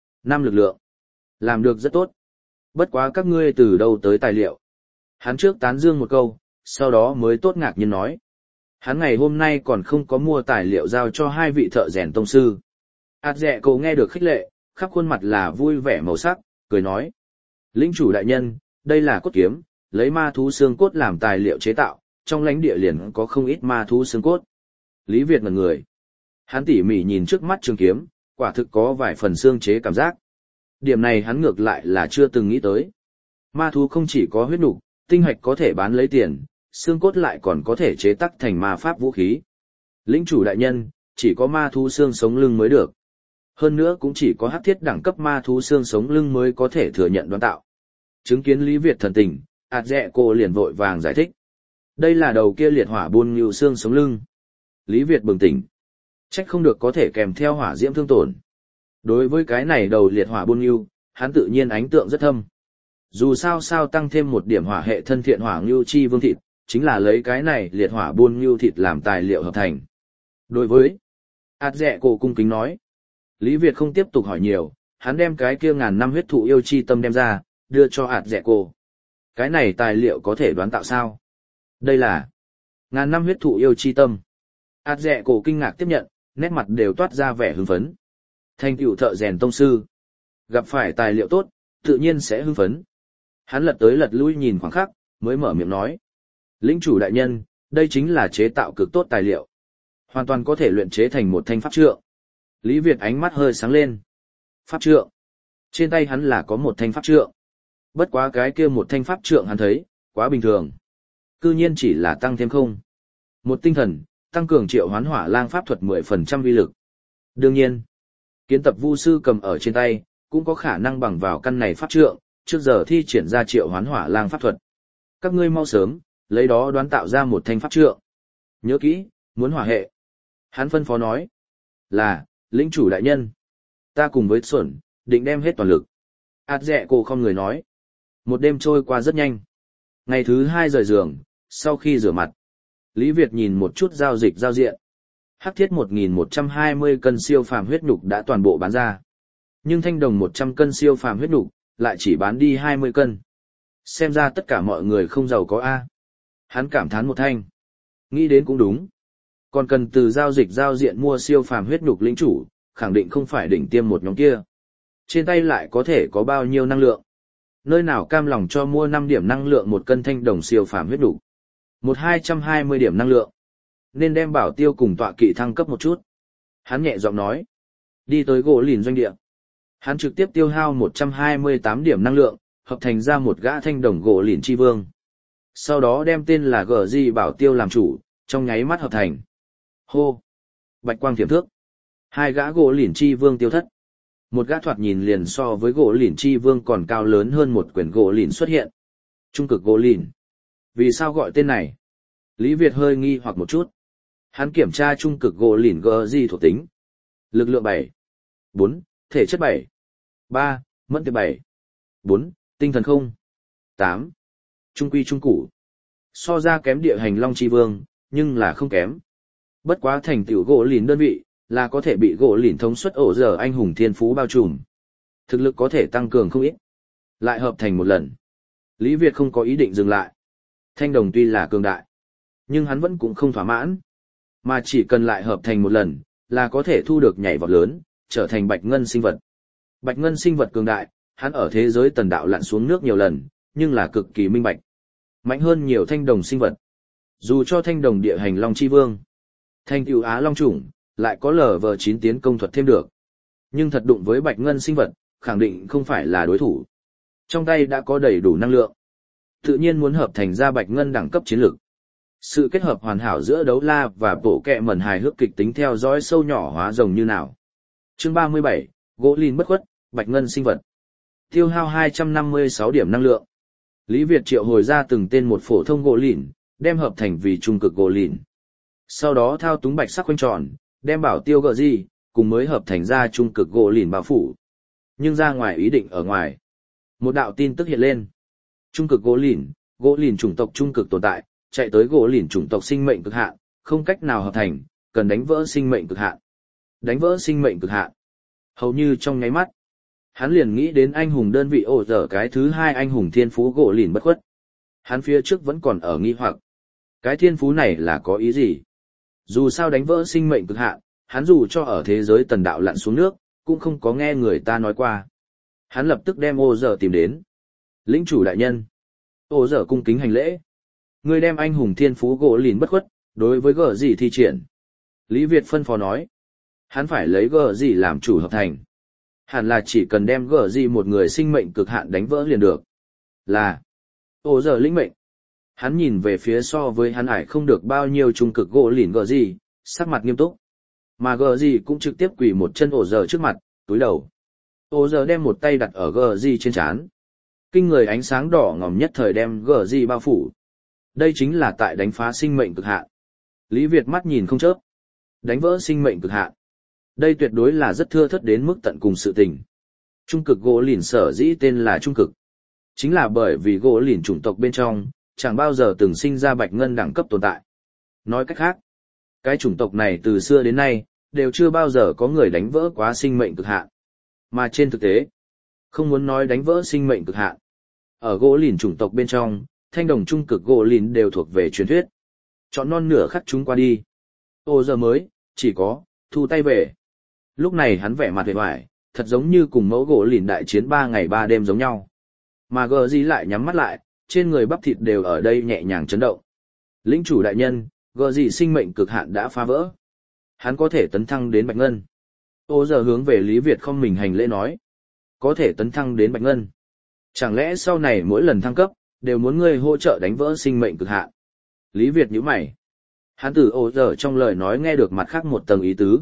5 lực lượng. Làm được rất tốt. Bất quá các ngươi từ đâu tới tài liệu. Hắn trước tán dương một câu, sau đó mới tốt ngạc nhiên nói. Hắn ngày hôm nay còn không có mua tài liệu giao cho hai vị thợ rèn tông sư. Ảt dẹ cổ nghe được khích lệ, khắp khuôn mặt là vui vẻ màu sắc, cười nói. Lĩnh chủ đại nhân, đây là cốt kiếm, lấy ma thú xương cốt làm tài liệu chế tạo, trong lãnh địa liền có không ít ma thú xương cốt. Lý Việt ngẩn người. Hắn tỉ mỉ nhìn trước mắt trường kiếm, quả thực có vài phần xương chế cảm giác. Điểm này hắn ngược lại là chưa từng nghĩ tới. Ma thú không chỉ có huyết nục, tinh hạch có thể bán lấy tiền, xương cốt lại còn có thể chế tác thành ma pháp vũ khí. Lĩnh chủ đại nhân, chỉ có ma thú xương sống lưng mới được. Hơn nữa cũng chỉ có hắc thiết đẳng cấp ma thú xương sống lưng mới có thể thừa nhận đoán tạo. Chứng kiến Lý Việt thần tình, ạt dẹ cô liền vội vàng giải thích. Đây là đầu kia liệt hỏa buôn ngưu xương sống lưng. Lý Việt bừng tỉnh. Trách không được có thể kèm theo hỏa diễm thương tổn. Đối với cái này đầu liệt hỏa buôn ngưu, hắn tự nhiên ấn tượng rất thâm. Dù sao tăng thêm một điểm hỏa hệ thân thiện hỏa ngưu chi vương thịt, chính là lấy cái này liệt hỏa buôn ngưu thịt làm tài liệu hợp thành. Đối với ạt dẹ cổ cung kính nói. Lý Việt không tiếp tục hỏi nhiều, hắn đem cái kia ngàn năm huyết thụ yêu chi tâm đem ra, đưa cho ạt dẹ cổ. Cái này tài liệu có thể đoán tạo sao? Đây là ngàn năm huyết thụ yêu chi tâm. ạt dẹ cổ kinh ngạc tiếp nhận, nét mặt đều toát ra vẻ hưng phấn. Thành tựu thợ rèn tông sư. Gặp phải tài liệu tốt, tự nhiên sẽ hưng phấn. Hắn lật tới lật lui nhìn khoảng khắc, mới mở miệng nói. Lĩnh chủ đại nhân, đây chính là chế tạo cực tốt tài liệu. Hoàn toàn có thể luyện chế thành một thanh pháp trượng. Lý Việt ánh mắt hơi sáng lên. Pháp trượng. Trên tay hắn là có một thanh pháp trượng. Bất quá cái kia một thanh pháp trượng hắn thấy, quá bình thường. Cư nhiên chỉ là tăng thêm không. Một tinh thần, tăng cường triệu hoán hỏa lang pháp thuật 10% uy lực. Đương nhiên, kiến tập vu sư cầm ở trên tay, cũng có khả năng bằng vào căn này pháp trượng, trước giờ thi triển ra triệu hoán hỏa lang pháp thuật. Các ngươi mau sớm, lấy đó đoán tạo ra một thanh pháp trượng. Nhớ kỹ, muốn hỏa hệ. Hắn phân phó nói, là, lĩnh chủ đại nhân. Ta cùng với Xuẩn, định đem hết toàn lực. ạt dẹ cổ không người nói. Một đêm trôi qua rất nhanh. Ngày thứ 2 rời giường, sau khi rửa mặt, Lý Việt nhìn một chút giao dịch giao diện. Hắc thiết 1.120 cân siêu phàm huyết nhục đã toàn bộ bán ra. Nhưng thanh đồng 100 cân siêu phàm huyết nhục lại chỉ bán đi 20 cân. Xem ra tất cả mọi người không giàu có A. Hắn cảm thán một thanh. Nghĩ đến cũng đúng. Còn cần từ giao dịch giao diện mua siêu phàm huyết nhục lĩnh chủ, khẳng định không phải đỉnh tiêm một nhóm kia. Trên tay lại có thể có bao nhiêu năng lượng. Nơi nào cam lòng cho mua 5 điểm năng lượng một cân thanh đồng siêu phàm huyết nhục. 220 điểm năng lượng. Nên đem bảo tiêu cùng tọa kỵ thăng cấp một chút. Hắn nhẹ giọng nói. Đi tới gỗ lìn doanh địa. Hắn trực tiếp tiêu hao 128 điểm năng lượng, hợp thành ra một gã thanh đồng gỗ lìn chi vương. Sau đó đem tên là GZ bảo tiêu làm chủ, trong nháy mắt hợp thành. Hô! Bạch quang thiểm thước. 2 gã gỗ lìn chi vương tiêu thất. Một gã thoạt nhìn liền so với gỗ lìn chi vương còn cao lớn hơn một quyển gỗ lìn xuất hiện. Trung cực gỗ lìn. Vì sao gọi tên này? Lý Việt hơi nghi hoặc một chút. Hắn kiểm tra trung cực gỗ lìn GZ thuộc tính. Lực lượng 7. 4. Thể chất 7. 3. Mẫn tiệp 7. 4. Tinh thần 0. 8. Trung quy trung củ. So ra kém địa hành long chi vương, nhưng là không kém. Bất quá thành tựu gỗ lìn đơn vị, là có thể bị gỗ lìn thống suất ổ giờ anh hùng thiên phú bao trùm. Thực lực có thể tăng cường không ít. Lại hợp thành một lần. Lý Việt không có ý định dừng lại. Thanh đồng tuy là cường đại, nhưng hắn vẫn cũng không thỏa mãn. Mà chỉ cần lại hợp thành một lần, là có thể thu được nhảy vọt lớn, trở thành bạch ngân sinh vật. Bạch ngân sinh vật cường đại, hắn ở thế giới tần đạo lặn xuống nước nhiều lần, nhưng là cực kỳ minh bạch. Mạnh hơn nhiều thanh đồng sinh vật. Dù cho thanh đồng địa hành long chi vương, thanh tựu Á long chủng, lại có LV9 tiến công thuật thêm được. Nhưng thật đụng với bạch ngân sinh vật, khẳng định không phải là đối thủ. Trong tay đã có đầy đủ năng lượng. Tự nhiên muốn hợp thành ra bạch ngân đẳng cấp chiến lược. Sự kết hợp hoàn hảo giữa đấu la và bộ kẹ mẩn hài hước kịch tính theo dõi sâu nhỏ hóa rồng như nào. Chương 37, gỗ lìn bất khuất, bạch ngân sinh vật. Tiêu hao 256 điểm năng lượng. Lý Việt triệu hồi ra từng tên một phổ thông gỗ lìn, đem hợp thành vì trung cực gỗ lìn. Sau đó thao túng bạch sắc quanh tròn, đem bảo tiêu gờ gì, cùng mới hợp thành ra trung cực gỗ lìn bao phủ. Nhưng ra ngoài ý định ở ngoài. Một đạo tin tức hiện lên. Trung cực gỗ lìn chủng tộc trung cực tồn tại, chạy tới gỗ lìn chủng tộc sinh mệnh cực hạn, không cách nào hợp thành, cần đánh vỡ sinh mệnh cực hạn. Đánh vỡ sinh mệnh cực hạn. Hầu như trong nháy mắt, hắn liền nghĩ đến anh hùng đơn vị ổ dở cái thứ hai anh hùng thiên phú gỗ lìn bất khuất. Hắn phía trước vẫn còn ở nghi hoặc. Cái thiên phú này là có ý gì? Dù sao đánh vỡ sinh mệnh cực hạn, hắn dù cho ở thế giới tần đạo lặn xuống nước, cũng không có nghe người ta nói qua. Hắn lập tức đem ổ dở tìm đến. Lĩnh chủ đại nhân. Ổ dở cung kính hành lễ. Người đem anh hùng thiên phú gỗ lìn bất khuất, đối với gở gì thi triển. Lý Việt phân phó nói. Hắn phải lấy gở gì làm chủ hợp thành. Hẳn là chỉ cần đem gở gì một người sinh mệnh cực hạn đánh vỡ liền được. Là. Ổ dở lĩnh mệnh. Hắn nhìn về phía so với hắn ải không được bao nhiêu trung cực gỗ lìn gở gì, sắc mặt nghiêm túc. Mà gở gì cũng trực tiếp quỳ một chân ổ dở trước mặt, túi đầu. Ổ dở đem một tay đặt ở gở gì trên trán. Kinh người ánh sáng đỏ ngòm nhất thời đem gở gì bao phủ. Đây chính là tại đánh phá sinh mệnh cực hạn. Lý Việt mắt nhìn không chớp. Đánh vỡ sinh mệnh cực hạn. Đây tuyệt đối là rất thưa thớt đến mức tận cùng sự tình. Trung cực gỗ lìn sở dĩ tên là trung cực. Chính là bởi vì gỗ lìn chủng tộc bên trong, chẳng bao giờ từng sinh ra bạch ngân đẳng cấp tồn tại. Nói cách khác, cái chủng tộc này từ xưa đến nay, đều chưa bao giờ có người đánh vỡ quá sinh mệnh cực hạn. Mà trên thực tế, không muốn nói đánh vỡ sinh mệnh cực hạn. Ở gỗ lìn chủng tộc bên trong, thanh đồng trung cực gỗ lìn đều thuộc về truyền thuyết. Chọn non nửa khắc chúng qua đi. Ô giờ mới, chỉ có, thu tay về. Lúc này hắn vẻ mặt vẻ vải, thật giống như cùng mẫu gỗ lìn đại chiến 3 ngày 3 đêm giống nhau. Mà gờ gì lại nhắm mắt lại, trên người bắp thịt đều ở đây nhẹ nhàng chấn động. Lĩnh chủ đại nhân, gờ gì sinh mệnh cực hạn đã phá vỡ. Hắn có thể tấn thăng đến bạch ngân. Ô giờ hướng về Lý Việt không mình hành lễ nói. Có thể tấn thăng đến bạch ngân. Chẳng lẽ sau này mỗi lần thăng cấp, đều muốn ngươi hỗ trợ đánh vỡ sinh mệnh cực hạn? Lý Việt nhíu mày. Hắn từ ô giờ trong lời nói nghe được mặt khác một tầng ý tứ.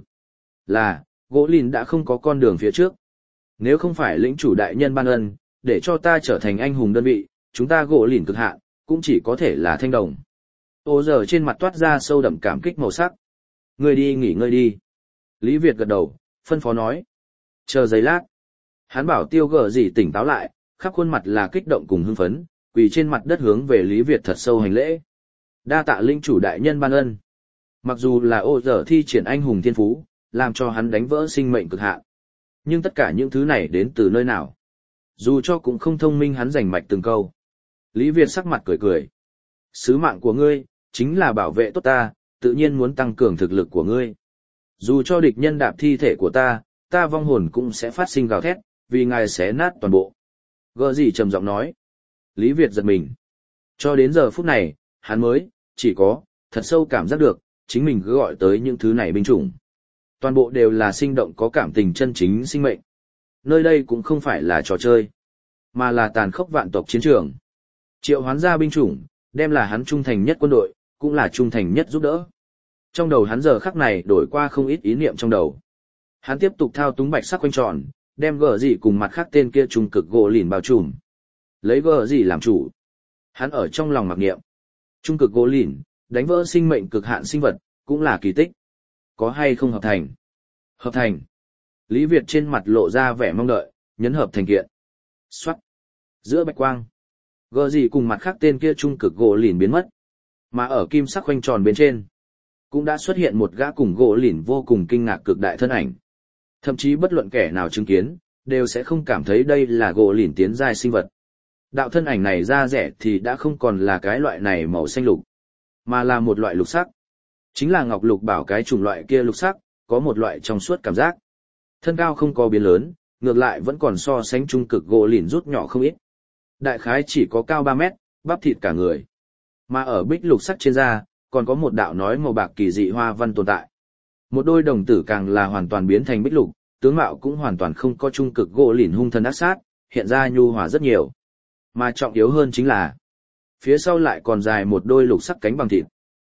Là, gỗ lìn đã không có con đường phía trước. Nếu không phải lĩnh chủ đại nhân ban ân, để cho ta trở thành anh hùng đơn vị, chúng ta gỗ lìn cực hạn, cũng chỉ có thể là thanh đồng. Ô giờ trên mặt toát ra sâu đậm cảm kích màu sắc. Ngươi đi nghỉ ngơi đi. Lý Việt gật đầu, phân phó nói. Chờ giây lát. Hắn bảo tiêu gở gì tỉnh táo lại, khắp khuôn mặt là kích động cùng hưng phấn, quỳ trên mặt đất hướng về Lý Việt thật sâu hành lễ. Đa tạ linh chủ đại nhân ban ân. Mặc dù là ô giờ thi triển anh hùng thiên phú, làm cho hắn đánh vỡ sinh mệnh cực hạn. Nhưng tất cả những thứ này đến từ nơi nào? Dù cho cũng không thông minh hắn giành mạch từng câu. Lý Việt sắc mặt cười cười. Sứ mạng của ngươi, chính là bảo vệ tốt ta, tự nhiên muốn tăng cường thực lực của ngươi. Dù cho địch nhân đạp thi thể của ta, ta vong hồn cũng sẽ phát sinh gào thét, vì ngài xé nát toàn bộ. Gờ gì trầm giọng nói. Lý Việt giật mình. Cho đến giờ phút này, hắn mới, chỉ có, thật sâu cảm giác được, chính mình cứ gọi tới những thứ này binh chủng. Toàn bộ đều là sinh động có cảm tình chân chính sinh mệnh. Nơi đây cũng không phải là trò chơi, mà là tàn khốc vạn tộc chiến trường. Triệu hoán ra binh chủng, đem là hắn trung thành nhất quân đội, cũng là trung thành nhất giúp đỡ. Trong đầu hắn giờ khắc này đổi qua không ít ý niệm trong đầu. Hắn tiếp tục thao túng bạch sắc quanh tròn, đem gở gì cùng mặt khác tên kia trung cực gỗ lìn bao trùm. Lấy gở gì làm chủ. Hắn ở trong lòng mặc niệm. Trung cực gỗ lìn, đánh vỡ sinh mệnh cực hạn sinh vật, cũng là kỳ tích. Có hay không hợp thành? Hợp thành. Lý Việt trên mặt lộ ra vẻ mong đợi, nhấn hợp thành kiện. Xoát. Giữa bạch quang. Gở gì cùng mặt khác tên kia trung cực gỗ lìn biến mất. Mà ở kim sắc quanh tròn bên trên, cũng đã xuất hiện một gã cùng gỗ lìn vô cùng kinh ngạc cực đại thân ảnh. Thậm chí bất luận kẻ nào chứng kiến, đều sẽ không cảm thấy đây là gỗ lìn tiến giai sinh vật. Đạo thân ảnh này da rẻ thì đã không còn là cái loại này màu xanh lục, mà là một loại lục sắc. Chính là ngọc lục bảo cái chủng loại kia lục sắc, có một loại trong suốt cảm giác. Thân cao không có biến lớn, ngược lại vẫn còn so sánh trung cực gỗ lìn rút nhỏ không ít. Đại khái chỉ có cao 3 mét, bắp thịt cả người. Mà ở bích lục sắc trên da, còn có một đạo nói màu bạc kỳ dị hoa văn tồn tại. Một đôi đồng tử càng là hoàn toàn biến thành bích lục, tướng mạo cũng hoàn toàn không có trung cực gỗ lìn hung thần ác sát, hiện ra nhu hòa rất nhiều. Mà trọng yếu hơn chính là, phía sau lại còn dài một đôi lục sắc cánh bằng thịt.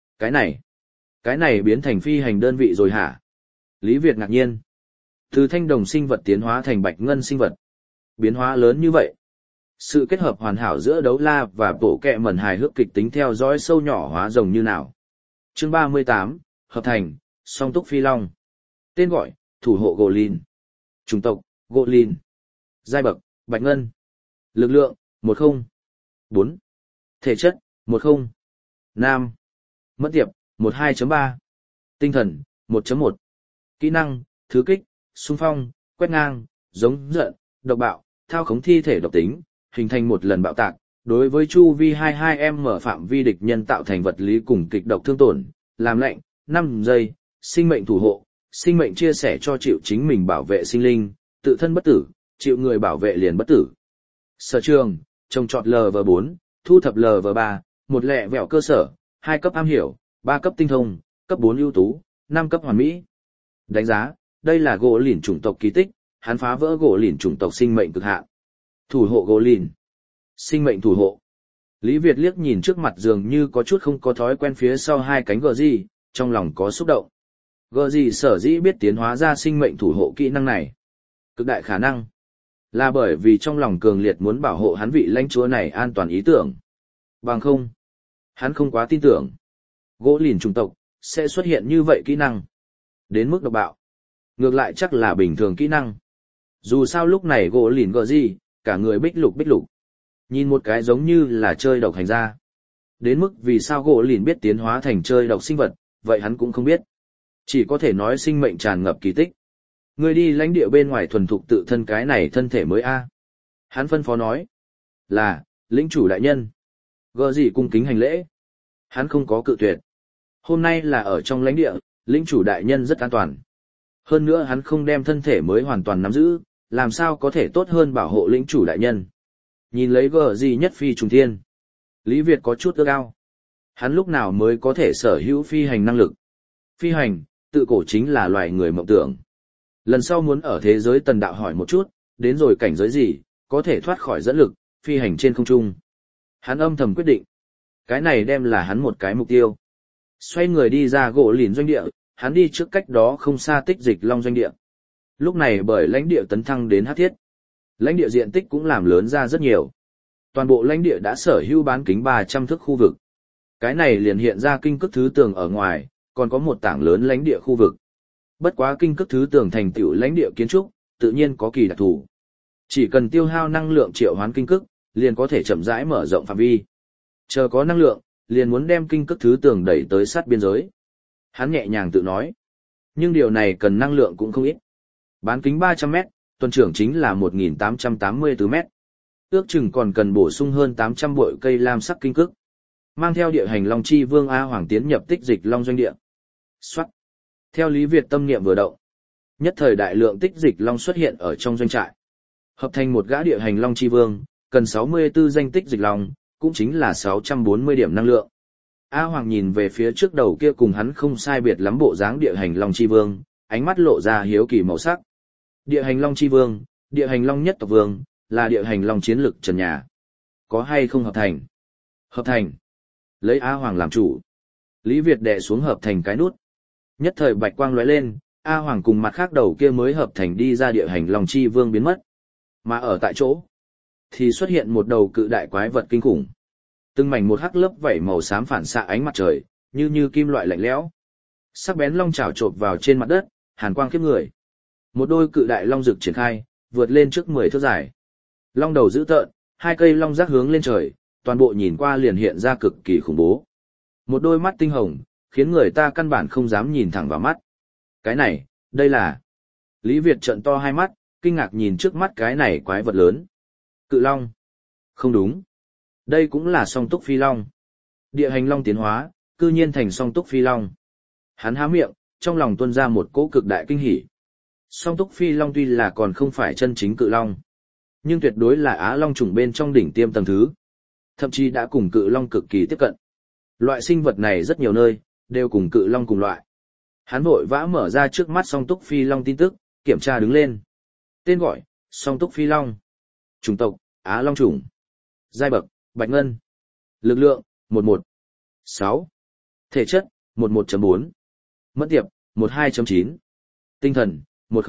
Cái này biến thành phi hành đơn vị rồi hả? Lý Việt ngạc nhiên. Từ thanh đồng sinh vật tiến hóa thành bạch ngân sinh vật. Biến hóa lớn như vậy. Sự kết hợp hoàn hảo giữa đấu la và bộ kẹ mẩn hài hước kịch tính theo dõi sâu nhỏ hóa rồng như nào. Chương 38, hợp thành, song túc phi long. Tên gọi, thủ hộ gỗ lìn. Chủng tộc, gỗ lìn. Giai bậc, bạch ngân. Lực lượng, 10. 4. Thể chất, 10. Nam. Mất tiệp, 12.3. Tinh thần, 1.1. Kỹ năng, thứ kích, xung phong, quét ngang, giống giận, độc bạo, thao khống thi thể độc tính, hình thành một lần bạo tạc, đối với chu vi 22m mở phạm vi địch nhân tạo thành vật lý cùng kịch độc thương tổn, làm lạnh, 5 giây, sinh mệnh thủ hộ, sinh mệnh chia sẻ cho chịu chính mình bảo vệ sinh linh, tự thân bất tử, chịu người bảo vệ liền bất tử. Sở trường, trồng trọt LV4, thu thập LV3, một lẹ vẹo cơ sở, 2 cấp am hiểu, 3 cấp tinh thông, cấp 4 ưu tú, 5 cấp hoàn mỹ. Đánh giá, đây là gỗ lìn chủng tộc kỳ tích, hắn phá vỡ gỗ lìn chủng tộc sinh mệnh cực hạn. Thủ hộ gỗ lìn. Sinh mệnh thủ hộ. Lý Việt liếc nhìn trước mặt dường như có chút không có thói quen phía sau hai cánh gờ gì, trong lòng có xúc động. Gờ gì sở dĩ biết tiến hóa ra sinh mệnh thủ hộ kỹ năng này. Cực đại khả năng là bởi vì trong lòng cường liệt muốn bảo hộ hắn vị lãnh chúa này an toàn ý tưởng. Bằng không, hắn không quá tin tưởng. Gỗ lìn chủng tộc sẽ xuất hiện như vậy kỹ năng. Đến mức độc bạo. Ngược lại chắc là bình thường kỹ năng. Dù sao lúc này gỗ lìn gờ gì, cả người bích lục. Nhìn một cái giống như là chơi độc hành ra. Đến mức vì sao gỗ lìn biết tiến hóa thành chơi độc sinh vật, vậy hắn cũng không biết. Chỉ có thể nói sinh mệnh tràn ngập kỳ tích. Người đi lãnh địa bên ngoài thuần thục tự thân cái này thân thể mới a. Hắn phân phó nói. Là, lĩnh chủ đại nhân. Gờ gì cung kính hành lễ. Hắn không có cự tuyệt. Hôm nay là ở trong lãnh địa, lĩnh chủ đại nhân rất an toàn. Hơn nữa hắn không đem thân thể mới hoàn toàn nắm giữ, làm sao có thể tốt hơn bảo hộ lĩnh chủ đại nhân. Nhìn lấy gờ gì nhất phi trùng thiên. Lý Việt có chút ước ao. Hắn lúc nào mới có thể sở hữu phi hành năng lực. Phi hành, tự cổ chính là loài người mộng tưởng. Lần sau muốn ở thế giới tần đạo hỏi một chút, đến rồi cảnh giới gì, có thể thoát khỏi dẫn lực, phi hành trên không trung. Hắn âm thầm quyết định. Cái này đem là hắn một cái mục tiêu. Xoay người đi ra gỗ lìn doanh địa, hắn đi trước cách đó không xa tích dịch long doanh địa. Lúc này bởi lãnh địa tấn thăng đến hắc thiết. Lãnh địa diện tích cũng làm lớn ra rất nhiều. Toàn bộ lãnh địa đã sở hữu bán kính 300 thước khu vực. Cái này liền hiện ra kinh cước thứ tường ở ngoài, còn có một tảng lớn lãnh địa khu vực. Bất quá kinh cước thứ tường thành tựu lãnh địa kiến trúc, tự nhiên có kỳ đặc thù. Chỉ cần tiêu hao năng lượng triệu hoán kinh cước, liền có thể chậm rãi mở rộng phạm vi. Chờ có năng lượng, liền muốn đem kinh cước thứ tường đẩy tới sát biên giới. Hắn nhẹ nhàng tự nói. Nhưng điều này cần năng lượng cũng không ít. Bán kính 300 mét, tuần trưởng chính là 1884 mét. Ước chừng còn cần bổ sung hơn 800 bội cây lam sắc kinh cước. Mang theo địa hành Long Chi Vương A Hoàng tiến nhập tích dịch Long doanh địa. Soát. Theo Lý Việt tâm niệm vừa động. Nhất thời đại lượng tích dịch Long xuất hiện ở trong doanh trại. Hợp thành một gã địa hành Long Chi Vương, cần 64 danh tích dịch Long, cũng chính là 640 điểm năng lượng. A Hoàng nhìn về phía trước đầu kia cùng hắn không sai biệt lắm bộ dáng địa hành Long Chi Vương, ánh mắt lộ ra hiếu kỳ màu sắc. Địa hành Long Chi Vương, địa hành Long nhất tộc vương, là địa hành Long chiến lực trần nhà. Có hay không hợp thành? Hợp thành. Lấy A Hoàng làm chủ. Lý Việt đè xuống hợp thành cái nút. Nhất thời bạch quang lóe lên, A Hoàng cùng mặt khác đầu kia mới hợp thành đi ra địa hành Long Chi Vương biến mất. Mà ở tại chỗ, thì xuất hiện một đầu cự đại quái vật kinh khủng. Từng mảnh một hắc lớp vảy màu xám phản xạ ánh mặt trời, như kim loại lạnh lẽo. Sắc bén long chảo chộp vào trên mặt đất, hàn quang khiếp người. Một đôi cự đại long rực triển khai, vượt lên trước 10 thước dài. Long đầu dữ tợn, hai cây long giác hướng lên trời, toàn bộ nhìn qua liền hiện ra cực kỳ khủng bố. Một đôi mắt tinh hồng, khiến người ta căn bản không dám nhìn thẳng vào mắt. Cái này, đây là... Lý Việt trợn to hai mắt, kinh ngạc nhìn trước mắt cái này quái vật lớn. Cự long. Không đúng. Đây cũng là song túc phi long. Địa hành long tiến hóa, cư nhiên thành song túc phi long. Hắn há miệng, trong lòng tuôn ra một cỗ cực đại kinh hỉ. Song túc phi long tuy là còn không phải chân chính cự long, nhưng tuyệt đối là á long chủng bên trong đỉnh tiêm tầng thứ. Thậm chí đã cùng cự long cực kỳ tiếp cận. Loại sinh vật này rất nhiều nơi, đều cùng cự long cùng loại. Hắn vội vã mở ra trước mắt song túc phi long tin tức, kiểm tra đứng lên. Tên gọi, song túc phi long. Chủng tộc, á long chủng. Giai bậc, bạch ngân. Lực lượng, 11. 6. Thể chất, 11.4. Mất tiệp, 12.9. Tinh thần, 10.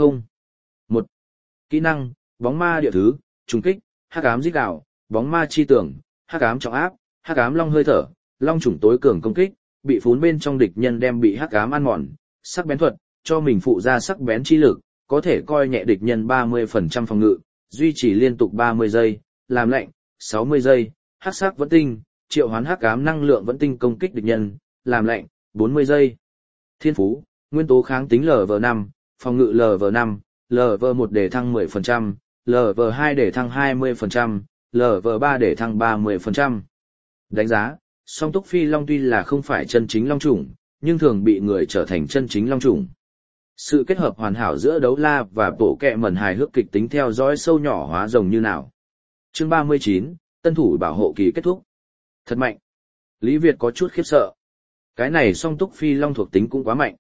1. Kỹ năng, bóng ma địa thứ, trùng kích, hắc ám giết đạo, bóng ma chi tưởng, hắc ám trọng áp, hắc ám long hơi thở, long chủng tối cường công kích, bị phún bên trong địch nhân đem bị hắc ám ăn mòn, sắc bén thuật, cho mình phụ ra sắc bén chi lực, có thể coi nhẹ địch nhân 30% phòng ngự, duy trì liên tục 30 giây, làm lạnh, 60 giây, hắc sắc vẫn tinh, triệu hoán hắc ám năng lượng vẫn tinh công kích địch nhân, làm lạnh, 40 giây. Thiên phú, nguyên tố kháng tính LV5, phòng ngự LV5, LV1 để thăng 10%, LV2 để thăng 20%, LV3 để thăng 30%. Đánh giá, song túc phi long tuy là không phải chân chính long chủng, nhưng thường bị người trở thành chân chính long chủng. Sự kết hợp hoàn hảo giữa đấu la và bộ kẹ mẩn hài hước kịch tính theo dõi sâu nhỏ hóa rồng như nào. Chương 39, tân thủ bảo hộ kỳ kết thúc. Thật mạnh. Lý Việt có chút khiếp sợ. Cái này song túc phi long thuộc tính cũng quá mạnh.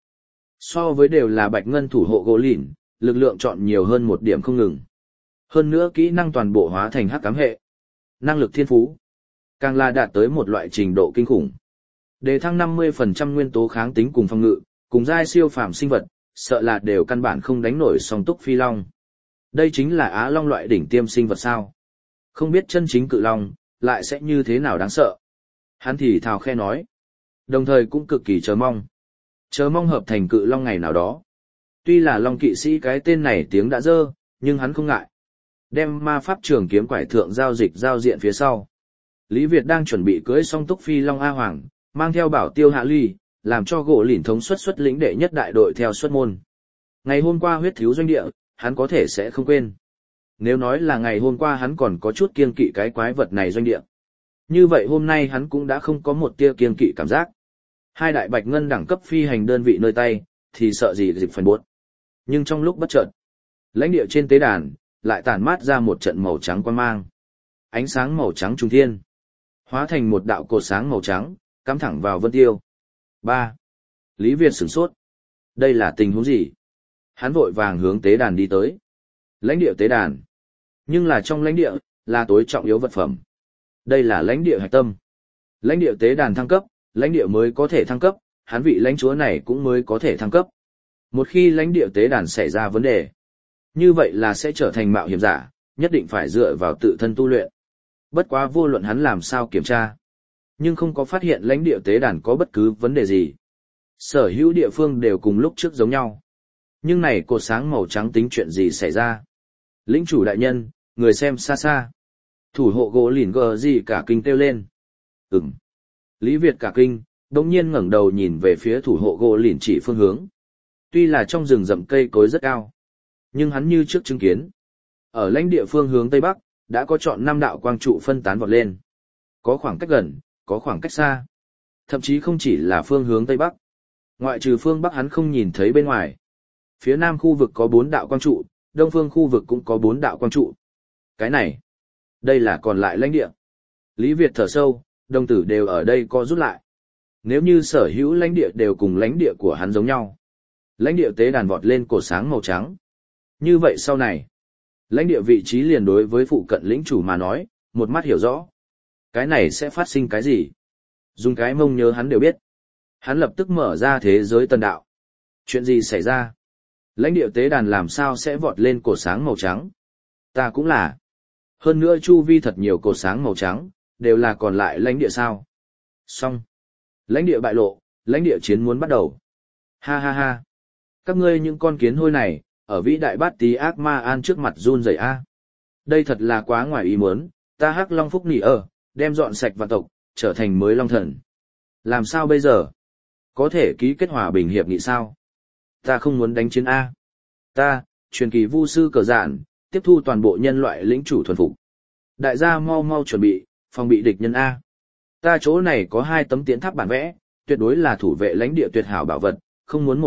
So với đều là bạch ngân thủ hộ gỗ lìn, lực lượng chọn nhiều hơn một điểm không ngừng. Hơn nữa kỹ năng toàn bộ hóa thành hắc ám hệ. Năng lực thiên phú. Càng là đạt tới một loại trình độ kinh khủng. Đề thăng 50% nguyên tố kháng tính cùng phòng ngự, cùng giai siêu phàm sinh vật, sợ là đều căn bản không đánh nổi song túc phi long. Đây chính là á long loại đỉnh tiêm sinh vật sao. Không biết chân chính cự long, lại sẽ như thế nào đáng sợ. Hắn thì thào khe nói. Đồng thời cũng cực kỳ chờ mong. Chờ mong hợp thành cự long ngày nào đó. Tuy là long kỵ sĩ cái tên này tiếng đã dơ, nhưng hắn không ngại. Đem ma pháp trường kiếm quải thượng giao dịch giao diện phía sau. Lý Việt đang chuẩn bị cưới song túc phi long A Hoàng, mang theo bảo tiêu hạ ly, làm cho gỗ lìn thống xuất lĩnh đệ nhất đại đội theo xuất môn. Ngày hôm qua huyết thiếu doanh địa, hắn có thể sẽ không quên. Nếu nói là ngày hôm qua hắn còn có chút kiêng kỵ cái quái vật này doanh địa. Như vậy hôm nay hắn cũng đã không có một tia kiêng kỵ cảm giác. Hai đại bạch ngân đẳng cấp phi hành đơn vị nơi tay, thì sợ gì dịp phần buốt. Nhưng trong lúc bất chợt, lãnh địa trên tế đàn, lại tản mát ra một trận màu trắng quang mang. Ánh sáng màu trắng trung thiên, hóa thành một đạo cột sáng màu trắng, cắm thẳng vào Vân Tiêu. 3. Lý Việt sửng sốt. Đây là tình huống gì? Hắn vội vàng hướng tế đàn đi tới. Lãnh địa tế đàn. Nhưng là trong lãnh địa, là tối trọng yếu vật phẩm. Đây là lãnh địa hạch tâm. Lãnh địa tế đàn thăng cấp, lãnh địa mới có thể thăng cấp, hắn vị lãnh chúa này cũng mới có thể thăng cấp. Một khi lãnh địa tế đàn xảy ra vấn đề, như vậy là sẽ trở thành mạo hiểm giả, nhất định phải dựa vào tự thân tu luyện. Bất quá vô luận hắn làm sao kiểm tra, nhưng không có phát hiện lãnh địa tế đàn có bất cứ vấn đề gì. Sở hữu địa phương đều cùng lúc trước giống nhau. Nhưng này cột sáng màu trắng tính chuyện gì xảy ra? Lĩnh chủ đại nhân, người xem xa xa. Thủ hộ gỗ lìn gờ gì cả kinh kêu lên. Ừm. Lý Việt cả kinh, đồng nhiên ngẩng đầu nhìn về phía thủ hộ gỗ lìn chỉ phương hướng. Tuy là trong rừng rậm cây cối rất cao, nhưng hắn như trước chứng kiến. Ở lãnh địa phương hướng Tây Bắc, đã có chọn 5 đạo quang trụ phân tán vọt lên. Có khoảng cách gần, có khoảng cách xa. Thậm chí không chỉ là phương hướng Tây Bắc. Ngoại trừ phương Bắc hắn không nhìn thấy bên ngoài. Phía Nam khu vực có 4 đạo quang trụ, Đông phương khu vực cũng có 4 đạo quang trụ. Cái này, đây là còn lại lãnh địa. Lý Việt thở sâu, đồng tử đều ở đây co rút lại. Nếu như sở hữu lãnh địa đều cùng lãnh địa của hắn giống nhau. Lãnh địa tế đàn vọt lên cột sáng màu trắng. Như vậy sau này, lãnh địa vị trí liền đối với phụ cận lĩnh chủ mà nói, một mắt hiểu rõ. Cái này sẽ phát sinh cái gì? Dùng cái mông nhớ hắn đều biết. Hắn lập tức mở ra thế giới tân đạo. Chuyện gì xảy ra? Lãnh địa tế đàn làm sao sẽ vọt lên cột sáng màu trắng? Ta cũng là. Hơn nữa chu vi thật nhiều cột sáng màu trắng, đều là còn lại lãnh địa sao? Xong. Lãnh địa bại lộ, lãnh địa chiến muốn bắt đầu. Ha ha ha. Các ngươi những con kiến hôi này, ở vĩ đại bát tí ác ma an trước mặt run rẩy a. Đây thật là quá ngoài ý muốn, ta hắc long phúc nỉ đem dọn sạch vạn tộc, trở thành mới long thần. Làm sao bây giờ? Có thể ký kết hòa bình hiệp nghị sao? Ta không muốn đánh chiến A. Ta, truyền kỳ vu sư cờ dạn, tiếp thu toàn bộ nhân loại lĩnh chủ thuần phục. Đại gia mau mau chuẩn bị, phòng bị địch nhân A. Ta chỗ này có 2 tấm tiến tháp bản vẽ, tuyệt đối là thủ vệ lãnh địa tuyệt hảo bảo vật, không muốn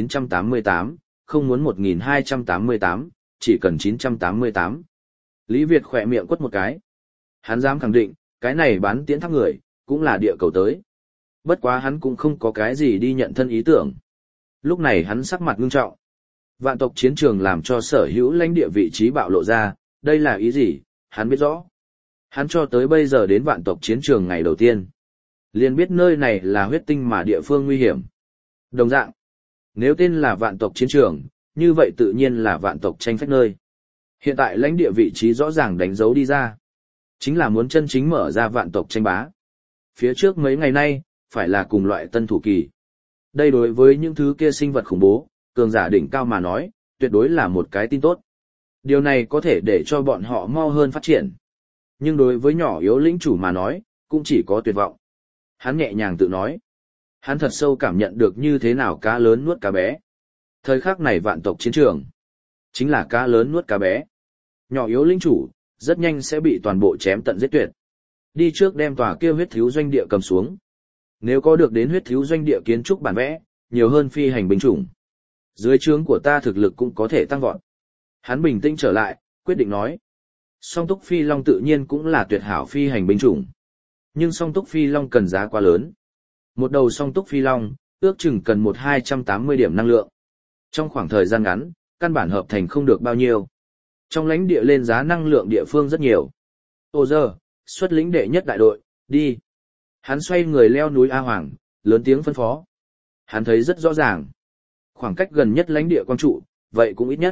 1988, không muốn 1288, chỉ cần 988. Lý Việt khỏe miệng quất một cái. Hắn dám khẳng định, cái này bán tiến tháp người, cũng là địa cầu tới. Bất quá hắn cũng không có cái gì đi nhận thân ý tưởng. Lúc này hắn sắc mặt ngưng trọng. Vạn tộc chiến trường làm cho sở hữu lãnh địa vị trí bạo lộ ra, đây là ý gì, hắn biết rõ. Hắn cho tới bây giờ đến vạn tộc chiến trường ngày đầu tiên. Liền biết nơi này là huyết tinh mà địa phương nguy hiểm. Đồng dạng, nếu tên là vạn tộc chiến trường, như vậy tự nhiên là vạn tộc tranh phách nơi. Hiện tại lãnh địa vị trí rõ ràng đánh dấu đi ra. Chính là muốn chân chính mở ra vạn tộc tranh bá. Phía trước mấy ngày nay, phải là cùng loại tân thủ kỳ. Đây đối với những thứ kia sinh vật khủng bố, cường giả đỉnh cao mà nói, tuyệt đối là một cái tin tốt. Điều này có thể để cho bọn họ mau hơn phát triển. Nhưng đối với nhỏ yếu lĩnh chủ mà nói, cũng chỉ có tuyệt vọng. Hắn nhẹ nhàng tự nói. Hắn thật sâu cảm nhận được như thế nào cá lớn nuốt cá bé. Thời khắc này vạn tộc chiến trường, chính là cá lớn nuốt cá bé. Nhỏ yếu lĩnh chủ, rất nhanh sẽ bị toàn bộ chém tận giết tuyệt. Đi trước đem tòa kia huyết thiếu doanh địa cầm xuống. Nếu có được đến huyết thiếu doanh địa kiến trúc bản vẽ, nhiều hơn phi hành binh chủng. Dưới trướng của ta thực lực cũng có thể tăng vọt. Hắn bình tĩnh trở lại, quyết định nói. Song túc phi long tự nhiên cũng là tuyệt hảo phi hành binh chủng. Nhưng song túc phi long cần giá quá lớn. Một đầu song túc phi long, ước chừng cần 280 điểm năng lượng. Trong khoảng thời gian ngắn, căn bản hợp thành không được bao nhiêu. Trong lãnh địa lên giá năng lượng địa phương rất nhiều. Ô giờ, xuất lĩnh đệ nhất đại đội, đi. Hắn xoay người leo núi A Hoàng, lớn tiếng phân phó. Hắn thấy rất rõ ràng. Khoảng cách gần nhất lãnh địa quang trụ, vậy cũng ít nhất.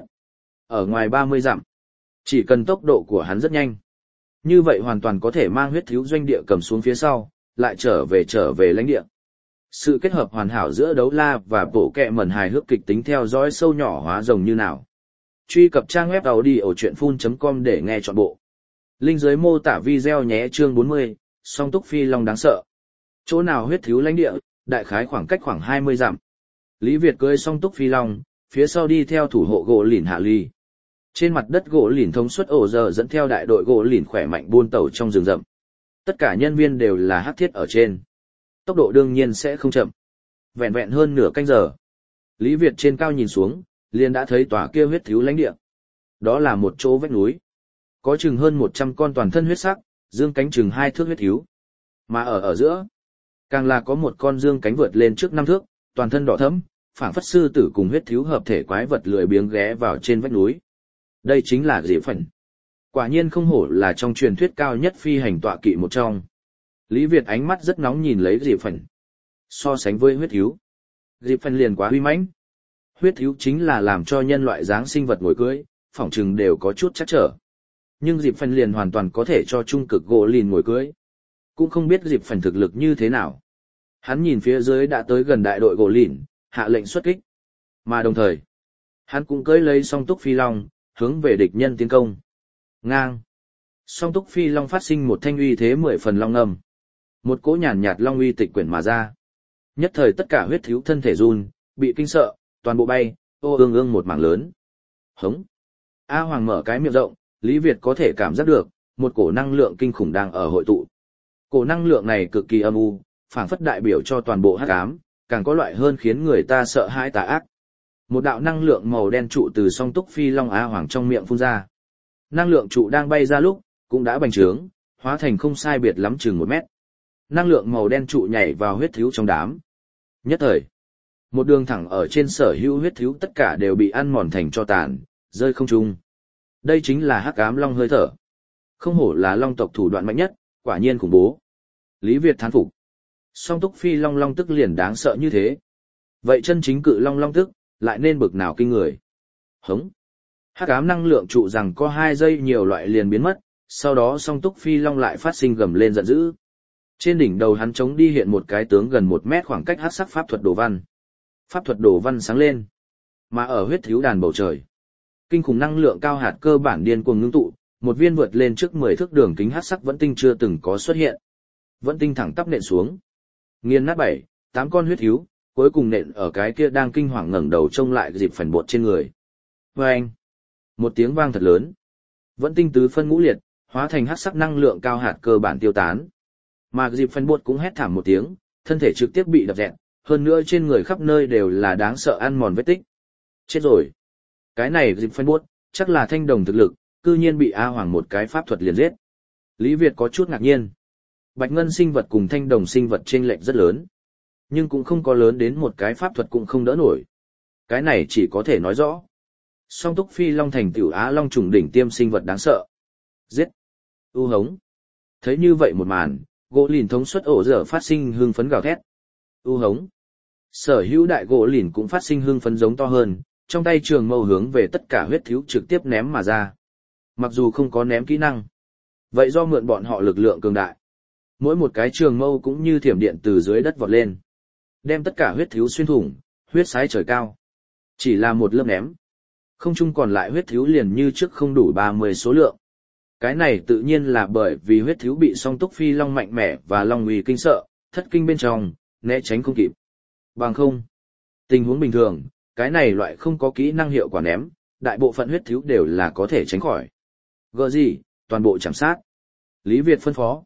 Ở ngoài 30 dặm. Chỉ cần tốc độ của hắn rất nhanh. Như vậy hoàn toàn có thể mang huyết thiếu doanh địa cầm xuống phía sau, lại trở về lãnh địa. Sự kết hợp hoàn hảo giữa đấu la và bộ kẹ mẩn hài hước kịch tính theo dõi sâu nhỏ hóa rồng như nào. Truy cập trang web audiochuyenphun.com để nghe trọn bộ. Link dưới mô tả video nhé. Chương 40, song túc phi long đáng sợ. Chỗ nào huyết thiếu lãnh địa, đại khái khoảng cách khoảng 20 dặm. Lý Việt cưỡi song túc phi long, phía sau đi theo thủ hộ gỗ lìn hạ ly. Trên mặt đất gỗ lìn thống suất ổ giờ dẫn theo đại đội gỗ lìn khỏe mạnh buôn tàu trong rừng rậm. Tất cả nhân viên đều là hắc thiết ở trên. Tốc độ đương nhiên sẽ không chậm. Vẹn vẹn hơn nửa canh giờ. Lý Việt trên cao nhìn xuống, liền đã thấy tòa kia huyết thiếu lãnh địa. Đó là một chỗ vách núi. Có chừng hơn 100 con toàn thân huyết sắc, dương cánh chừng 2 thước huyết thiếu. Mà ở giữa, càng là có một con dương cánh vượt lên trước 5 thước, toàn thân đỏ thẫm, phảng phất sư tử cùng huyết thiếu hợp thể quái vật lười biếng ghé vào trên vách núi. Đây chính là Diệp Phần. Quả nhiên không hổ là trong truyền thuyết cao nhất phi hành tọa kỵ một trong. Lý Việt ánh mắt rất nóng nhìn lấy Diệp Phần. So sánh với huyết thiếu, Diệp Phần liền quá uy mãnh. Huyết thiếu chính là làm cho nhân loại dáng sinh vật ngồi cưỡi, phỏng chừng đều có chút chắc trở. Nhưng Diệp Phần liền hoàn toàn có thể cho trung cực gỗ lìn ngồi cưỡi. Cũng không biết Diệp Phần thực lực như thế nào. Hắn nhìn phía dưới đã tới gần đại đội gỗ lìn, hạ lệnh xuất kích. Mà đồng thời, hắn cũng cưỡi lấy song túc phi long, hướng về địch nhân tiến công. Ngang. Song túc phi long phát sinh một thanh uy thế 10 phần long ngâm. Một cỗ nhàn nhạt long uy tịch quyển mà ra. Nhất thời tất cả huyết thiếu thân thể run, bị kinh sợ, toàn bộ bay, ô ương ương một mảng lớn. Hống. A Hoàng mở cái miệng rộng, Lý Việt có thể cảm giác được, một cổ năng lượng kinh khủng đang ở hội tụ. Cổ năng lượng này cực kỳ âm u, phảng phất đại biểu cho toàn bộ hắc ám, càng có loại hơn khiến người ta sợ hãi tà ác. Một đạo năng lượng màu đen trụ từ song túc phi long A Hoàng trong miệng phun ra. Năng lượng trụ đang bay ra lúc, cũng đã bành trướng, hóa thành không sai biệt lắm chừng 1 mét. Năng lượng màu đen trụ nhảy vào huyết thiếu trong đám. Nhất thời, một đường thẳng ở trên sở hữu huyết thiếu tất cả đều bị ăn mòn thành tro tàn, rơi không trung. Đây chính là hắc ám long hơi thở. Không hổ là long tộc thủ đoạn mạnh nhất, quả nhiên khủng bố. Lý Việt thán phục. Song túc phi long long tức liền đáng sợ như thế. Vậy chân chính cự long long tức, lại nên bực nào kinh người. Hống. Hắc ám năng lượng trụ rằng có 2 giây nhiều loại liền biến mất, sau đó song túc phi long lại phát sinh gầm lên giận dữ. Trên đỉnh đầu hắn chống đi hiện một cái tướng gần 1 mét khoảng cách hắc sắc pháp thuật đồ văn. Pháp thuật đồ văn sáng lên. Mà ở huyết thiếu đàn bầu trời, kinh khủng năng lượng cao hạt cơ bản điên cuồng ngưng tụ, một viên vượt lên trước 10 thước đường kính hắc sắc vẫn tinh chưa từng có xuất hiện. Vẫn tinh thẳng tắp nện xuống. Nghiền nát 7-8 con huyết thiếu, cuối cùng nện ở cái kia đang kinh hoàng ngẩng đầu trông lại dịp phần bột trên người. Vâng! Một tiếng vang thật lớn. Vẫn tinh tứ phân ngũ liệt, hóa thành hắc sắc năng lượng cao hạt cơ bản tiêu tán. Mà dịp phần bột cũng hét thảm một tiếng, thân thể trực tiếp bị đập dẹn, hơn nữa trên người khắp nơi đều là đáng sợ ăn mòn vết tích. Chết rồi! Cái này dịp phần bột, chắc là thanh đồng thực lực, cư nhiên bị A Hoàng một cái pháp thuật liền giết. Lý Việt có chút ngạc nhiên. Bạch ngân sinh vật cùng thanh đồng sinh vật chênh lệch rất lớn. Nhưng cũng không có lớn đến một cái pháp thuật cũng không đỡ nổi. Cái này chỉ có thể nói rõ. Song túc phi long thành tiểu Á long trùng đỉnh tiêm sinh vật đáng sợ. Giết! U hống! Thấy như vậy một màn, gỗ lìn thống suất ổ dở phát sinh hưng phấn gào thét. U hống! Sở hữu đại gỗ lìn cũng phát sinh hưng phấn giống to hơn, trong tay trường mâu hướng về tất cả huyết thiếu trực tiếp ném mà ra. Mặc dù không có ném kỹ năng, vậy do mượn bọn họ lực lượng cường đại. Mỗi một cái trường mâu cũng như thiểm điện từ dưới đất vọt lên, đem tất cả huyết thiếu xuyên thủng, huyết sái trời cao. Chỉ là một lớp ném, không trung còn lại huyết thiếu liền như trước không đủ 30 số lượng. Cái này tự nhiên là bởi vì huyết thiếu bị song túc phi long mạnh mẽ và long uy kinh sợ, thất kinh bên trong, né tránh không kịp. Bằng không, tình huống bình thường, cái này loại không có kỹ năng hiệu quả ném, đại bộ phận huyết thiếu đều là có thể tránh khỏi. Gờ gì, toàn bộ chạm sát. Lý Việt phân phó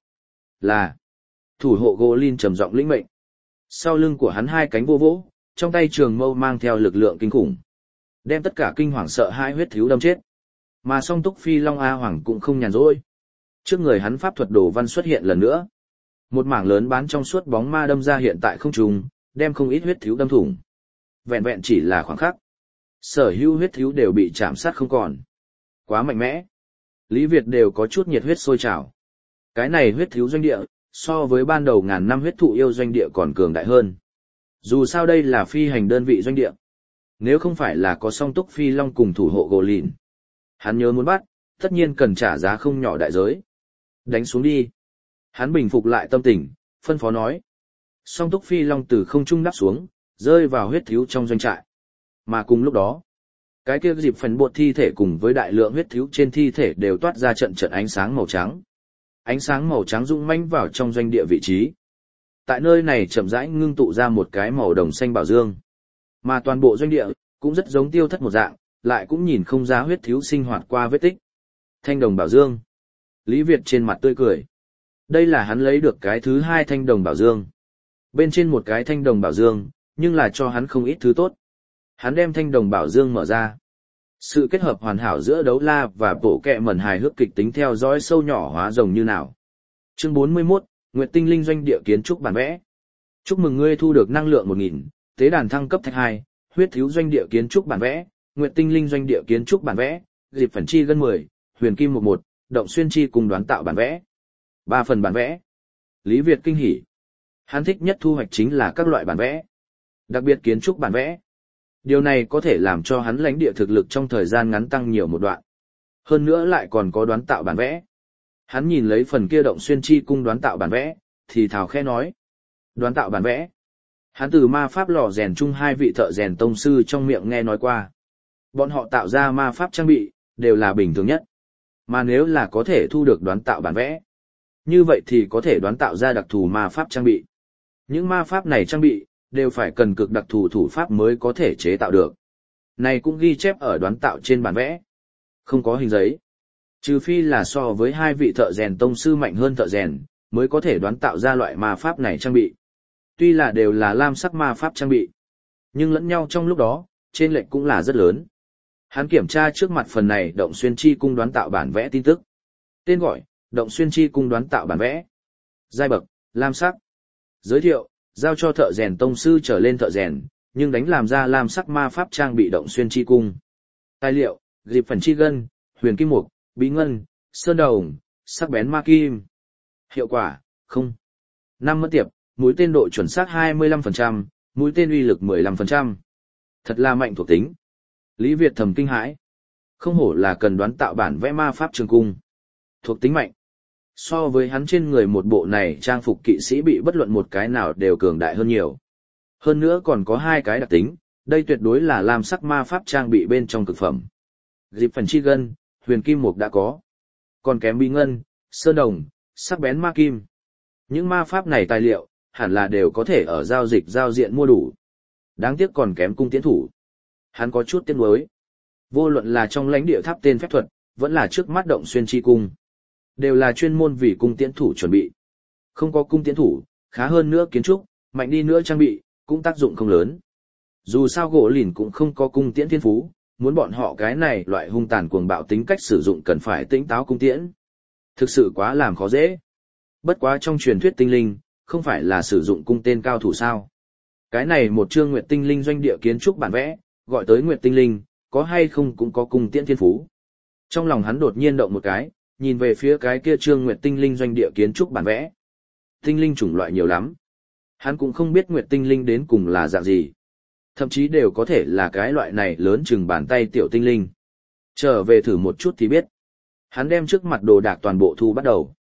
là thủ hộ Goblin trầm giọng lĩnh mệnh. Sau lưng của hắn hai cánh vô vỗ, trong tay trường mâu mang theo lực lượng kinh khủng, đem tất cả kinh hoàng sợ hai huyết thiếu đâm chết. Mà song túc phi long A Hoàng cũng không nhàn rỗi. Trước người hắn pháp thuật đồ văn xuất hiện lần nữa. Một mảng lớn bán trong suốt bóng ma đâm ra hiện tại không trung, đem không ít huyết thiếu đâm thủng. Vẹn vẹn chỉ là khoảng khắc, sở hữu huyết thiếu đều bị chạm sát không còn. Quá mạnh mẽ. Lý Việt đều có chút nhiệt huyết sôi trào. Cái này huyết thiếu doanh địa, so với ban đầu ngàn năm huyết thụ yêu doanh địa còn cường đại hơn. Dù sao đây là phi hành đơn vị doanh địa. Nếu không phải là có song túc phi long cùng thủ hộ Goblin, hắn nhớ muốn bắt, tất nhiên cần trả giá không nhỏ đại giới. Đánh xuống đi. Hắn bình phục lại tâm tình, phân phó nói. Song túc phi long từ không trung đáp xuống, rơi vào huyết thiếu trong doanh trại. Mà cùng lúc đó, cái kia dịp phần bột thi thể cùng với đại lượng huyết thiếu trên thi thể đều toát ra trận trận ánh sáng màu trắng. Ánh sáng màu trắng rung manh vào trong doanh địa vị trí. Tại nơi này chậm rãi ngưng tụ ra một cái màu đồng xanh bảo dương. Mà toàn bộ doanh địa, cũng rất giống tiêu thất một dạng, lại cũng nhìn không ra huyết thiếu sinh hoạt qua vết tích. Thanh đồng bảo dương. Lý Việt trên mặt tươi cười. Đây là hắn lấy được cái thứ hai thanh đồng bảo dương. Bên trên một cái thanh đồng bảo dương, nhưng là cho hắn không ít thứ tốt. Hắn đem thanh đồng bảo dương mở ra. Sự kết hợp hoàn hảo giữa đấu la và bộ kẹ mẩn hài hước kịch tính theo dõi sâu nhỏ hóa rồng như nào. Chương 41, Nguyệt Tinh Linh doanh địa kiến trúc bản vẽ. Chúc mừng ngươi thu được năng lượng 1000, tế đàn thăng cấp thạch 2, huyết thiếu doanh địa kiến trúc bản vẽ, Nguyệt Tinh Linh doanh địa kiến trúc bản vẽ, dịp phần chi gân 10, huyền kim 11, động xuyên chi cùng đoán tạo bản vẽ. 3 phần bản vẽ. Lý Việt kinh hỉ. Hắn thích nhất thu hoạch chính là các loại bản vẽ. Đặc biệt kiến trúc bản vẽ. Điều này có thể làm cho hắn lãnh địa thực lực trong thời gian ngắn tăng nhiều một đoạn. Hơn nữa lại còn có đoán tạo bản vẽ. Hắn nhìn lấy phần kia động xuyên chi cung đoán tạo bản vẽ, thì thào khẽ nói. Đoán tạo bản vẽ. Hắn từ ma pháp lò rèn chung hai vị thợ rèn tông sư trong miệng nghe nói qua. Bọn họ tạo ra ma pháp trang bị, đều là bình thường nhất. Mà nếu là có thể thu được đoán tạo bản vẽ, như vậy thì có thể đoán tạo ra đặc thù ma pháp trang bị. Những ma pháp này trang bị, đều phải cần cực đặc thù thủ pháp mới có thể chế tạo được. Này cũng ghi chép ở đoán tạo trên bản vẽ. Không có hình giấy. Trừ phi là so với hai vị thợ rèn tông sư mạnh hơn thợ rèn, mới có thể đoán tạo ra loại ma pháp này trang bị. Tuy là đều là lam sắc ma pháp trang bị, nhưng lẫn nhau trong lúc đó, trên lệch cũng là rất lớn. Hắn kiểm tra trước mặt phần này động xuyên chi cung đoán tạo bản vẽ tin tức. Tên gọi, động xuyên chi cung đoán tạo bản vẽ. Giai bậc, lam sắc. Giới thiệu, giao cho thợ rèn tông sư trở lên thợ rèn, nhưng đánh làm ra lam sắc ma pháp trang bị động xuyên chi cung. Tài liệu, dịp phần chi gân, huyền kim mục, bí ngân, sơn đồng, sắc bén ma kim. Hiệu quả, không. 5 mất tiệp, mũi tên độ chuẩn xác 25%, mũi tên uy lực 15%. Thật là mạnh thuộc tính. Lý Việt thầm kinh hãi. Không hổ là cần đoán tạo bản vẽ ma pháp trường cung. Thuộc tính mạnh. So với hắn trên người một bộ này trang phục kỵ sĩ bị bất luận một cái nào đều cường đại hơn nhiều. Hơn nữa còn có hai cái đặc tính, đây tuyệt đối là lam sắc ma pháp trang bị bên trong cực phẩm. Dịp phần chi gân, huyền kim mục đã có. Còn kém bí ngân, sơn đồng, sắc bén ma kim. Những ma pháp này tài liệu, hẳn là đều có thể ở giao dịch giao diện mua đủ. Đáng tiếc còn kém cung tiễn thủ. Hắn có chút tiếc nuối. Vô luận là trong lãnh địa tháp tên phép thuật, vẫn là trước mắt động xuyên chi cung. Đều là chuyên môn vì cung tiễn thủ chuẩn bị. Không có cung tiễn thủ, khá hơn nữa kiến trúc, mạnh đi nữa trang bị, cũng tác dụng không lớn. Dù sao gỗ lìn cũng không có cung tiễn thiên phú, muốn bọn họ cái này loại hung tàn cuồng bạo tính cách sử dụng cần phải tĩnh táo cung tiễn. Thực sự quá làm khó dễ. Bất quá trong truyền thuyết tinh linh, không phải là sử dụng cung tên cao thủ sao. Cái này một chương Nguyệt Tinh Linh doanh địa kiến trúc bản vẽ, gọi tới Nguyệt Tinh Linh, có hay không cũng có cung tiễn thiên phú. Trong lòng hắn đột nhiên động một cái, nhìn về phía cái kia chương Nguyệt Tinh Linh doanh địa kiến trúc bản vẽ. Tinh linh chủng loại nhiều lắm. Hắn cũng không biết Nguyệt Tinh Linh đến cùng là dạng gì. Thậm chí đều có thể là cái loại này lớn chừng bàn tay tiểu tinh linh. Trở về thử một chút thì biết. Hắn đem trước mặt đồ đạc toàn bộ thu bắt đầu.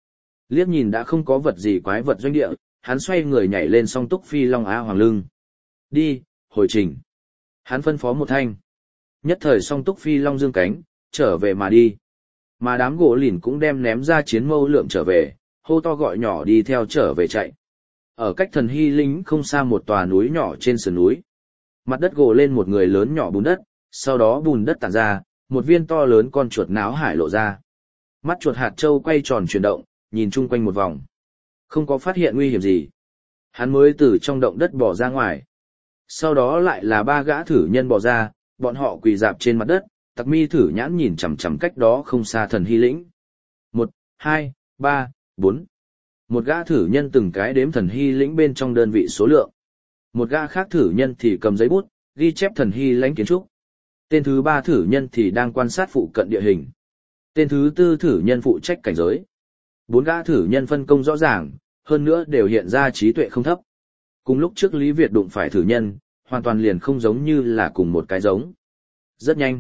Liếc nhìn đã không có vật gì quái vật doanh địa, hắn xoay người nhảy lên song túc phi long A Hoàng lưng. Đi, hồi trình. Hắn phân phó một thanh. Nhất thời song túc phi long dương cánh, trở về mà đi. Mà đám gỗ lìn cũng đem ném ra chiến mâu lượm trở về, hô to gọi nhỏ đi theo trở về chạy. Ở cách thần hy lính không xa một tòa núi nhỏ trên sườn núi. Mặt đất gồ lên một người lớn nhỏ bùn đất, sau đó bùn đất tản ra, một viên to lớn con chuột náo hải lộ ra. Mắt chuột hạt châu quay tròn chuyển động, nhìn chung quanh một vòng. Không có phát hiện nguy hiểm gì. Hắn mới từ trong động đất bò ra ngoài. Sau đó lại là 3 gã thử nhân bò ra, bọn họ quỳ dạp trên mặt đất, Tặc Mi thử nhãn nhìn chằm chằm cách đó không xa thần hy lĩnh. 1, 2, 3, 4. Một gã thử nhân từng cái đếm thần hy lĩnh bên trong đơn vị số lượng. Một gã khác thử nhân thì cầm giấy bút, ghi chép thần hy lãnh kiến trúc. Tên thứ 3 thử nhân thì đang quan sát phụ cận địa hình. Tên thứ 4 thử nhân phụ trách cảnh giới. 4 gã thử nhân phân công rõ ràng, hơn nữa đều hiện ra trí tuệ không thấp. Cùng lúc trước Lý Việt đụng phải thử nhân, hoàn toàn liền không giống như là cùng một cái giống. Rất nhanh.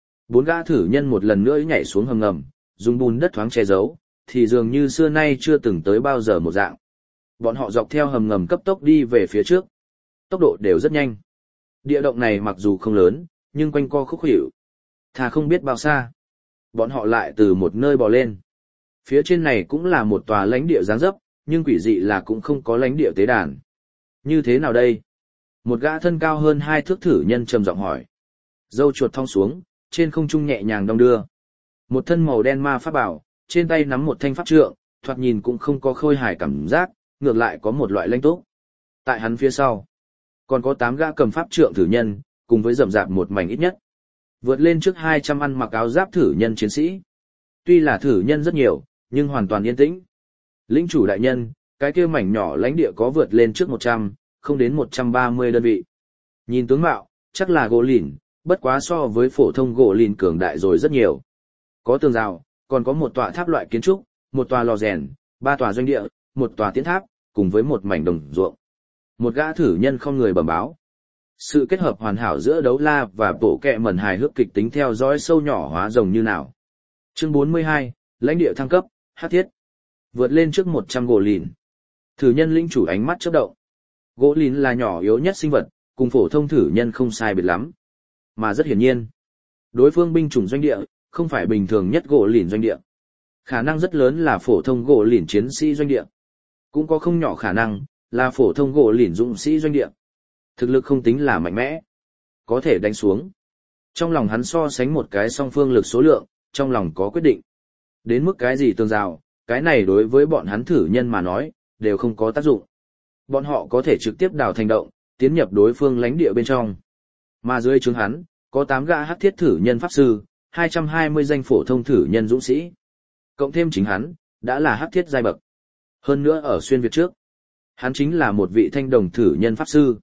4 gã thử nhân một lần nữa nhảy xuống hầm ngầm, dùng bùn đất thoáng che giấu, thì dường như xưa nay chưa từng tới bao giờ một dạng. Bọn họ dọc theo hầm ngầm cấp tốc đi về phía trước. Tốc độ đều rất nhanh. Địa động này mặc dù không lớn, nhưng quanh co khúc khuỷu. Thà không biết bao xa. Bọn họ lại từ một nơi bò lên. Phía trên này cũng là một tòa lãnh địa dáng dấp, nhưng quỷ dị là cũng không có lãnh địa tế đàn. Như thế nào đây? Một gã thân cao hơn 2 thước thử nhân trầm giọng hỏi. Dâu chuột thong xuống, trên không trung nhẹ nhàng đong đưa. Một thân màu đen ma pháp bảo, trên tay nắm một thanh pháp trượng, thoạt nhìn cũng không có khôi hài cảm giác, ngược lại có một loại lãnh túc. Tại hắn phía sau, còn có 8 gã cầm pháp trượng thử nhân, cùng với rậm rạp một mảnh ít nhất. Vượt lên trước 200 ăn mặc áo giáp thử nhân chiến sĩ. Tuy là thử nhân rất nhiều, nhưng hoàn toàn yên tĩnh. Lĩnh chủ đại nhân, cái kia mảnh nhỏ lãnh địa có vượt lên trước 100, không đến 130 đơn vị. Nhìn tướng mạo, chắc là gỗ lìn, bất quá so với phổ thông gỗ lìn cường đại rồi rất nhiều. Có tường rào, còn có một tòa tháp loại kiến trúc, một tòa lò rèn, 3 tòa doanh địa, một tòa tiến tháp, cùng với một mảnh đồng ruộng. Một gã thử nhân không người bẩm báo. Sự kết hợp hoàn hảo giữa đấu la và bộ kẹ mẩn hài hước kịch tính theo dõi sâu nhỏ hóa rồng như nào. Chương 42, lãnh địa thăng cấp, hắc thiết. Vượt lên trước 100 gỗ lìn. Thử nhân lĩnh chủ ánh mắt chớp động. Gỗ lìn là nhỏ yếu nhất sinh vật, cùng phổ thông thử nhân không sai biệt lắm. Mà rất hiển nhiên, đối phương binh chủng doanh địa, không phải bình thường nhất gỗ lìn doanh địa. Khả năng rất lớn là phổ thông gỗ lìn chiến sĩ doanh địa. Cũng có không nhỏ khả năng, là phổ thông gỗ lìn dũng sĩ doanh địa. Thực lực không tính là mạnh mẽ. Có thể đánh xuống. Trong lòng hắn so sánh một cái song phương lực số lượng, trong lòng có quyết định. Đến mức cái gì tường rào, cái này đối với bọn hắn thử nhân mà nói, đều không có tác dụng. Bọn họ có thể trực tiếp đào thành động, tiến nhập đối phương lãnh địa bên trong. Mà dưới trướng hắn, có 8 gã hắc thiết thử nhân pháp sư, 220 danh phổ thông thử nhân dũng sĩ. Cộng thêm chính hắn, đã là hắc thiết giai bậc. Hơn nữa ở xuyên Việt trước, hắn chính là một vị thanh đồng thử nhân pháp sư.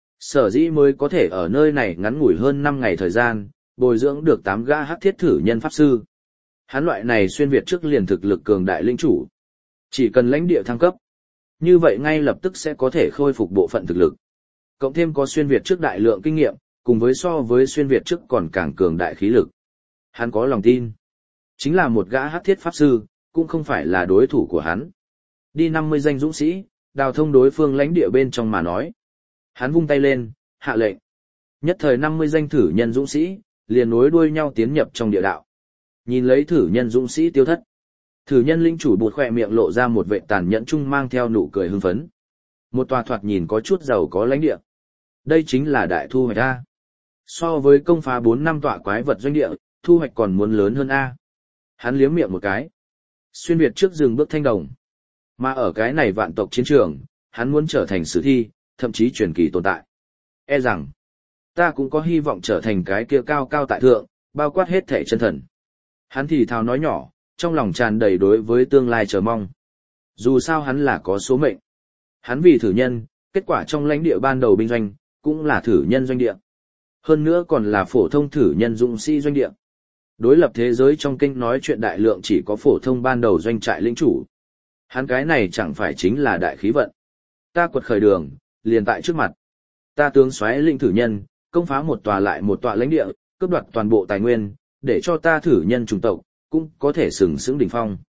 Sở dĩ mới có thể ở nơi này ngắn ngủi hơn 5 ngày thời gian, bồi dưỡng được 8 gã hắc thiết thử nhân pháp sư. Hắn loại này xuyên Việt trước liền thực lực cường đại lĩnh chủ. Chỉ cần lãnh địa thăng cấp, như vậy ngay lập tức sẽ có thể khôi phục bộ phận thực lực. Cộng thêm có xuyên Việt trước đại lượng kinh nghiệm, cùng với so với xuyên Việt trước còn càng cường đại khí lực. Hắn có lòng tin. Chính là một gã hắc thiết pháp sư, cũng không phải là đối thủ của hắn. Đi 50 danh dũng sĩ, đào thông đối phương lãnh địa bên trong mà nói. Hắn vung tay lên, hạ lệnh. Nhất thời 50 danh thử nhân dũng sĩ, liền nối đuôi nhau tiến nhập trong địa đạo. Nhìn lấy thử nhân dũng sĩ tiêu thất. Thử nhân linh chủ buột khỏe miệng lộ ra một vệ tàn nhẫn chung mang theo nụ cười hưng phấn. Một tòa thoạt nhìn có chút giàu có lãnh địa. Đây chính là đại thu hoạch A. So với công phá 4 năm tọa quái vật doanh địa, thu hoạch còn muốn lớn hơn A. Hắn liếm miệng một cái. Xuyên Việt trước dừng bước thanh đồng. Mà ở cái này vạn tộc chiến trường, hắn muốn trở thành sử thi, thậm chí truyền kỳ tồn tại. E rằng, ta cũng có hy vọng trở thành cái kia cao cao tại thượng, bao quát hết thể chân thần. Hắn thì thào nói nhỏ, trong lòng tràn đầy đối với tương lai chờ mong. Dù sao hắn là có số mệnh. Hắn vì thử nhân, kết quả trong lãnh địa ban đầu binh doanh, cũng là thử nhân doanh địa. Hơn nữa còn là phổ thông thử nhân dũng sĩ doanh địa. Đối lập thế giới trong kinh nói chuyện đại lượng chỉ có phổ thông ban đầu doanh trại lĩnh chủ. Hắn cái này chẳng phải chính là đại khí vận. Ta quật khởi đường, liền tại trước mặt. Ta tướng soái lĩnh thử nhân, công phá một tòa lại một tòa lãnh địa, cướp đoạt toàn bộ tài nguyên, để cho ta thử nhân chủng tộc, cũng có thể sừng sững đỉnh phong.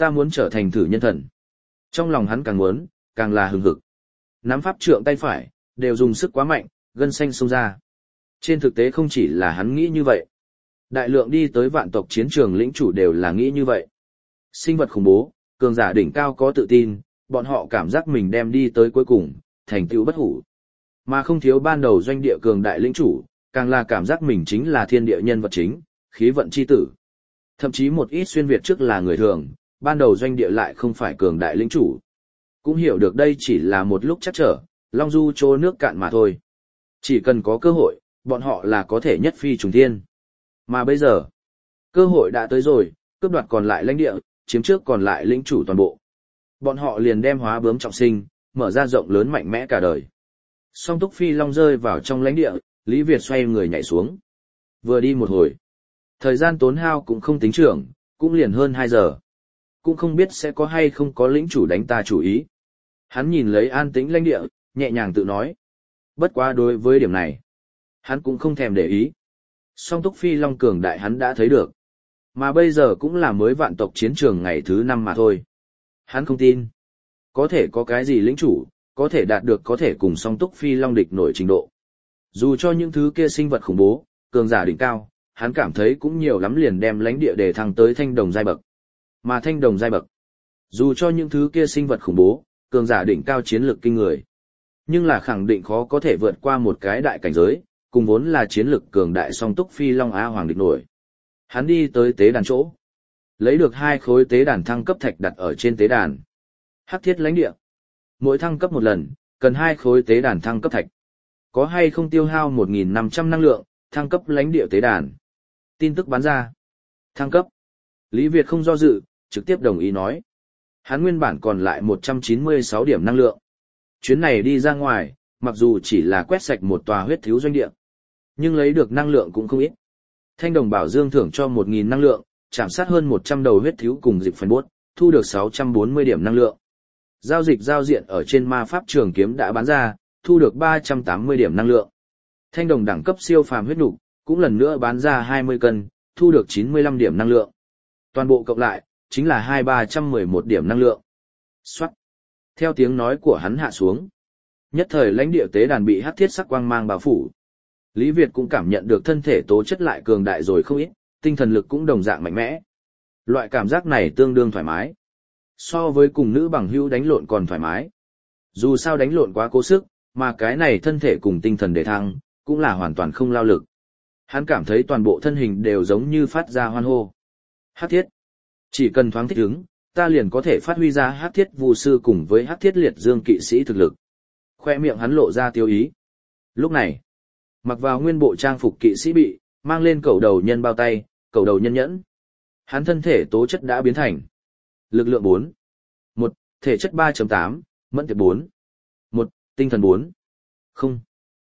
Ta muốn trở thành thử nhân thần. Trong lòng hắn càng muốn, càng là hừng hực. Nắm pháp trượng tay phải, đều dùng sức quá mạnh, gân xanh xông ra. Trên thực tế không chỉ là hắn nghĩ như vậy. Đại lượng đi tới vạn tộc chiến trường lĩnh chủ đều là nghĩ như vậy. Sinh vật khủng bố, cường giả đỉnh cao có tự tin, bọn họ cảm giác mình đem đi tới cuối cùng, thành tựu bất hủ. Mà không thiếu ban đầu doanh địa cường đại lĩnh chủ, càng là cảm giác mình chính là thiên địa nhân vật chính, khí vận chi tử. Thậm chí một ít xuyên Việt trước là người thường, ban đầu doanh địa lại không phải cường đại lĩnh chủ. Cũng hiểu được đây chỉ là một lúc chắc trở, long du trô nước cạn mà thôi. Chỉ cần có cơ hội, bọn họ là có thể nhất phi trùng thiên. Mà bây giờ, cơ hội đã tới rồi, cướp đoạt còn lại lãnh địa, chiếm trước còn lại lĩnh chủ toàn bộ. Bọn họ liền đem hóa bướm trọng sinh, mở ra rộng lớn mạnh mẽ cả đời. Song Túc Phi Long rơi vào trong lãnh địa, Lý Việt xoay người nhảy xuống. Vừa đi một hồi. Thời gian tốn hao cũng không tính trưởng, cũng liền hơn 2 giờ. Cũng không biết sẽ có hay không có lĩnh chủ đánh ta chủ ý. Hắn nhìn lấy an tĩnh lãnh địa, nhẹ nhàng tự nói. Bất quá đối với điểm này, hắn cũng không thèm để ý. Song Túc Phi Long cường đại hắn đã thấy được. Mà bây giờ cũng là mới vạn tộc chiến trường ngày thứ 5 mà thôi. Hắn không tin. Có thể có cái gì lĩnh chủ, có thể đạt được có thể cùng Song Túc Phi Long địch nổi trình độ. Dù cho những thứ kia sinh vật khủng bố, cường giả đỉnh cao, hắn cảm thấy cũng nhiều lắm liền đem lãnh địa để thăng tới thanh đồng giai bậc. Mà thanh đồng giai bậc, dù cho những thứ kia sinh vật khủng bố, cường giả đỉnh cao chiến lược kinh người, nhưng là khẳng định khó có thể vượt qua một cái đại cảnh giới, cùng vốn là chiến lược cường đại Song Túc Phi Long Á Hoàng địch nổi. Hắn đi tới tế đàn chỗ, lấy được 2 khối tế đàn thăng cấp thạch đặt ở trên tế đàn. Hắc thiết lãnh địa, mỗi thăng cấp một lần, cần 2 khối tế đàn thăng cấp thạch. Có hay không tiêu hao 1.500 năng lượng, thăng cấp lãnh địa tế đàn. Tin tức bán ra. Thăng cấp. Lý Việt không do dự, trực tiếp đồng ý nói. Hắn nguyên bản còn lại 196 điểm năng lượng. Chuyến này đi ra ngoài, mặc dù chỉ là quét sạch một tòa huyết thiếu doanh địa, nhưng lấy được năng lượng cũng không ít. Thanh đồng bảo dương thưởng cho 1.000 năng lượng, chạm sát hơn 100 đầu huyết thiếu cùng dịp phần bốt, thu được 640 điểm năng lượng. Giao dịch giao diện ở trên ma pháp trường kiếm đã bán ra, thu được 380 điểm năng lượng. Thanh đồng đẳng cấp siêu phàm huyết nục, cũng lần nữa bán ra 20 cân, thu được 95 điểm năng lượng. Toàn bộ cộng lại, chính là 2311 điểm năng lượng. Xoát. Theo tiếng nói của hắn hạ xuống. Nhất thời lãnh địa tế đàn bị hắc thiết sắc quang mang bao phủ. Lý Việt cũng cảm nhận được thân thể tố chất lại cường đại rồi không ít, tinh thần lực cũng đồng dạng mạnh mẽ. Loại cảm giác này tương đương thoải mái. So với cùng nữ bằng hữu đánh lộn còn thoải mái. Dù sao đánh lộn quá cố sức, mà cái này thân thể cùng tinh thần để thăng, cũng là hoàn toàn không lao lực. Hắn cảm thấy toàn bộ thân hình đều giống như phát ra hoan hô. Hắc thiết. Chỉ cần thoáng thích ứng, ta liền có thể phát huy ra hắc thiết vu sư cùng với hắc thiết liệt dương kỵ sĩ thực lực. Khoe miệng hắn lộ ra tiêu ý. Lúc này, mặc vào nguyên bộ trang phục kỵ sĩ bị, mang lên cầu đầu nhân bao tay, cầu đầu nhân nhẫn. Hắn thân thể tố chất đã biến thành. Lực lượng 4. 1. Thể chất 3.8, mẫn tiệp 4. 1. Tinh thần 4. Không.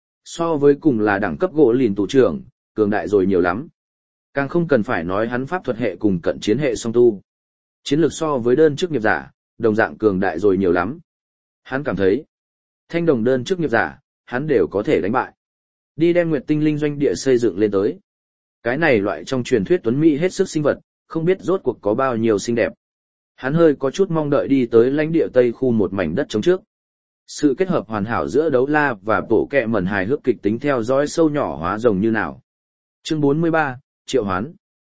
So với cùng là đẳng cấp gỗ lìn tù trưởng, cường đại rồi nhiều lắm. Càng không cần phải nói hắn pháp thuật hệ cùng cận chiến hệ song tu. Chiến lược so với đơn chức nghiệp giả, đồng dạng cường đại rồi nhiều lắm. Hắn cảm thấy, thanh đồng đơn chức nghiệp giả, hắn đều có thể đánh bại. Đi đem Nguyệt Tinh Linh doanh địa xây dựng lên tới. Cái này loại trong truyền thuyết tuấn mỹ hết sức sinh vật, không biết rốt cuộc có bao nhiêu xinh đẹp. Hắn hơi có chút mong đợi đi tới lãnh địa Tây khu một mảnh đất trống trước. Sự kết hợp hoàn hảo giữa đấu la và bộ kẹ mẩn hài hước kịch tính theo dõi sâu nhỏ hóa rồng như nào. Chương 43, Triệu Hoán.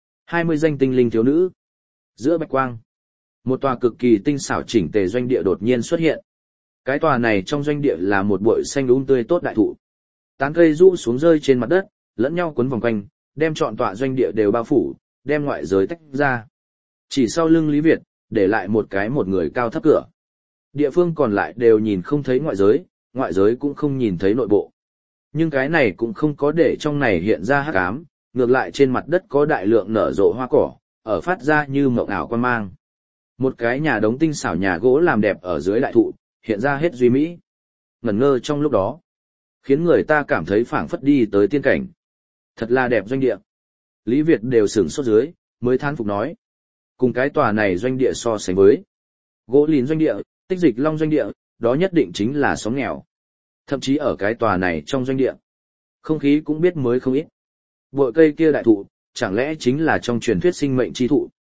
20 danh tinh linh thiếu nữ. Giữa bạch quang, một tòa cực kỳ tinh xảo chỉnh tề doanh địa đột nhiên xuất hiện. Cái tòa này trong doanh địa là một bụi xanh tươi tốt đại thụ. Tán cây rũ xuống rơi trên mặt đất, lẫn nhau quấn vòng quanh, đem trọn tòa doanh địa đều bao phủ, đem ngoại giới tách ra. Chỉ sau lưng Lý Việt, để lại một người cao thấp cửa. Địa phương còn lại đều nhìn không thấy ngoại giới cũng không nhìn thấy nội bộ. Nhưng cái này cũng không có để trong này hiện ra hắc ám, ngược lại trên mặt đất có đại lượng nở rộ hoa cỏ, ở phát ra như mộng ảo quan mang. Một cái nhà đống tinh xảo nhà gỗ làm đẹp ở dưới đại thụ, hiện ra hết duy mỹ. Ngẩn ngơ trong lúc đó, khiến người ta cảm thấy phảng phất đi tới tiên cảnh. Thật là đẹp doanh địa. Lý Việt đều sửng sốt dưới, mới thán phục nói. Cùng cái tòa này doanh địa so sánh với. Gỗ lìn doanh địa, tích dịch long doanh địa, đó nhất định chính là xóm nghèo. Thậm chí ở cái tòa này trong doanh địa, không khí cũng biết mới không ít. Bụi cây kia đại thụ, chẳng lẽ chính là trong truyền thuyết sinh mệnh chi thụ.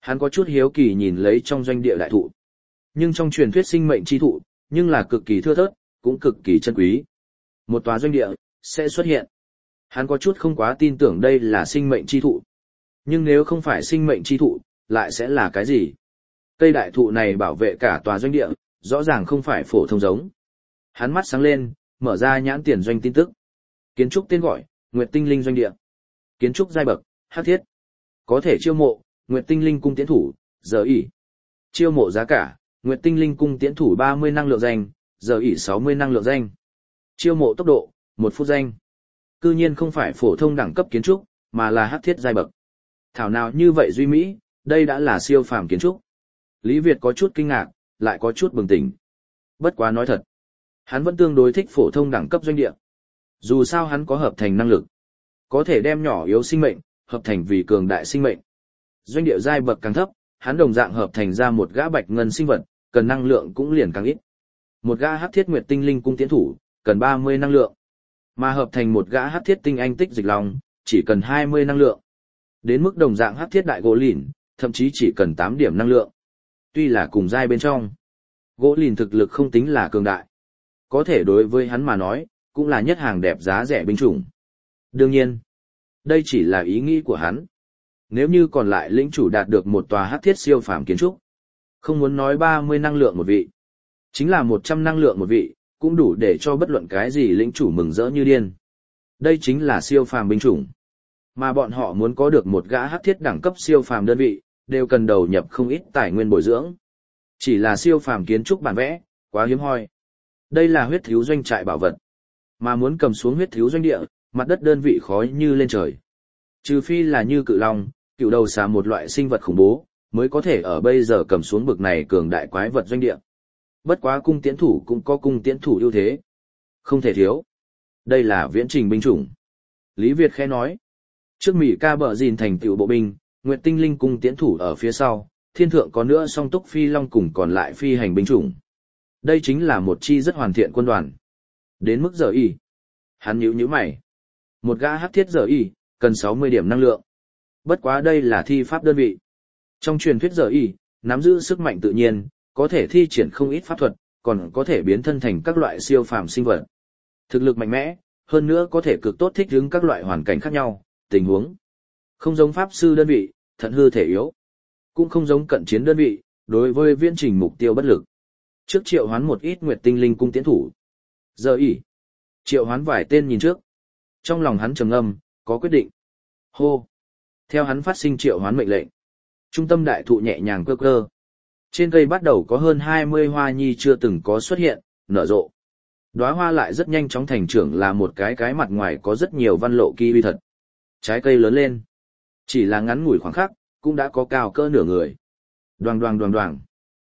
Hắn có chút hiếu kỳ nhìn lấy trong doanh địa đại thụ. Nhưng trong truyền thuyết sinh mệnh chi thụ, nhưng là cực kỳ thưa thớt, cũng cực kỳ chân quý. Một tòa doanh địa, sẽ xuất hiện. Hắn có chút không quá tin tưởng đây là sinh mệnh chi thụ. Nhưng nếu không phải sinh mệnh chi thụ, lại sẽ là cái gì? Cây đại thụ này bảo vệ cả tòa doanh địa, rõ ràng không phải phổ thông giống. Hắn mắt sáng lên, mở ra nhãn tiền doanh tin tức. Kiến trúc tên gọi, Nguyệt Tinh Linh doanh địa. Kiến trúc giai bậc, hắc thiết. Có thể chiêu mộ, Nguyệt Tinh Linh cung tiễn thủ, giờ ỉ. Chiêu mộ giá cả, Nguyệt Tinh Linh cung tiễn thủ 30 năng lượng danh, giờ ỉ 60 năng lượng danh. Chiêu mộ tốc độ, 1 phút danh. Cư nhiên không phải phổ thông đẳng cấp kiến trúc, mà là hắc thiết giai bậc. Thảo nào như vậy duy mỹ, đây đã là siêu phàm kiến trúc. Lý Việt có chút kinh ngạc, lại có chút bừng tỉnh. Bất quá nói thật, hắn vẫn tương đối thích phổ thông đẳng cấp doanh địa. Dù sao hắn có hợp thành năng lực, có thể đem nhỏ yếu sinh mệnh, hợp thành vì cường đại sinh mệnh. Doanh địa giai bậc càng thấp, hắn đồng dạng hợp thành ra một gã bạch ngân sinh vật, cần năng lượng cũng liền càng ít. Một gã hắc thiết Nguyệt Tinh Linh cung tiễn thủ, cần 30 năng lượng. Mà hợp thành một gã hắc thiết tinh anh tích dịch long, chỉ cần 20 năng lượng. Đến mức đồng dạng hắc thiết đại gỗ lìn, thậm chí chỉ cần 8 điểm năng lượng. Tuy là cùng giai bên trong, gỗ lìn thực lực không tính là cường đại. Có thể đối với hắn mà nói, cũng là nhất hàng đẹp giá rẻ binh chủng. Đương nhiên, đây chỉ là ý nghĩ của hắn. Nếu như còn lại lĩnh chủ đạt được một tòa hắc thiết siêu phàm kiến trúc, không muốn nói 30 năng lượng một vị, chính là 100 năng lượng một vị, cũng đủ để cho bất luận cái gì lĩnh chủ mừng rỡ như điên. Đây chính là siêu phàm binh chủng. Mà bọn họ muốn có được một gã hắc thiết đẳng cấp siêu phàm đơn vị, đều cần đầu nhập không ít tài nguyên bồi dưỡng. Chỉ là siêu phàm kiến trúc bản vẽ, quá hiếm hoi. Đây là huyết thiếu doanh trại bảo vật. Mà muốn cầm xuống huyết thiếu doanh địa, mặt đất đơn vị khó như lên trời. Trừ phi là như cự long, cựu đầu xà một loại sinh vật khủng bố, mới có thể ở bây giờ cầm xuống bực này cường đại quái vật doanh địa. Bất quá cung tiễn thủ cũng có cung tiễn thủ ưu thế. Không thể thiếu. Đây là viễn trình binh chủng. Lý Việt khẽ nói. Trước Mỹ ca bờ gìn thành tựu bộ binh, Nguyệt Tinh Linh cung tiễn thủ ở phía sau, thiên thượng có nữa song túc phi long cùng còn lại phi hành binh chủng. Đây chính là một chi rất hoàn thiện quân đoàn. Đến mức giờ y. Hắn nhíu mày. Một gã hắc thiết giờ y, cần 60 điểm năng lượng. Bất quá đây là thi pháp đơn vị. Trong truyền thuyết giờ y, nắm giữ sức mạnh tự nhiên, có thể thi triển không ít pháp thuật, còn có thể biến thân thành các loại siêu phàm sinh vật. Thực lực mạnh mẽ, hơn nữa có thể cực tốt thích ứng các loại hoàn cảnh khác nhau, tình huống. Không giống pháp sư đơn vị, thận hư thể yếu. Cũng không giống cận chiến đơn vị, đối với viễn trình mục tiêu bất lực. Trước triệu hoán một ít Nguyệt Tinh Linh cung tiễn thủ. Giờ ỉ. Triệu hoán vài tên nhìn trước. Trong lòng hắn trầm ngâm, có quyết định. Hô. Theo hắn phát sinh triệu hoán mệnh lệnh. Trung tâm đại thụ nhẹ nhàng cơ cơ. Trên cây bắt đầu có hơn 20 hoa nhi chưa từng có xuất hiện, nở rộ. Đóa hoa lại rất nhanh chóng thành trưởng là một cái mặt ngoài có rất nhiều văn lộ kiwi thật. Trái cây lớn lên. Chỉ là ngắn ngủi khoảng khắc, cũng đã có cao cỡ nửa người. Đoàng đoàng đoàng đoàng.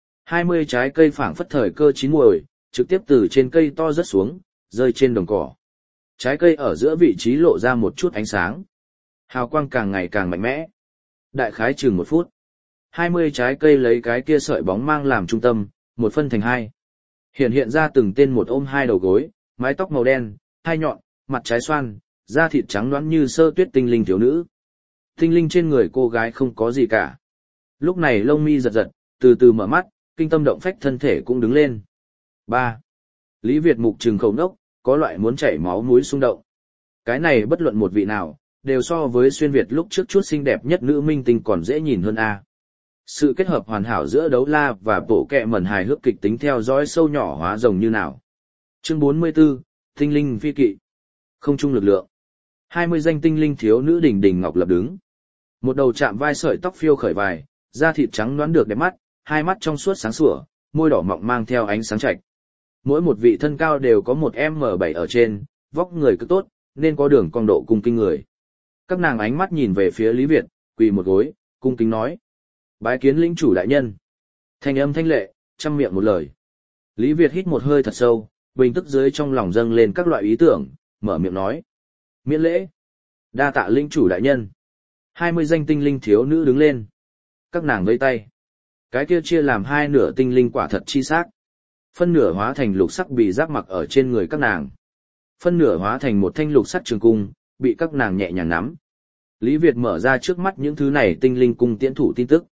20 trái cây phảng phất thời cơ chín muồi, trực tiếp từ trên cây to rớt xuống, rơi trên đồng cỏ. Trái cây ở giữa vị trí lộ ra một chút ánh sáng. Hào quang càng ngày càng mạnh mẽ. Đại khái chừng 1 phút. 20 trái cây lấy cái kia sợi bóng mang làm trung tâm, một phân thành hai. Hiện ra từng tên một ôm hai đầu gối, mái tóc màu đen, hai nhọn, mặt trái xoan, da thịt trắng nõn như sơ tuyết tinh linh thiếu nữ. Tinh linh trên người cô gái không có gì cả. Lúc này lông mi giật giật, từ từ mở mắt, kinh tâm động phách thân thể cũng đứng lên. 3. Lý Việt mục trừng khẩu nốc, có loại muốn chảy máu mũi xung động. Cái này bất luận một vị nào, đều so với xuyên Việt lúc trước chút xinh đẹp nhất nữ minh tinh còn dễ nhìn hơn a. Sự kết hợp hoàn hảo giữa đấu la và bộ kẹ mẩn hài hước kịch tính theo dõi sâu nhỏ hóa rồng như nào. Chương 44, Tinh linh phi kỵ. Không trung lực lượng. 20 danh tinh linh thiếu nữ đỉnh đỉnh ngọc lập đứng. Một đầu chạm vai sợi tóc phiêu khởi vài, da thịt trắng nõn được đẹp mắt, hai mắt trong suốt sáng sủa, môi đỏ mọng mang theo ánh sáng chạch. Mỗi một vị thân cao đều có một M7 ở trên, vóc người cực tốt, nên có đường cong độ cung kinh người. Các nàng ánh mắt nhìn về phía Lý Việt, quỳ một gối, cung kính nói. Bái kiến lĩnh chủ đại nhân. Thanh âm thanh lệ, trăm miệng một lời. Lý Việt hít một hơi thật sâu, bình tức dưới trong lòng dâng lên các loại ý tưởng, mở miệng nói. Miễn lễ. Đa tạ lĩnh chủ đại nhân. 20 danh tinh linh thiếu nữ đứng lên. Các nàng vẫy tay. Cái kia chia làm hai nửa tinh linh quả thật chi xác. Phân nửa hóa thành lục sắc bị giáp mặc ở trên người các nàng. Phân nửa hóa thành một thanh lục sắc trường cung, bị các nàng nhẹ nhàng nắm. Lý Việt mở ra trước mắt những thứ này tinh linh cung tiễn thủ tin tức.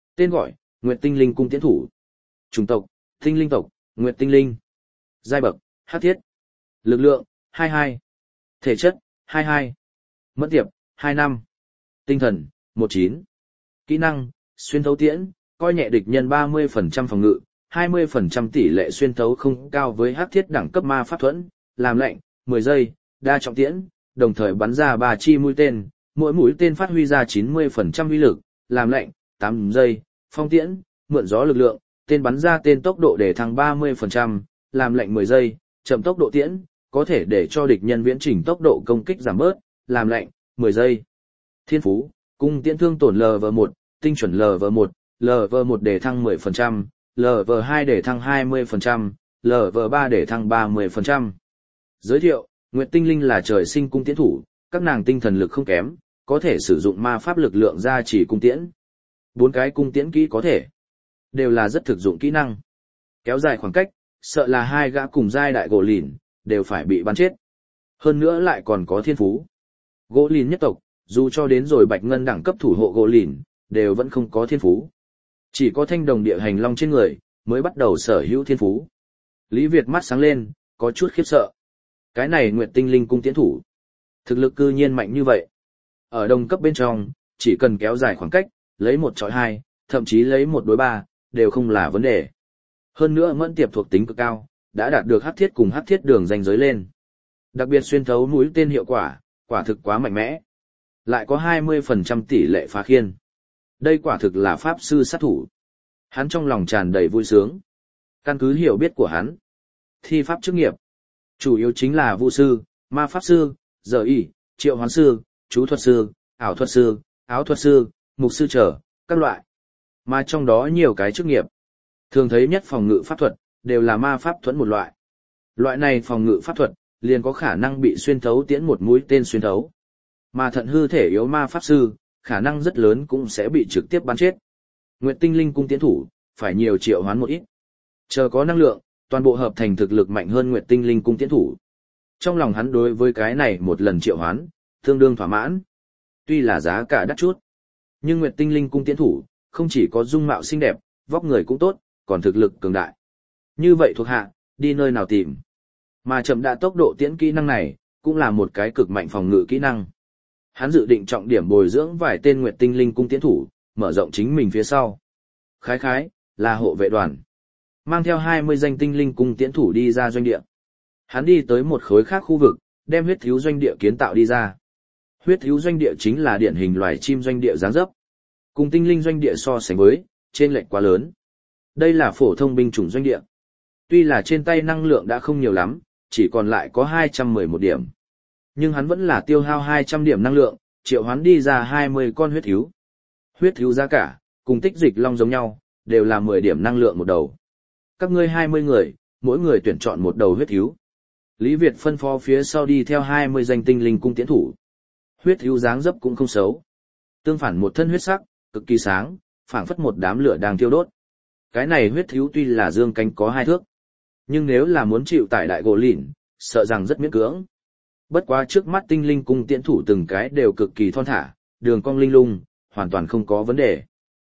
Tên gọi, Nguyệt Tinh Linh cung tiễn thủ. Chủng tộc, Tinh Linh tộc, Nguyệt Tinh Linh. Giai bậc, Hắc thiết. Lực lượng, 22. Thể chất, 22. Mẫn tiệp, 25. Tinh thần, 19. Kỹ năng, xuyên thấu tiễn, coi nhẹ địch nhân 30% phòng ngự, 20% tỷ lệ xuyên thấu không cao với hắc thiết đẳng cấp ma pháp thuẫn, làm lệnh, 10 giây, đa trọng tiễn, đồng thời bắn ra 3 chi mũi tên, mỗi mũi tên phát huy ra 90% uy lực, làm lệnh, 8 giây, phong tiễn, mượn gió lực lượng, tên bắn ra tên tốc độ để thăng 30%, làm lệnh 10 giây, chậm tốc độ tiễn, có thể để cho địch nhân viễn trình tốc độ công kích giảm bớt, làm lệnh, 10 giây. Thiên phú, cung tiễn thương tổn LV1, tinh chuẩn LV1, LV1 để thăng 10%, LV2 để thăng 20%, LV3 để thăng 30%. Giới thiệu, Nguyệt Tinh Linh là trời sinh cung tiễn thủ, các nàng tinh thần lực không kém, có thể sử dụng ma pháp lực lượng gia trì cung tiễn. 4 cái cung tiễn kỹ có thể, đều là rất thực dụng kỹ năng. Kéo dài khoảng cách, sợ là 2 gã cùng giai đại gỗ lìn, đều phải bị bắn chết. Hơn nữa lại còn có thiên phú. Gỗ lìn nhất tộc, dù cho đến rồi bạch ngân đẳng cấp thủ hộ gỗ lìn, đều vẫn không có thiên phú. Chỉ có thanh đồng địa hành long trên người, mới bắt đầu sở hữu thiên phú. Lý Việt mắt sáng lên, có chút khiếp sợ. Cái này Nguyệt Tinh Linh cung tiễn thủ. Thực lực cư nhiên mạnh như vậy. Ở đồng cấp bên trong, chỉ cần kéo dài khoảng cách, lấy 1 chọi 2, thậm chí lấy 1 đối 3, đều không là vấn đề. Hơn nữa mẫn tiệp thuộc tính cực cao, đã đạt được hắc thiết cùng hắc thiết đường danh giới lên. Đặc biệt xuyên thấu mũi tên hiệu quả, quả thực quá mạnh mẽ. Lại có 20% tỷ lệ phá khiên. Đây quả thực là pháp sư sát thủ. Hắn trong lòng tràn đầy vui sướng. Căn cứ hiểu biết của hắn, thi pháp chức nghiệp, chủ yếu chính là vu sư, ma pháp sư, giờ y, triệu hoán sư, chú thuật sư, ảo thuật sư, áo thuật sư, mục sư trở, các loại. Mà trong đó nhiều cái chức nghiệp. Thường thấy nhất phòng ngự pháp thuật, đều là ma pháp thuẫn một loại. Loại này phòng ngự pháp thuật, liền có khả năng bị xuyên thấu tiễn một mũi tên xuyên thấu. Mà thận hư thể yếu ma pháp sư, khả năng rất lớn cũng sẽ bị trực tiếp bắn chết. Nguyệt Tinh Linh cung tiễn thủ, phải nhiều triệu hoán một ít. Chờ có năng lượng, toàn bộ hợp thành thực lực mạnh hơn Nguyệt Tinh Linh cung tiễn thủ. Trong lòng hắn đối với cái này một lần triệu hoán, tương đương thỏa mãn. Tuy là giá cả đắt chút, nhưng Nguyệt Tinh Linh cung tiễn thủ, không chỉ có dung mạo xinh đẹp, vóc người cũng tốt, còn thực lực cường đại. Như vậy thuộc hạ, đi nơi nào tìm. Mà chậm đã tốc độ tiễn kỹ năng này, cũng là một cái cực mạnh phòng ngự kỹ năng. Hắn dự định trọng điểm bồi dưỡng vài tên Nguyệt Tinh Linh cung tiễn thủ, mở rộng chính mình phía sau. Khái, là hộ vệ đoàn. Mang theo 20 danh tinh linh cung tiễn thủ đi ra doanh địa. Hắn đi tới một khối khác khu vực, đem huyết thiếu doanh địa kiến tạo đi ra. Huyết thiếu doanh địa chính là điển hình loài chim doanh địa dáng dấp. Cùng tinh linh doanh địa so sánh với, trên lệch quá lớn. Đây là phổ thông binh chủng doanh địa. Tuy là trên tay năng lượng đã không nhiều lắm, chỉ còn lại có 211 điểm. Nhưng hắn vẫn là tiêu hao 200 điểm năng lượng, triệu hoán đi ra 20 con huyết thiếu. Huyết thiếu giá cả, cùng tích dịch long giống nhau, đều là 10 điểm năng lượng một đầu. Các ngươi 20 người, mỗi người tuyển chọn một đầu huyết thiếu. Lý Việt phân phó phía sau đi theo 20 danh tinh linh cung tiễn thủ. Huyết thiếu dáng dấp cũng không xấu. Tương phản một thân huyết sắc, cực kỳ sáng, phảng phất một đám lửa đang thiêu đốt. Cái này huyết thiếu tuy là dương cánh có 2 thước, nhưng nếu là muốn chịu tải đại gỗ lìn, sợ rằng rất miễn cưỡng. Bất quá trước mắt tinh linh cung tiễn thủ từng cái đều cực kỳ thon thả, đường cong linh lung, hoàn toàn không có vấn đề.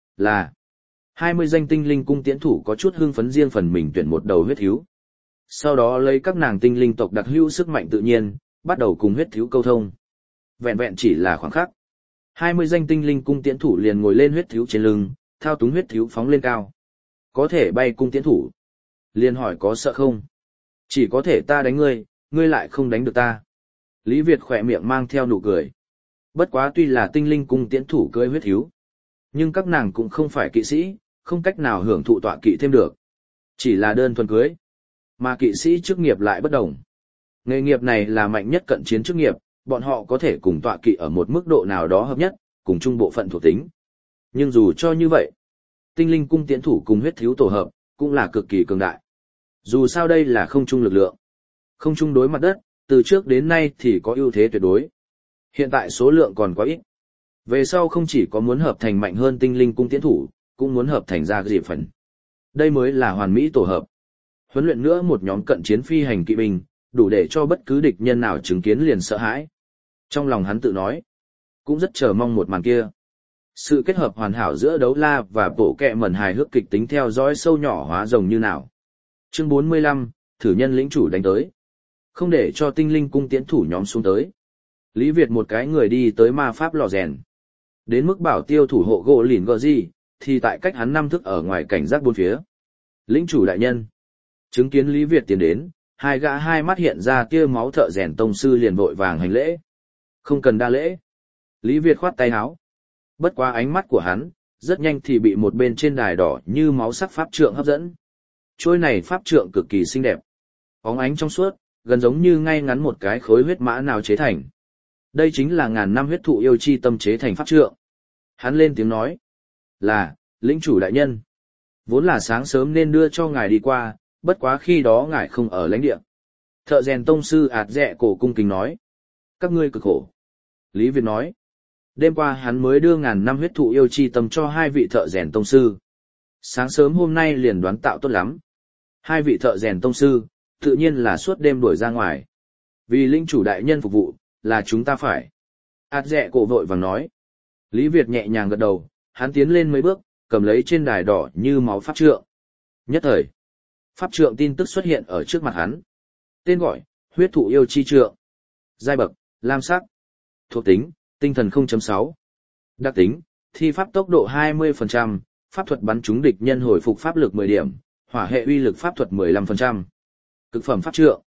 Là 20 danh tinh linh cung tiễn thủ có chút hưng phấn riêng phần mình tuyển một đầu huyết thiếu. Sau đó lấy các nàng tinh linh tộc đặc hữu sức mạnh tự nhiên, bắt đầu cùng huyết thiếu câu thông. Vẹn vẹn chỉ là khoảng khắc. 20 danh tinh linh cung tiễn thủ liền ngồi lên huyết thiếu trên lưng, thao túng huyết thiếu phóng lên cao. Có thể bay cung tiễn thủ. Liền hỏi có sợ không? Chỉ có thể ta đánh ngươi, ngươi lại không đánh được ta. Lý Việt khỏe miệng mang theo nụ cười. Bất quá tuy là tinh linh cung tiễn thủ cưỡi huyết thiếu, nhưng các nàng cũng không phải kỵ sĩ, không cách nào hưởng thụ tọa kỵ thêm được. Chỉ là đơn thuần cưới. Mà kỵ sĩ chức nghiệp lại bất đồng. Nghề nghiệp này là mạnh nhất cận chiến chức nghiệp, bọn họ có thể cùng tọa kỵ ở một mức độ nào đó hợp nhất, cùng chung bộ phận thuộc tính. Nhưng dù cho như vậy, tinh linh cung tiễn thủ cùng huyết thiếu tổ hợp, cũng là cực kỳ cường đại. Dù sao đây là không chung lực lượng. Không chung đối mặt đất, từ trước đến nay thì có ưu thế tuyệt đối. Hiện tại số lượng còn quá ít. Về sau không chỉ có muốn hợp thành mạnh hơn tinh linh cung tiễn thủ, cũng muốn hợp thành ra dịp phần. Đây mới là hoàn mỹ tổ hợp. Huấn luyện nữa một nhóm cận chiến phi hành kỵ binh, đủ để cho bất cứ địch nhân nào chứng kiến liền sợ hãi. Trong lòng hắn tự nói, cũng rất chờ mong một màn kia. Sự kết hợp hoàn hảo giữa đấu la và bộ kẹ mẩn hài hước kịch tính theo dõi sâu nhỏ hóa rồng như nào. Chương 45, thử nhân lĩnh chủ đánh tới. Không để cho tinh linh cung tiễn thủ nhóm xuống tới. Lý Việt một cái người đi tới ma pháp lò rèn. Đến mức bảo tiêu thủ hộ gỗ lìn gờ gì, thì tại cách hắn 5 thước ở ngoài cảnh giác bốn phía. Lĩnh chủ đại nhân. Chứng kiến Lý Việt tiến đến, hai gã hai mắt hiện ra tia máu thợ rèn tông sư liền vội vàng hành lễ. Không cần đa lễ. Lý Việt khoát tay áo. Bất quá ánh mắt của hắn, rất nhanh thì bị một bên trên đài đỏ như máu sắc pháp trượng hấp dẫn. Trôi này pháp trượng cực kỳ xinh đẹp. Óng ánh trong suốt, gần giống như ngay ngắn một cái khối huyết mã nào chế thành. Đây chính là ngàn năm huyết thụ yêu chi tâm chế thành pháp trượng. Hắn lên tiếng nói. Là, lĩnh chủ đại nhân. Vốn là sáng sớm nên đưa cho ngài đi qua, bất quá khi đó ngài không ở lãnh địa. Thợ rèn tông sư ạt dẹ cổ cung kính nói. Các ngươi cực khổ. Lý Việt nói. Đêm qua hắn mới đưa ngàn năm huyết thụ yêu chi tâm cho hai vị thợ rèn tông sư. Sáng sớm hôm nay liền đoán tạo tốt lắm. Hai vị thợ rèn tông sư, tự nhiên là suốt đêm đuổi ra ngoài. Vì linh chủ đại nhân phục vụ, là chúng ta phải. Át dẹ cổ vội vàng nói. Lý Việt nhẹ nhàng gật đầu, hắn tiến lên mấy bước, cầm lấy trên đài đỏ như máu pháp trượng. Nhất thời, pháp trượng tin tức xuất hiện ở trước mặt hắn. Tên gọi, huyết thụ yêu chi trượng. Giai bậc, lam sắc. Thuộc tính, tinh thần 0.6. Đặc tính, thi pháp tốc độ 20%, pháp thuật bắn trúng địch nhân hồi phục pháp lực 10 điểm, hỏa hệ uy lực pháp thuật 15%. Cực phẩm pháp trượng.